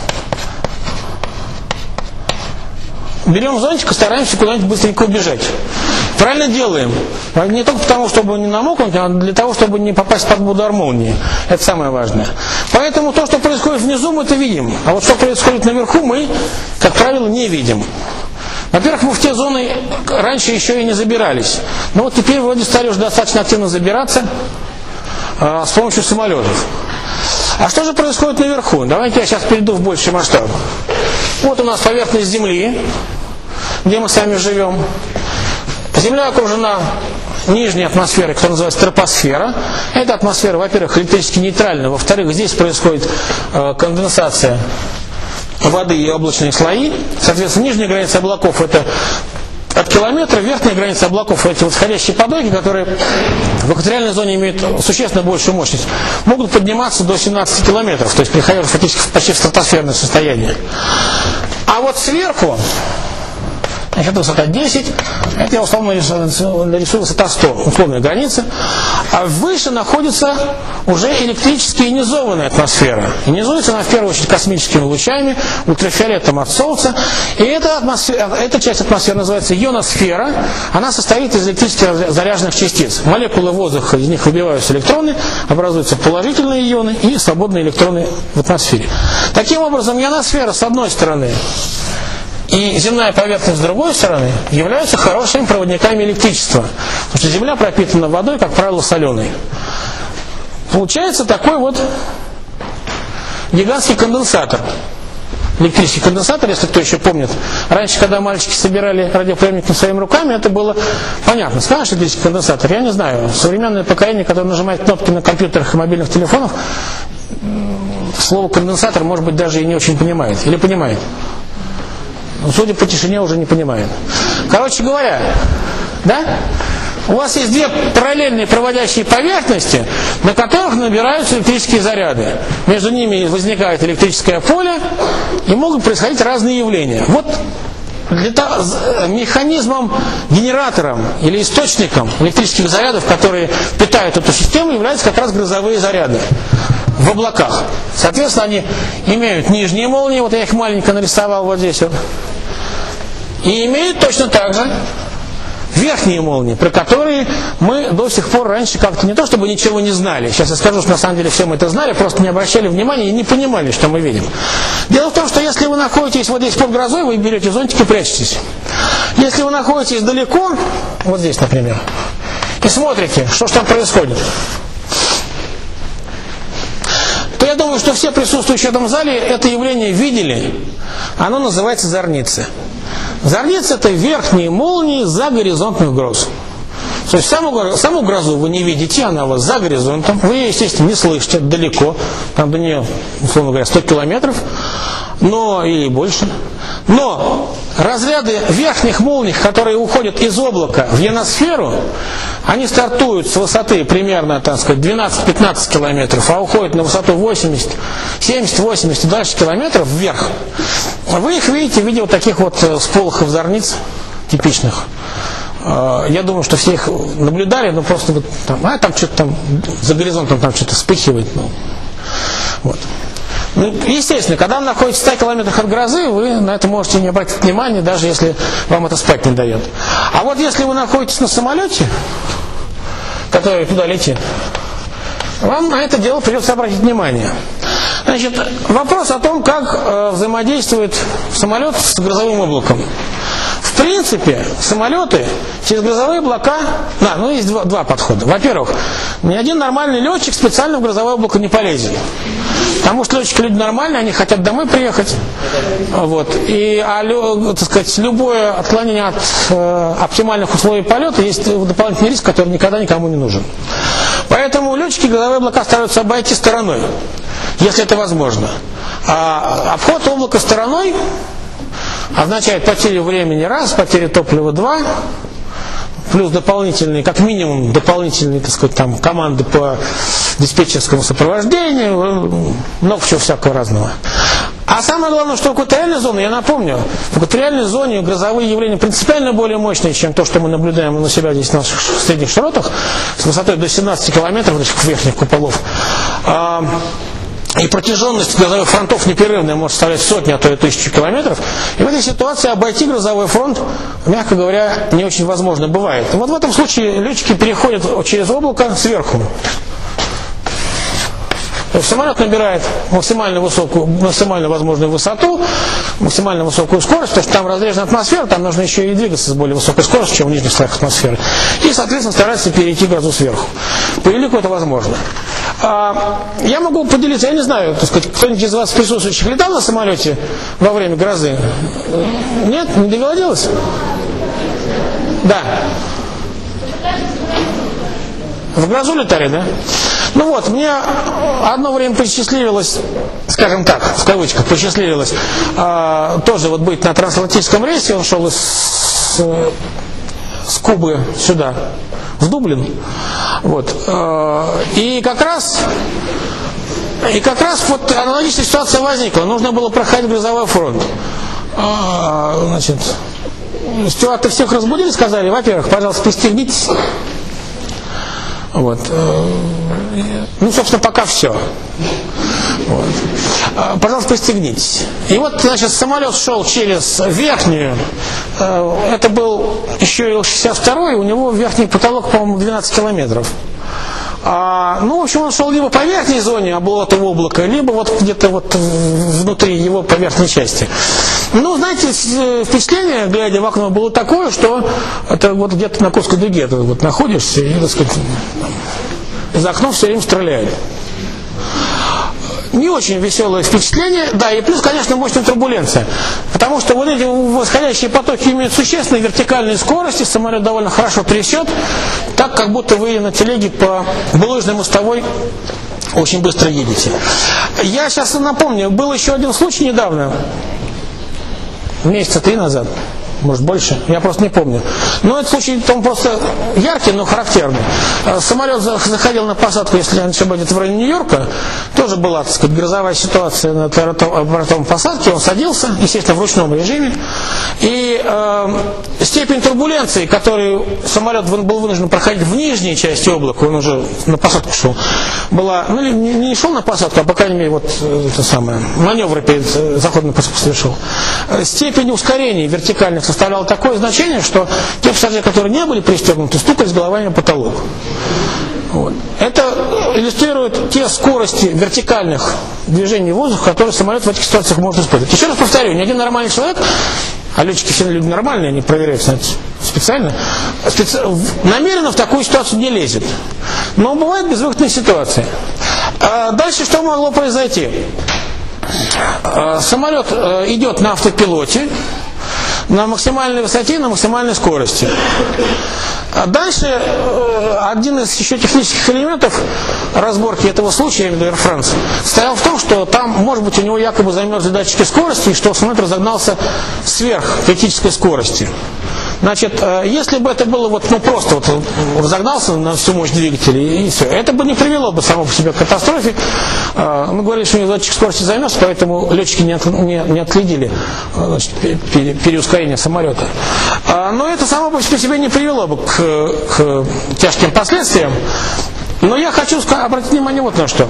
Берем зонтик и стараемся куда-нибудь быстренько убежать. Правильно делаем. Не только потому, чтобы не намокнуть, а для того, чтобы не попасть под удар молнии. Это самое важное. Поэтому то, что происходит внизу, мы это видим. А вот что происходит наверху, мы, как правило, не видим. Во-первых, мы в те зоны раньше еще и не забирались. Но вот теперь вроде стали уже достаточно активно забираться э, с помощью самолетов. А что же происходит наверху? Давайте я сейчас перейду в больший масштаб. Вот у нас поверхность Земли, где мы сами живем. Земля окружена нижней атмосферой, которая называется тропосфера. Эта атмосфера, во-первых, электрически нейтральна, во-вторых, здесь происходит э, конденсация воды и облачные слои. Соответственно, нижняя граница облаков — это от километра. Верхняя граница облаков, эти восходящие потоки, которые в экваториальной зоне имеют существенно большую мощность, могут подниматься до семнадцати километров, то есть приходя фактически почти в стратосферное состояние. А вот сверху, значит, высота десять, это я условно нарисую высота сто, условная граница. А выше находится уже электрически ионизованная атмосфера. Ионизуется она в первую очередь космическими лучами, ультрафиолетом от Солнца. И эта, атмосфера, эта часть атмосферы называется ионосфера. Она состоит из электрически заряженных частиц. Молекулы воздуха, из них выбиваются электроны, образуются положительные ионы и свободные электроны в атмосфере. Таким образом, ионосфера с одной стороны и земная поверхность с другой стороны являются хорошими проводниками электричества. Потому что Земля пропитана водой, как правило, соленой. Получается такой вот гигантский конденсатор. Электрический конденсатор, если кто еще помнит. Раньше, когда мальчики собирали радиоприемники своими руками, это было понятно. Скажешь электрический конденсатор? Я не знаю. Современное поколение, которое нажимает кнопки на компьютерах и мобильных телефонах, слово конденсатор, может быть, даже и не очень понимает. Или понимает? Судя по тишине, уже не понимает. Короче говоря, да? У вас есть две параллельные проводящие поверхности, на которых набираются электрические заряды. Между ними возникает электрическое поле, и могут происходить разные явления. Вот для того, механизмом, генератором или источником электрических зарядов, которые питают эту систему, являются как раз грозовые заряды в облаках. Соответственно, они имеют нижние молнии, вот я их маленько нарисовал вот здесь вот, и имеют точно так же верхние молнии, про которые мы до сих пор раньше как-то не то чтобы ничего не знали. Сейчас я скажу, что на самом деле все мы это знали, просто не обращали внимания и не понимали, что мы видим. Дело в том, что если вы находитесь вот здесь под грозой, вы берете зонтик и прячетесь. Если вы находитесь далеко, вот здесь, например, и смотрите, что же там происходит, то я думаю, что все присутствующие в этом зале это явление видели. Оно называется зорницы. Зорницы — это верхние молнии за горизонтных гроз. То есть саму, саму грозу вы не видите, она у вас за горизонтом. Вы ее, естественно, не слышите далеко. Там до нее, условно говоря, сто километров, но или больше. Но разряды верхних молний, которые уходят из облака в ионосферу, они стартуют с высоты примерно, так сказать, двенадцать-пятнадцать километров, а уходят на высоту восемьдесят, семьдесят-восемьдесят и дальше километров вверх. Вы их видите в виде вот таких вот сполохов зорниц типичных. Я думаю, что все их наблюдали, но просто вот там, а там что-то там за горизонтом там что-то вспыхивает. Ну, вот. Ну, естественно, когда вы находитесь в ста километрах от грозы, вы на это можете не обратить внимания, даже если вам это спать не дает. А вот если вы находитесь на самолете, который туда летит, вам на это дело придется обратить внимание. Значит, вопрос о том, как э, взаимодействует самолет с грозовым облаком. В принципе, самолеты через грозовые облака, да, ну есть два, два подхода. Во-первых, ни один нормальный летчик специально в грозовое облако не полезет. Потому что летчики люди нормальные, они хотят домой приехать. Вот. И а, так сказать, любое отклонение от э, оптимальных условий полета есть дополнительный риск, который никогда никому не нужен. Поэтому летчики грозовые облака стараются обойти стороной, если это возможно. А обход облака стороной означает потерю времени раз, потерю топлива два, плюс дополнительные, как минимум дополнительные, так сказать, там команды по диспетчерскому сопровождению, много чего всякого разного. А самое главное, что в экваториальной зоне, я напомню, в экваториальной зоне грозовые явления принципиально более мощные, чем то, что мы наблюдаем на себя здесь в наших средних широтах, с высотой до семнадцати километров этих верхних куполов. И протяженность грозовых фронтов непрерывная может составлять сотни, а то и тысячи километров. И в этой ситуации обойти грозовой фронт, мягко говоря, не очень возможно бывает. И вот в этом случае летчики переходят через облако сверху. То есть самолет набирает максимально высокую, максимально возможную высоту, максимально высокую скорость, потому что там разрежена атмосфера, там нужно еще и двигаться с более высокой скоростью, чем в нижних слоях атмосферы. И, соответственно, старается перейти грозу сверху. По велику это возможно. А, я могу поделиться, я не знаю, так сказать, кто-нибудь из вас присутствующих летал на самолете во время грозы? Нет? Не доводилось? Да. В грозу летали, да? Ну вот, мне одно время посчастливилось, скажем так, в кавычках, посчастливилось, э, тоже вот быть на трансатлантическом рейсе. Он шел из с, с Кубы сюда, в Дублин. Вот. И как раз и как раз вот аналогичная ситуация возникла. Нужно было проходить грузовой фронт. Значит, стюарды всех разбудили, сказали: во-первых, пожалуйста, пристегнитесь. Вот. Ну, собственно, пока все. Вот. Пожалуйста, пристегнитесь. И вот, значит, самолет шел через верхнюю. Это был еще Ил шестьдесят второй, у него верхний потолок, по-моему, двенадцать километров. А, ну, в общем, он шел либо по верхней зоне облаков облака, либо вот где-то вот внутри его по верхней части. Ну, знаете, впечатление, глядя в окно, было такое, что это вот где-то на Курской дуге ты вот находишься и, так сказать, из окна все время стреляют. Не очень веселое впечатление, да, и плюс, конечно, мощная турбуленция. Потому что вот эти восходящие потоки имеют существенные вертикальные скорости, самолет довольно хорошо трясет, так как будто вы на телеге по булыжной мостовой очень быстро едете. Я сейчас напомню, был еще один случай недавно, месяца три назад, может больше, я просто не помню. Но этот случай там просто яркий, но характерный. Самолет заходил на посадку, если я не ошибаюсь, в районе Нью-Йорка. Тоже была, так сказать, грозовая ситуация на аэропортовом посадке. Он садился, естественно, в ручном режиме. И э, степень турбуленции, которую самолет был вынужден проходить в нижней части облака, он уже на посадку шел, была, ну, не, не шел на посадку, а по крайней мере, вот это самое, маневры перед заходом на посадку совершил. Степень ускорений вертикальных составляла такое значение, что те пассажиры, которые не были пристегнуты, стукались головами о потолок. Вот. Это иллюстрирует те скорости вертикальных движений воздуха, которые самолет в этих ситуациях может использовать. Еще раз повторю, ни один нормальный человек, а летчики все люди нормальные, они проверяют, знаете, специально, специ... намеренно в такую ситуацию не лезет. Но бывают безвыходные ситуации. А дальше что могло произойти? А, самолет а, идет на автопилоте, на максимальной высоте, на максимальной скорости. А дальше один из еще технических элементов разборки этого случая, я имею в виду Air France, стоял в том, что там, может быть, у него якобы замерзли датчики скорости, и что самолет разогнался сверх критической скорости. Значит, если бы это было вот, ну, просто вот разогнался на всю мощь двигателя и все, это бы не привело бы само по себе к катастрофе. Мы говорили, что у него датчик скорости замерз, поэтому летчики не, от, не, не отследили, значит, переускорение самолета. Но это само по себе не привело бы к, к тяжким последствиям. Но я хочу обратить внимание вот на что.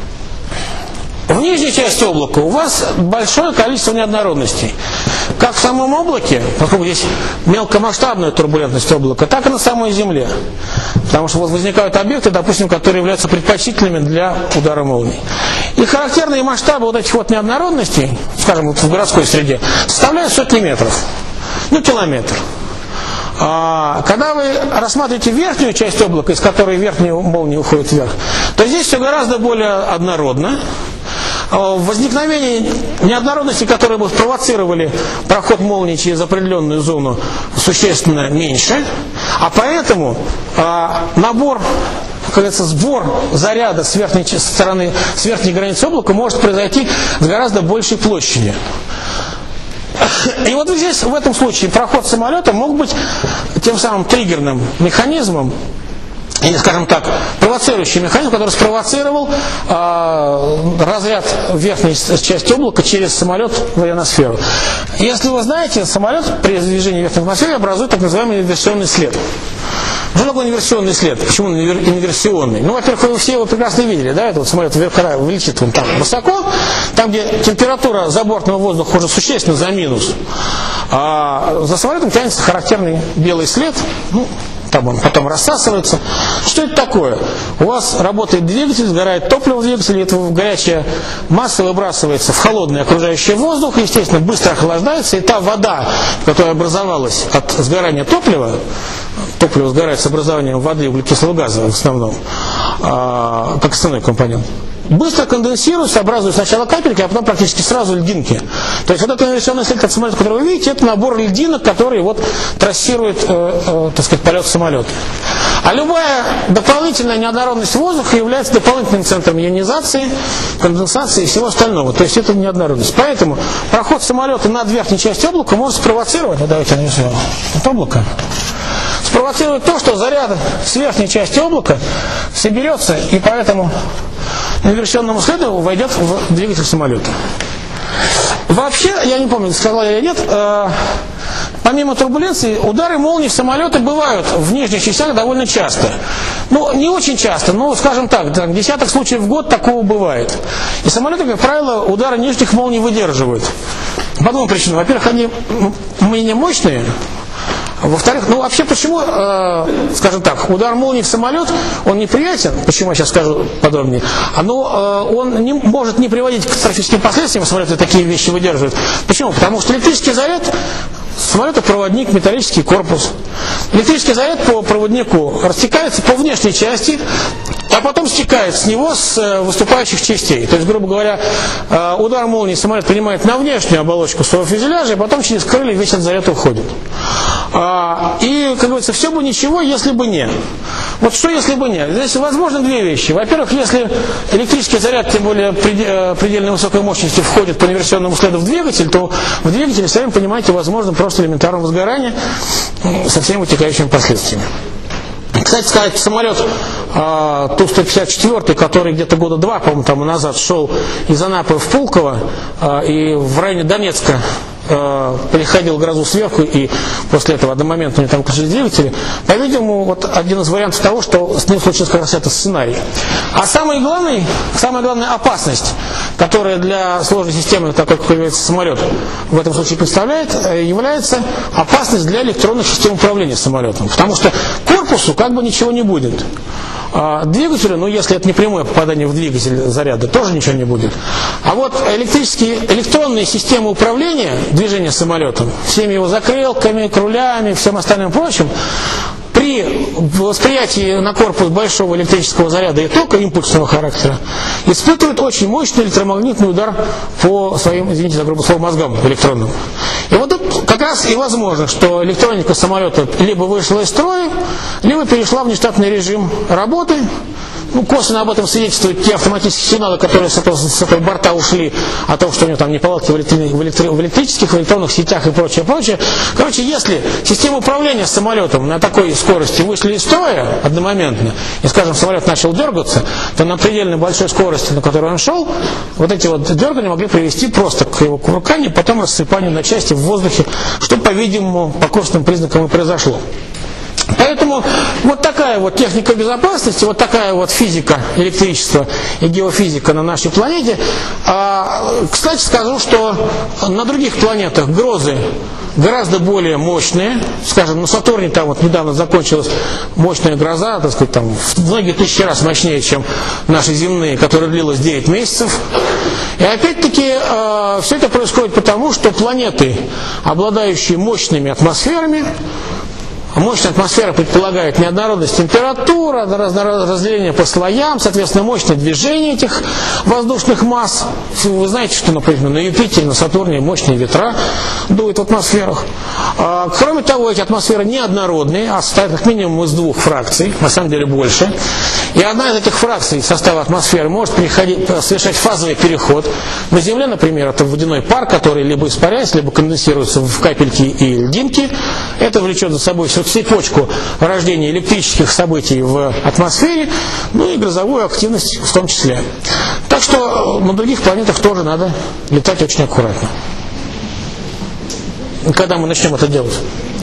В нижней части облака у вас большое количество неоднородностей. Как в самом облаке, поскольку здесь мелкомасштабная турбулентность облака, так и на самой Земле. Потому что вот возникают объекты, допустим, которые являются предпочтительными для удара молний. И характерные масштабы вот этих вот неоднородностей, скажем, вот в городской среде, составляют сотни метров. Ну, километр. А, когда вы рассматриваете верхнюю часть облака, из которой верхние молнии уходят вверх, то здесь все гораздо более однородно. Возникновение неоднородностей, которые бы спровоцировали проход молнии через определенную зону, существенно меньше. А поэтому а, набор, как говорится, сбор заряда с верхней стороны, с верхней границы облака может произойти с гораздо большей площади. И вот здесь, в этом случае, проход самолета мог быть тем самым триггерным механизмом, или, скажем так, провоцирующий механизм, который спровоцировал э, разряд верхней части облака через самолет в ионосферу. Если вы знаете, самолет при движении в верхней атмосфере образует так называемый инверсионный след. Что такое инверсионный след? Почему он инверсионный? Ну, во-первых, вы все его прекрасно видели, да, это вот самолет летит он там высоко, там, где температура забортного воздуха уже существенно за минус, а за самолетом тянется характерный белый след, ну, там он потом рассасывается. Что это такое? У вас работает двигатель, сгорает топливо в двигателе, эта горячая масса выбрасывается в холодный окружающий воздух, естественно, быстро охлаждается, и та вода, которая образовалась от сгорания топлива, топливо сгорает с образованием воды и углекислого газа в основном, как основной компонент, быстро конденсируются, образуют сначала капельки, а потом практически сразу льдинки. То есть вот это навигационный след от самолета, который вы видите, это набор льдинок, который вот трассирует, э, э, так сказать, полет самолета. А любая дополнительная неоднородность воздуха является дополнительным центром ионизации, конденсации и всего остального. То есть это неоднородность. Поэтому проход самолета над верхней частью облака может спровоцировать, ну, давайте я нарисую это облако, спровоцирует то, что заряд с верхней части облака соберется и поэтому навигационному следу войдет в двигатель самолета. Вообще, я не помню, сказал я или нет, э, помимо турбуленции, удары молний в самолеты бывают в нижних частях довольно часто. Ну, не очень часто, но, скажем так, так, десяток случаев в год такого бывает. И самолеты, как правило, удары нижних молний выдерживают. По двум причинам. Во-первых, они менее мощные. Во-вторых, ну вообще почему, э, скажем так, удар молнии в самолет, он неприятен, почему я сейчас скажу подробнее, но э, он не, может не приводить к катастрофическим последствиям, самолеты такие вещи выдерживают. Почему? Потому что электрический заряд самолета проводник, металлический корпус. Электрический заряд по проводнику растекается по внешней части, а потом стекает с него с выступающих частей. То есть, грубо говоря, удар молнии самолет принимает на внешнюю оболочку своего фюзеляжа, и потом через крылья весь этот заряд уходит. И, как говорится, все бы ничего, если бы не. Вот что если бы не? Здесь возможно две вещи. Во-первых, если электрический заряд, тем более предельно высокой мощности, входит по инверсионному следу в двигатель, то в двигателе, сами понимаете, возможно просто элементарное возгорание со всеми вытекающими последствиями. Кстати сказать, самолет э, Ту сто пятьдесят четыре, который где-то года два, по-моему, тому назад шел из Анапы в Пулково э, и в районе Донецка э, переходил грозу сверху, и после этого одномоментно у него там включили двигатели. По-видимому, вот один из вариантов того, что с ним случился как раз этот сценарий. А самый главный, самая главная опасность, которая для сложной системы, такой, как является самолет, в этом случае представляет, является опасность для электронных систем управления самолетом. Потому что корпусу как бы ничего не будет. А двигателю, ну если это не прямое попадание в двигатель заряда, тоже ничего не будет. А вот электрические, электронные системы управления движением самолетом, всеми его закрылками, крулями, всем остальным прочим, при восприятии на корпус большого электрического заряда и тока импульсного характера испытывают очень мощный электромагнитный удар по своим, извините за грубое слово, мозгам электронным. И вот тут как раз и возможно, что электроника самолета либо вышла из строя, либо перешла в нештатный режим работы. Ну, косвенно об этом свидетельствуют те автоматические сигналы, которые с этого, с этого борта ушли, о том, что у него там неполадки в, электри, в, электри, в электрических, в электронных сетях и прочее, прочее. Короче, если система управления самолетом на такой скорости вышли из строя одномоментно, и, скажем, самолет начал дергаться, то на предельно большой скорости, на которой он шел, вот эти вот дергания могли привести просто к его кувырканию, потом рассыпанию на части в воздухе, что, по-видимому, по косвенным признакам и произошло. Поэтому вот такая вот техника безопасности, вот такая вот физика электричества и геофизика на нашей планете. А, кстати, скажу, что на других планетах грозы гораздо более мощные. Скажем, на Сатурне там вот недавно закончилась мощная гроза, так сказать, там в многие тысячи раз мощнее, чем наши земные, которая длилась девять месяцев. И опять-таки э, все это происходит потому, что планеты, обладающие мощными атмосферами, мощная атмосфера предполагает неоднородность температуры, разделение по слоям, соответственно, мощное движение этих воздушных масс. Вы знаете, что, например, на Юпитере, на Сатурне мощные ветра дуют в атмосферах. Кроме того, эти атмосферы неоднородные, а состоят как минимум из двух фракций, на самом деле больше. И одна из этих фракций состава атмосферы может совершать фазовый переход. На Земле, например, это водяной пар, который либо испаряется, либо конденсируется в капельки и льдинки. Это влечет за собой всю цепочку рождения электрических событий в атмосфере, ну и грозовую активность в том числе. Так что на других планетах тоже надо летать очень аккуратно. Когда мы начнем это делать?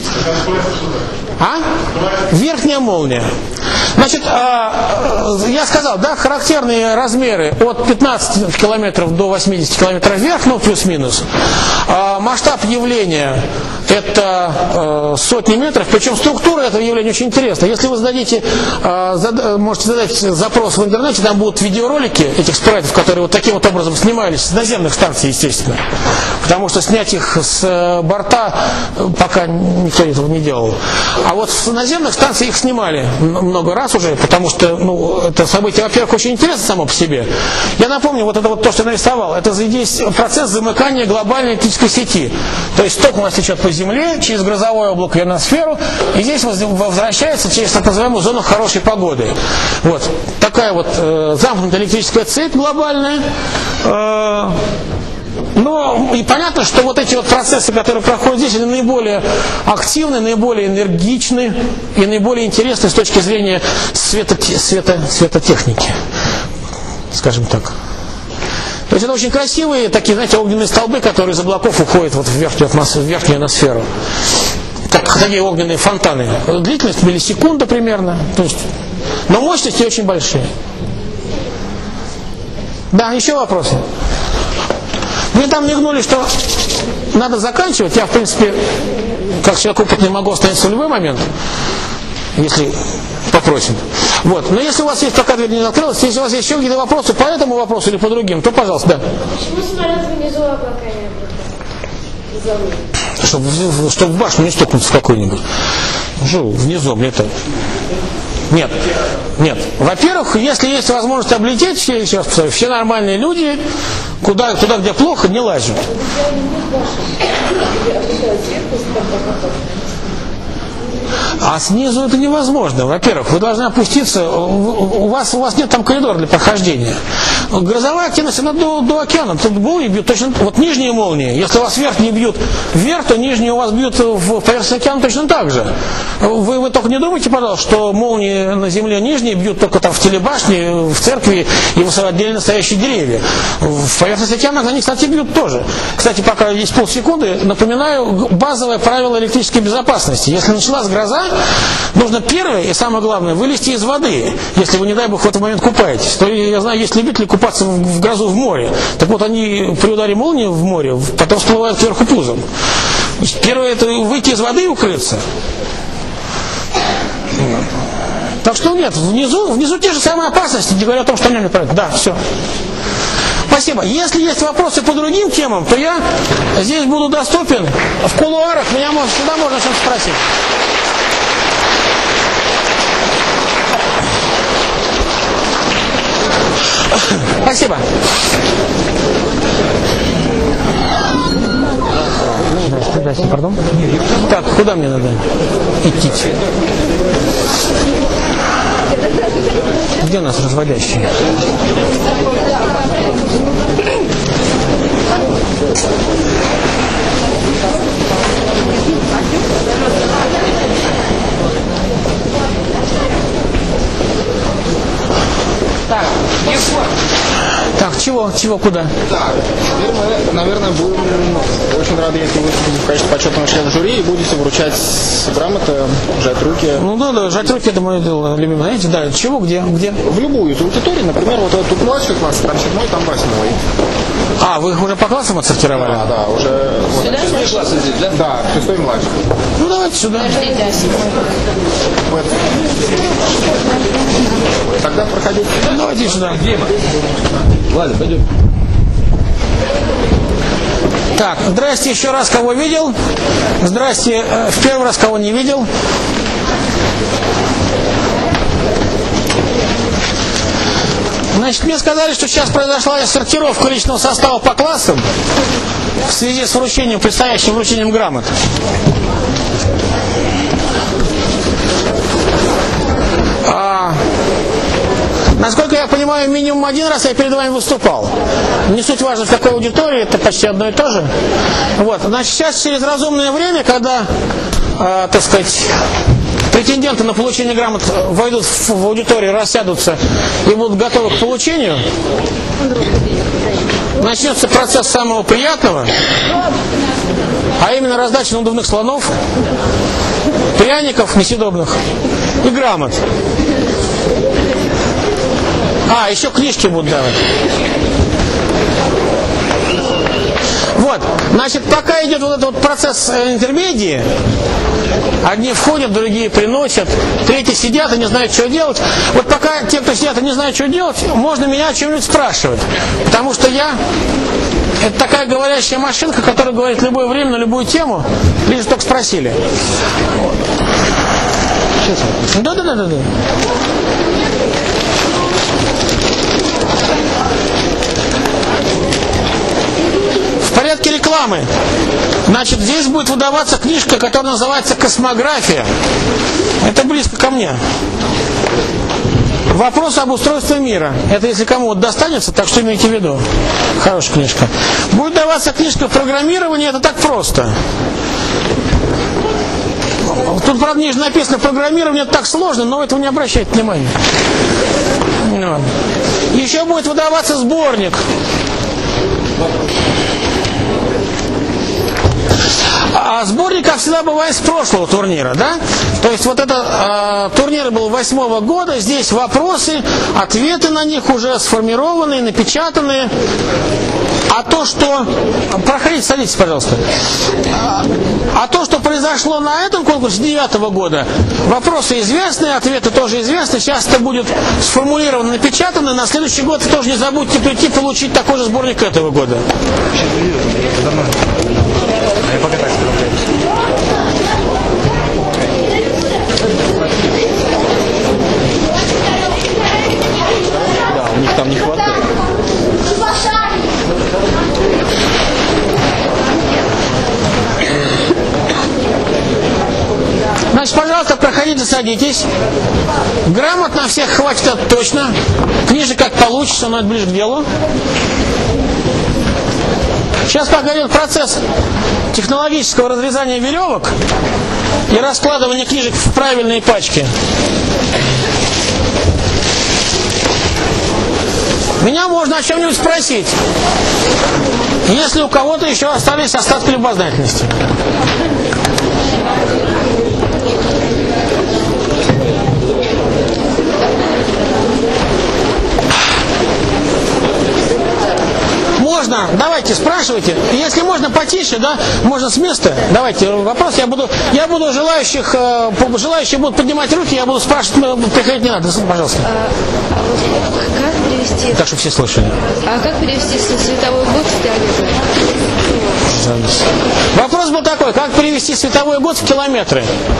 А? Верхняя молния. Значит, я сказал, да, характерные размеры от пятнадцати километров до восьмидесяти километров вверх, ну плюс-минус. Масштаб явления это сотни метров, причем структура этого явления очень интересна. Если вы зададите, можете задать запрос в интернете, там будут видеоролики этих спрайтов, которые вот таким вот образом снимались с наземных станций, естественно. Потому что снять их с борта пока никто этого не делал. А вот с наземных станций их снимали много раз. раз уже, потому что ну, это событие, во-первых, очень интересно само по себе. Я напомню, вот это вот то, что я нарисовал, это здесь процесс замыкания глобальной электрической сети. То есть ток у нас течет по Земле, через грозовое облако в ионосферу, и здесь возвращается через так называемую зону хорошей погоды. Вот. Такая вот э, замкнутая электрическая цепь глобальная. Э, Ну, и понятно, что вот эти вот процессы, которые проходят здесь, они наиболее активны, наиболее энергичны и наиболее интересны с точки зрения свето, свето, светотехники, скажем так. То есть это очень красивые такие, знаете, огненные столбы, которые из облаков уходят вот в верхнюю атмосферу, в верхнюю ионосферу. Как такие огненные фонтаны. Длительность миллисекунда примерно. То есть, но мощности очень большие. Да, еще вопросы? Мне там мигнули, что надо заканчивать. Я, в принципе, как человек опытный, могу остановиться в любой момент, если попросим. Вот. Но если у вас есть, пока дверь не закрылась, если у вас есть еще какие-то вопросы по этому вопросу или по другим, то, пожалуйста, да. Почему самолет внизу облака не Чтобы, чтобы в башню не стукнуться какой-нибудь. Что внизу, мне это... Нет, нет. Во-первых, если есть возможность облететь, все, еще раз повторю, все нормальные люди, куда, туда, где плохо, не лазят. А снизу это невозможно. Во-первых, вы должны опуститься, у вас, у вас нет там коридора для прохождения. Грозовая активность, она до, до океана. Тут молнии бьют точно, вот нижние молнии, если у вас верхние бьют вверх, то нижние у вас бьют в поверхность океана точно так же. Вы, вы только не думайте, пожалуйста, что молнии на земле нижние бьют только там в телебашне, в церкви и в отдельно стоящие деревья. В поверхность океана они, кстати, бьют тоже. Кстати, пока есть полсекунды, напоминаю базовое правило электрической безопасности. Если началась гроза, нужно первое и самое главное вылезти из воды, если вы, не дай бог, в этот момент купаетесь. То я знаю, есть любители купаться в, в грозу в море. Так вот, они при ударе молнии в море потом всплывают кверху пузом. Первое это выйти из воды и укрыться. Так что нет, внизу, внизу те же самые опасности, не говоря о том, что они не правильно. Да, все. Спасибо. Если есть вопросы по другим темам, то я здесь буду доступен в кулуарах. Меня можно, всегда можно что-то спросить. Спасибо. Здрасте, здрасте, пардон. Так, куда мне надо идти? Где у нас разводящие? Так, так, чего, чего, куда? Так, теперь мы, наверное, будем очень рады, если вы выступите в качестве почетного члена жюри и будете вручать грамоты, жать руки. Ну да, да, жать руки это мое дело любимое. Знаете, да, чего, где, где? В любую из аудиторий, например, вот тут младший класс, там седьмой, там восьмой. А, вы их уже по классам отсортировали? Да, да, уже. Сюда вот, классы здесь, да? Да, шестой и младший. Ну давайте сюда. Вот. Тогда проходите. Давайте сюда. Ладно, пойдем. Так, здрасте еще раз, кого видел. Здрасте, э, в первый раз, кого не видел. Значит, мне сказали, что сейчас произошла сортировка личного состава по классам в связи с вручением, предстоящим вручением грамот. А, насколько я понимаю, минимум один раз я перед вами выступал. Не суть важно, в какой аудитории, это почти одно и то же. Вот, значит, сейчас через разумное время, когда, э, так сказать, претенденты на получение грамот войдут в аудиторию, рассядутся и будут готовы к получению, начнется процесс самого приятного, а именно раздача надувных слонов, пряников несъедобных и грамот. А, еще книжки будут давать. Вот, значит, пока идет вот этот вот процесс интермедии, одни входят, другие приносят, третьи сидят и не знают, что делать. Вот пока те, кто сидят и не знают, что делать, можно меня о чем-нибудь спрашивать. Потому что я, это такая говорящая машинка, которая говорит в любое время на любую тему, лишь только спросили. сейчас. Да, да, да, да, да. В порядке рекламы. Значит, здесь будет выдаваться книжка, которая называется «Космография». Это близко ко мне. Вопрос об устройстве мира. Это если кому-то достанется, так что имейте в виду. Хорошая книжка. Будет даваться книжка программирования, это так просто. Тут, правда, ниже написано программирование, это так сложно, но этого не обращайте внимания. Еще будет выдаваться сборник. А сборник, как всегда, бывает с прошлого турнира, да? То есть вот этот э, турнир был восьмого года, здесь вопросы, ответы на них уже сформированные, напечатанные. А то, что... Проходите, садитесь, пожалуйста. А то, что произошло на этом конкурсе девятого года, вопросы известны, ответы тоже известны. Сейчас это будет сформулировано, напечатано. На следующий год вы тоже не забудьте прийти получить такой же сборник этого года. Я пока так справляюсь. Да, у них там не хватает. Значит, пожалуйста, проходите, садитесь. Грамотно всех хватит, это точно. Книжек как получится, но это ближе к делу. Сейчас пока идет процесс технологического разрезания веревок и раскладывания книжек в правильные пачки. Меня можно о чем-нибудь спросить, если у кого-то еще остались остатки любознательности. Можно, давайте, спрашивайте. Если можно потише, да, можно с места. Давайте вопрос. Я буду, я буду желающих, э, желающие будут поднимать руки, я буду спрашивать, приходить не надо, пожалуйста. А, а вот как перевести? Так, чтобы все слышали. А как перевести световой год в километры? Вопрос был такой: как перевести световой год в километры?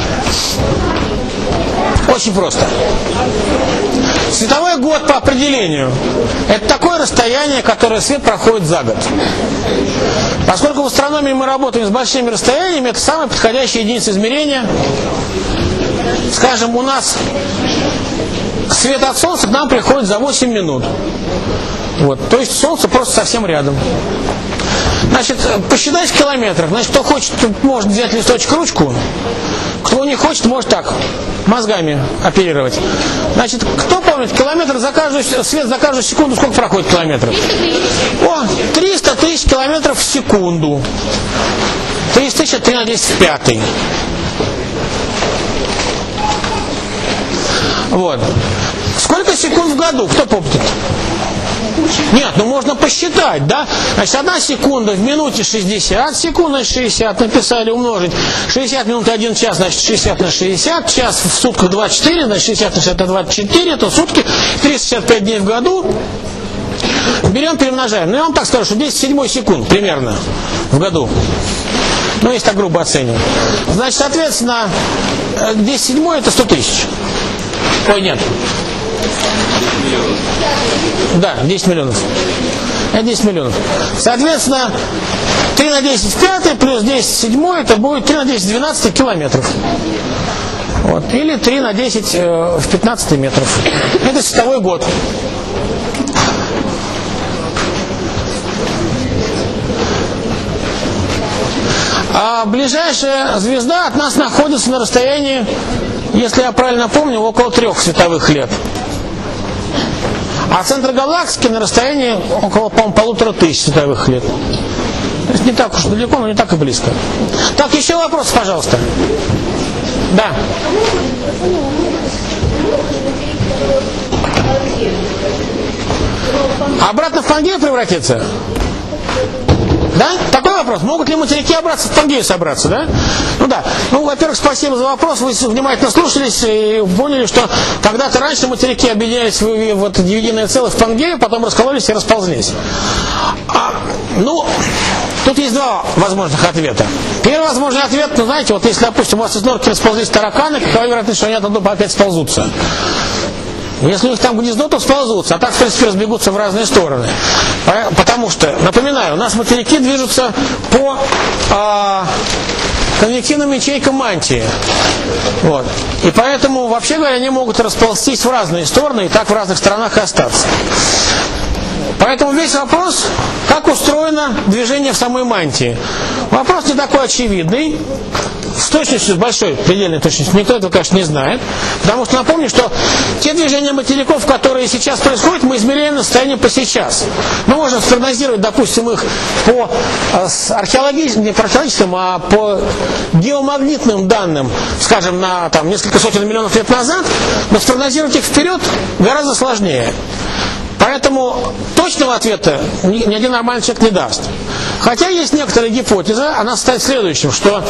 Очень просто. Световой год по определению — это такое расстояние, которое свет проходит за год. Поскольку в астрономии мы работаем с большими расстояниями, это самая подходящая единица измерения. Скажем, у нас свет от Солнца к нам приходит за восемь минут. Вот. То есть Солнце просто совсем рядом. Значит, посчитать в километрах. Значит, кто хочет, может взять листочек, ручку. Кто не хочет, может так, мозгами оперировать. Значит, кто помнит, километр за каждую, свет за каждую секунду сколько проходит километров? О, триста тысяч километров в секунду. триста тысяч, три на десять в пятый. Вот. Сколько секунд в году? Кто помнит? Нет, ну можно посчитать, да? Значит, одна секунда в минуте шестьдесят секунд, значит шестьдесят написали, умножить. шестьдесят минут один час, значит шестьдесят на шестьдесят, час в сутках двадцать четыре, значит шестьдесят на шестьдесят на двадцать четыре, это сутки, триста шестьдесят пять дней в году. Берем, перемножаем. Ну я вам так скажу, что десять седьмой секунд примерно в году. Ну, если так грубо оценивать. Значит, соответственно, десять седьмой это сто тысяч. Ой, нет. Да, десять миллионов. Это десять миллионов. Соответственно, три на десять в пятый плюс десять в седьмой, это будет три на десять в двенадцатый километров. Вот. Или три на десять э, в пятнадцатый метров. Это световой год. А ближайшая звезда от нас находится на расстоянии, если я правильно помню, около трех световых лет. А центр галактики на расстоянии около, по-моему, полутора тысяч световых лет. То есть не так уж далеко, но не так и близко. Так, еще вопрос, пожалуйста. Да. Обратно в Пангею превратиться? Да? Такой вопрос. Могут ли материки обратно в Пангею собраться, да? Ну да. Ну, во-первых, спасибо за вопрос. Вы внимательно слушались и поняли, что когда-то раньше материки объединялись в вот единое целое в Пангею, потом раскололись и расползлись. А, ну, Тут есть два возможных ответа. Первый возможный ответ, ну знаете, вот если, допустим, у вас из норки расползлись тараканы, какова вероятность, что они оттуда опять сползутся? Если у них там гнездо, то сползутся, а так, в принципе, разбегутся в разные стороны. Потому что, напоминаю, у нас материки движутся по а, конвективным ячейкам мантии. Вот. И поэтому, вообще говоря, они могут расползтись в разные стороны и так в разных сторонах и остаться. Поэтому весь вопрос, как устроено движение в самой мантии. Вопрос не такой очевидный. С точностью, с большой предельной точностью, никто этого, конечно, не знает. Потому что напомню, что те движения материков, которые сейчас происходят, мы измеряем на состоянии по сейчас. Мы можем спрогнозировать, допустим, их по археологическим, не по археологическим, а по геомагнитным данным, скажем, на там, несколько сотен миллионов лет назад, но спрогнозировать их вперед гораздо сложнее. Поэтому точного ответа ни, ни один нормальный человек не даст. Хотя есть некоторая гипотеза, она состоит в следующем, что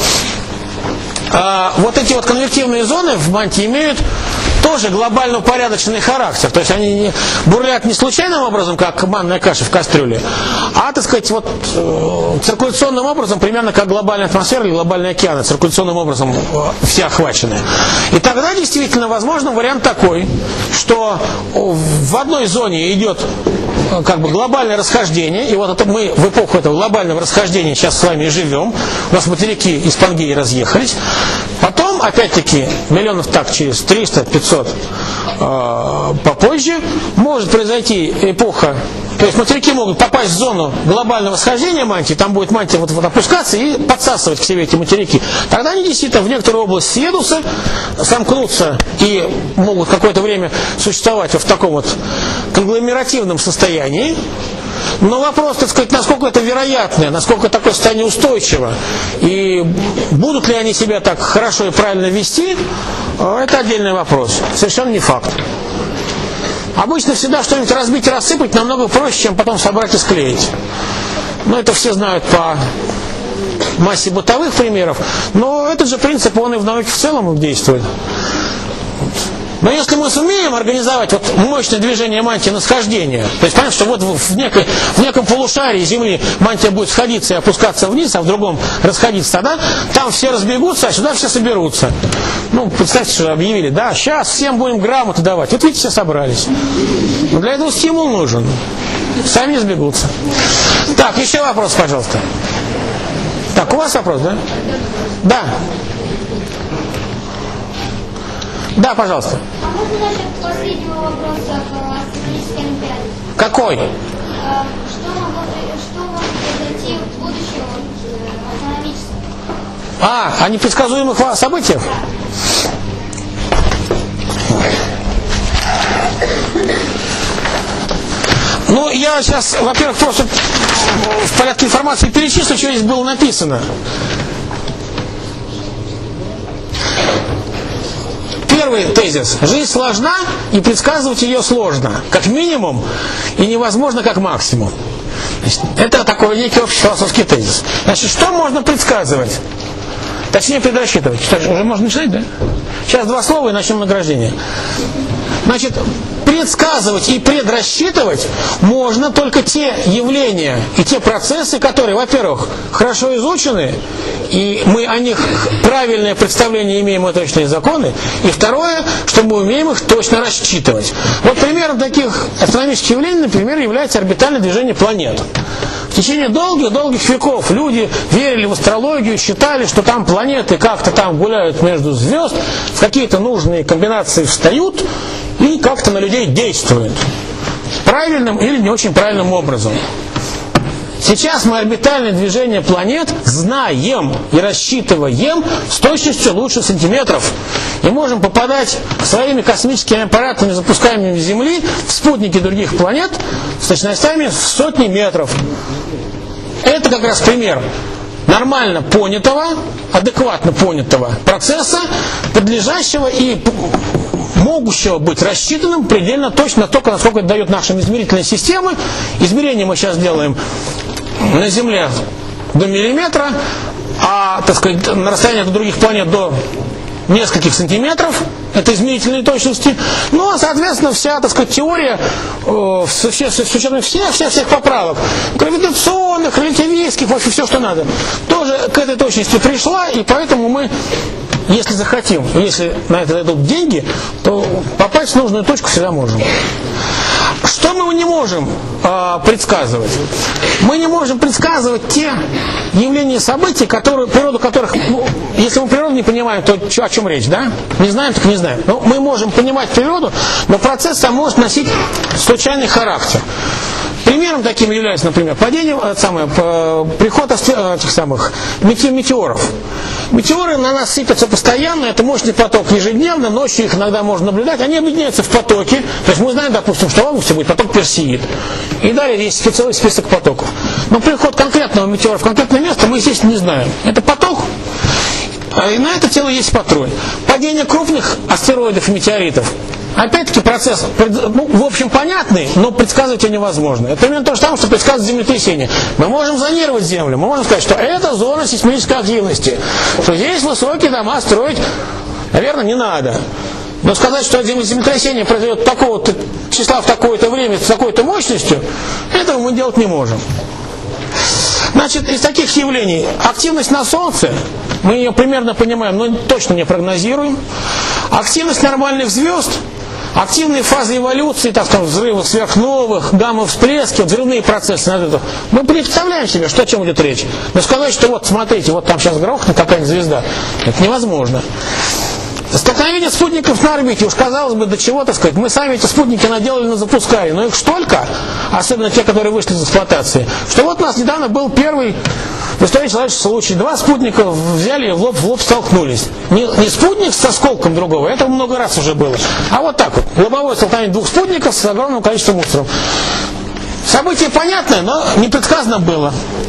э, вот эти вот конвективные зоны в мантии имеют тоже глобально упорядоченный характер. То есть они не бурлят не случайным образом, как манная каша в кастрюле, а, так сказать, вот э, циркуляционным образом, примерно как глобальная атмосфера или глобальные океаны, циркуляционным образом э, все охвачены. И тогда действительно возможен вариант такой, что в одной зоне идет э, как бы глобальное расхождение, и вот это мы в эпоху этого глобального расхождения сейчас с вами и живем. У нас материки из Пангеи разъехались. Потом, опять-таки, миллионов так через триста-пятьсот э, попозже, может произойти эпоха, то есть материки могут попасть в зону глобального схождения мантии, там будет мантия вот, вот опускаться и подсасывать к себе эти материки. Тогда они действительно в некоторую область съедутся, сомкнутся и могут какое-то время существовать вот в таком вот конгломеративном состоянии. Но вопрос, так сказать, насколько это вероятно, насколько такое состояние устойчиво, и будут ли они себя так хорошо и правильно вести, это отдельный вопрос. Совершенно не факт. Обычно всегда что-нибудь разбить и рассыпать намного проще, чем потом собрать и склеить. Но это все знают по массе бытовых примеров, но этот же принцип, он и в науке в целом действует. Но если мы сумеем организовать вот мощное движение мантии на схождение, то есть понятно, что вот в, некой, в неком полушарии Земли мантия будет сходиться и опускаться вниз, а в другом расходиться, тогда там все разбегутся, а сюда все соберутся. Ну, представьте, что объявили, да, сейчас всем будем грамоты давать. Вот видите, все собрались. Но для этого стимул нужен. Сами не сбегутся. Так, еще вопрос, пожалуйста. Так, у вас вопрос, да? Да. Да, пожалуйста. А можно насчет последнего вопроса к астрономической олимпиаде? Какой? Что могло, что может произойти в будущем астрономическом? А, о непредсказуемых событиях? Ну, я сейчас, во-первых, просто в порядке информации перечислю, что здесь было написано. Первый тезис. Жизнь сложна, и предсказывать ее сложно. Как минимум, и невозможно как максимум. Значит, это такой некий общефилософский тезис. Значит, что можно предсказывать? Точнее, предрасчитывать. Что, уже можно начинать, да? Сейчас два слова и начнем награждение. Значит, предсказывать и предрасчитывать можно только те явления и те процессы, которые, во-первых, хорошо изучены, и мы о них правильное представление имеем и точные законы, и второе, что мы умеем их точно рассчитывать. Вот примером таких астрономических явлений, например, является орбитальное движение планет. В течение долгих-долгих веков люди верили в астрологию, считали, что там планеты как-то там гуляют между звезд, в какие-то нужные комбинации встают и как-то на людей действуют. Правильным или не очень правильным образом. Сейчас мы орбитальное движение планет знаем и рассчитываем с точностью лучше сантиметров. И можем попадать своими космическими аппаратами, запускаемыми с Земли, в спутники других планет с точностями в сотни метров. Это как раз пример нормально понятого, адекватно понятого процесса, подлежащего и могущего быть рассчитанным предельно точно настолько, насколько это дает наши измерительные системы. Измерения мы сейчас делаем на Земле до миллиметра, а, так сказать, на расстоянии до других планет до нескольких сантиметров, это измерительные точности, ну а соответственно вся, так сказать, теория э, с, с учетом всех, всех, всех поправок, гравитационных, релятивистских, вообще все, что надо, тоже к этой точности пришла, и поэтому мы, если захотим, если на это дадут деньги, то попасть в нужную точку всегда можем. Что мы не можем э, предсказывать? Мы не можем предсказывать те явления, события, которые, природу которых, ну, если мы природу не понимаем, то о чем речь, да? Не знаем, так не знаем. Но мы можем понимать природу, но процесс сам может носить случайный характер. Примером таким является, например, падение, самое, приход этих самых метеоров. Метеоры на нас сыпятся постоянно, это мощный поток ежедневно, ночью их иногда можно наблюдать, они объединяются в потоки. То есть мы знаем, допустим, что в августе будет поток Персеид. И далее есть целый список потоков. Но приход конкретного метеора в конкретное место мы, естественно, не знаем. Это поток, и на это тело есть патруль. Падение крупных астероидов и метеоритов. Опять-таки процесс, ну, в общем, понятный, но предсказывать его невозможно. Это примерно то же самое, что предсказывать землетрясение. Мы можем зонировать Землю, мы можем сказать, что это зона сейсмической активности, что здесь высокие дома строить, наверное, не надо. Но сказать, что землетрясение произойдет такого-то числа в такое-то время с такой-то мощностью, этого мы делать не можем. Значит, из таких явлений активность на Солнце, мы ее примерно понимаем, но точно не прогнозируем. Активность нормальных звезд, активные фазы эволюции, так сказать, взрывы сверхновых, гамма-всплески, взрывные процессы. Мы представляем себе, что, о чем идет речь. Но сказать, что вот смотрите, вот там сейчас грохнет какая-нибудь звезда, это невозможно. Столкновение спутников на орбите, уж казалось бы, до чего, так сказать, мы сами эти спутники наделали, но запускали, но их столько, особенно те, которые вышли из эксплуатации, что вот у нас недавно был первый в истории человечества случай. Два спутника взяли и в лоб в лоб столкнулись. Не, не спутник с осколком другого, это много раз уже было, а вот так вот, лобовое столкновение двух спутников с огромным количеством мусора. Событие понятное, но не предсказано было.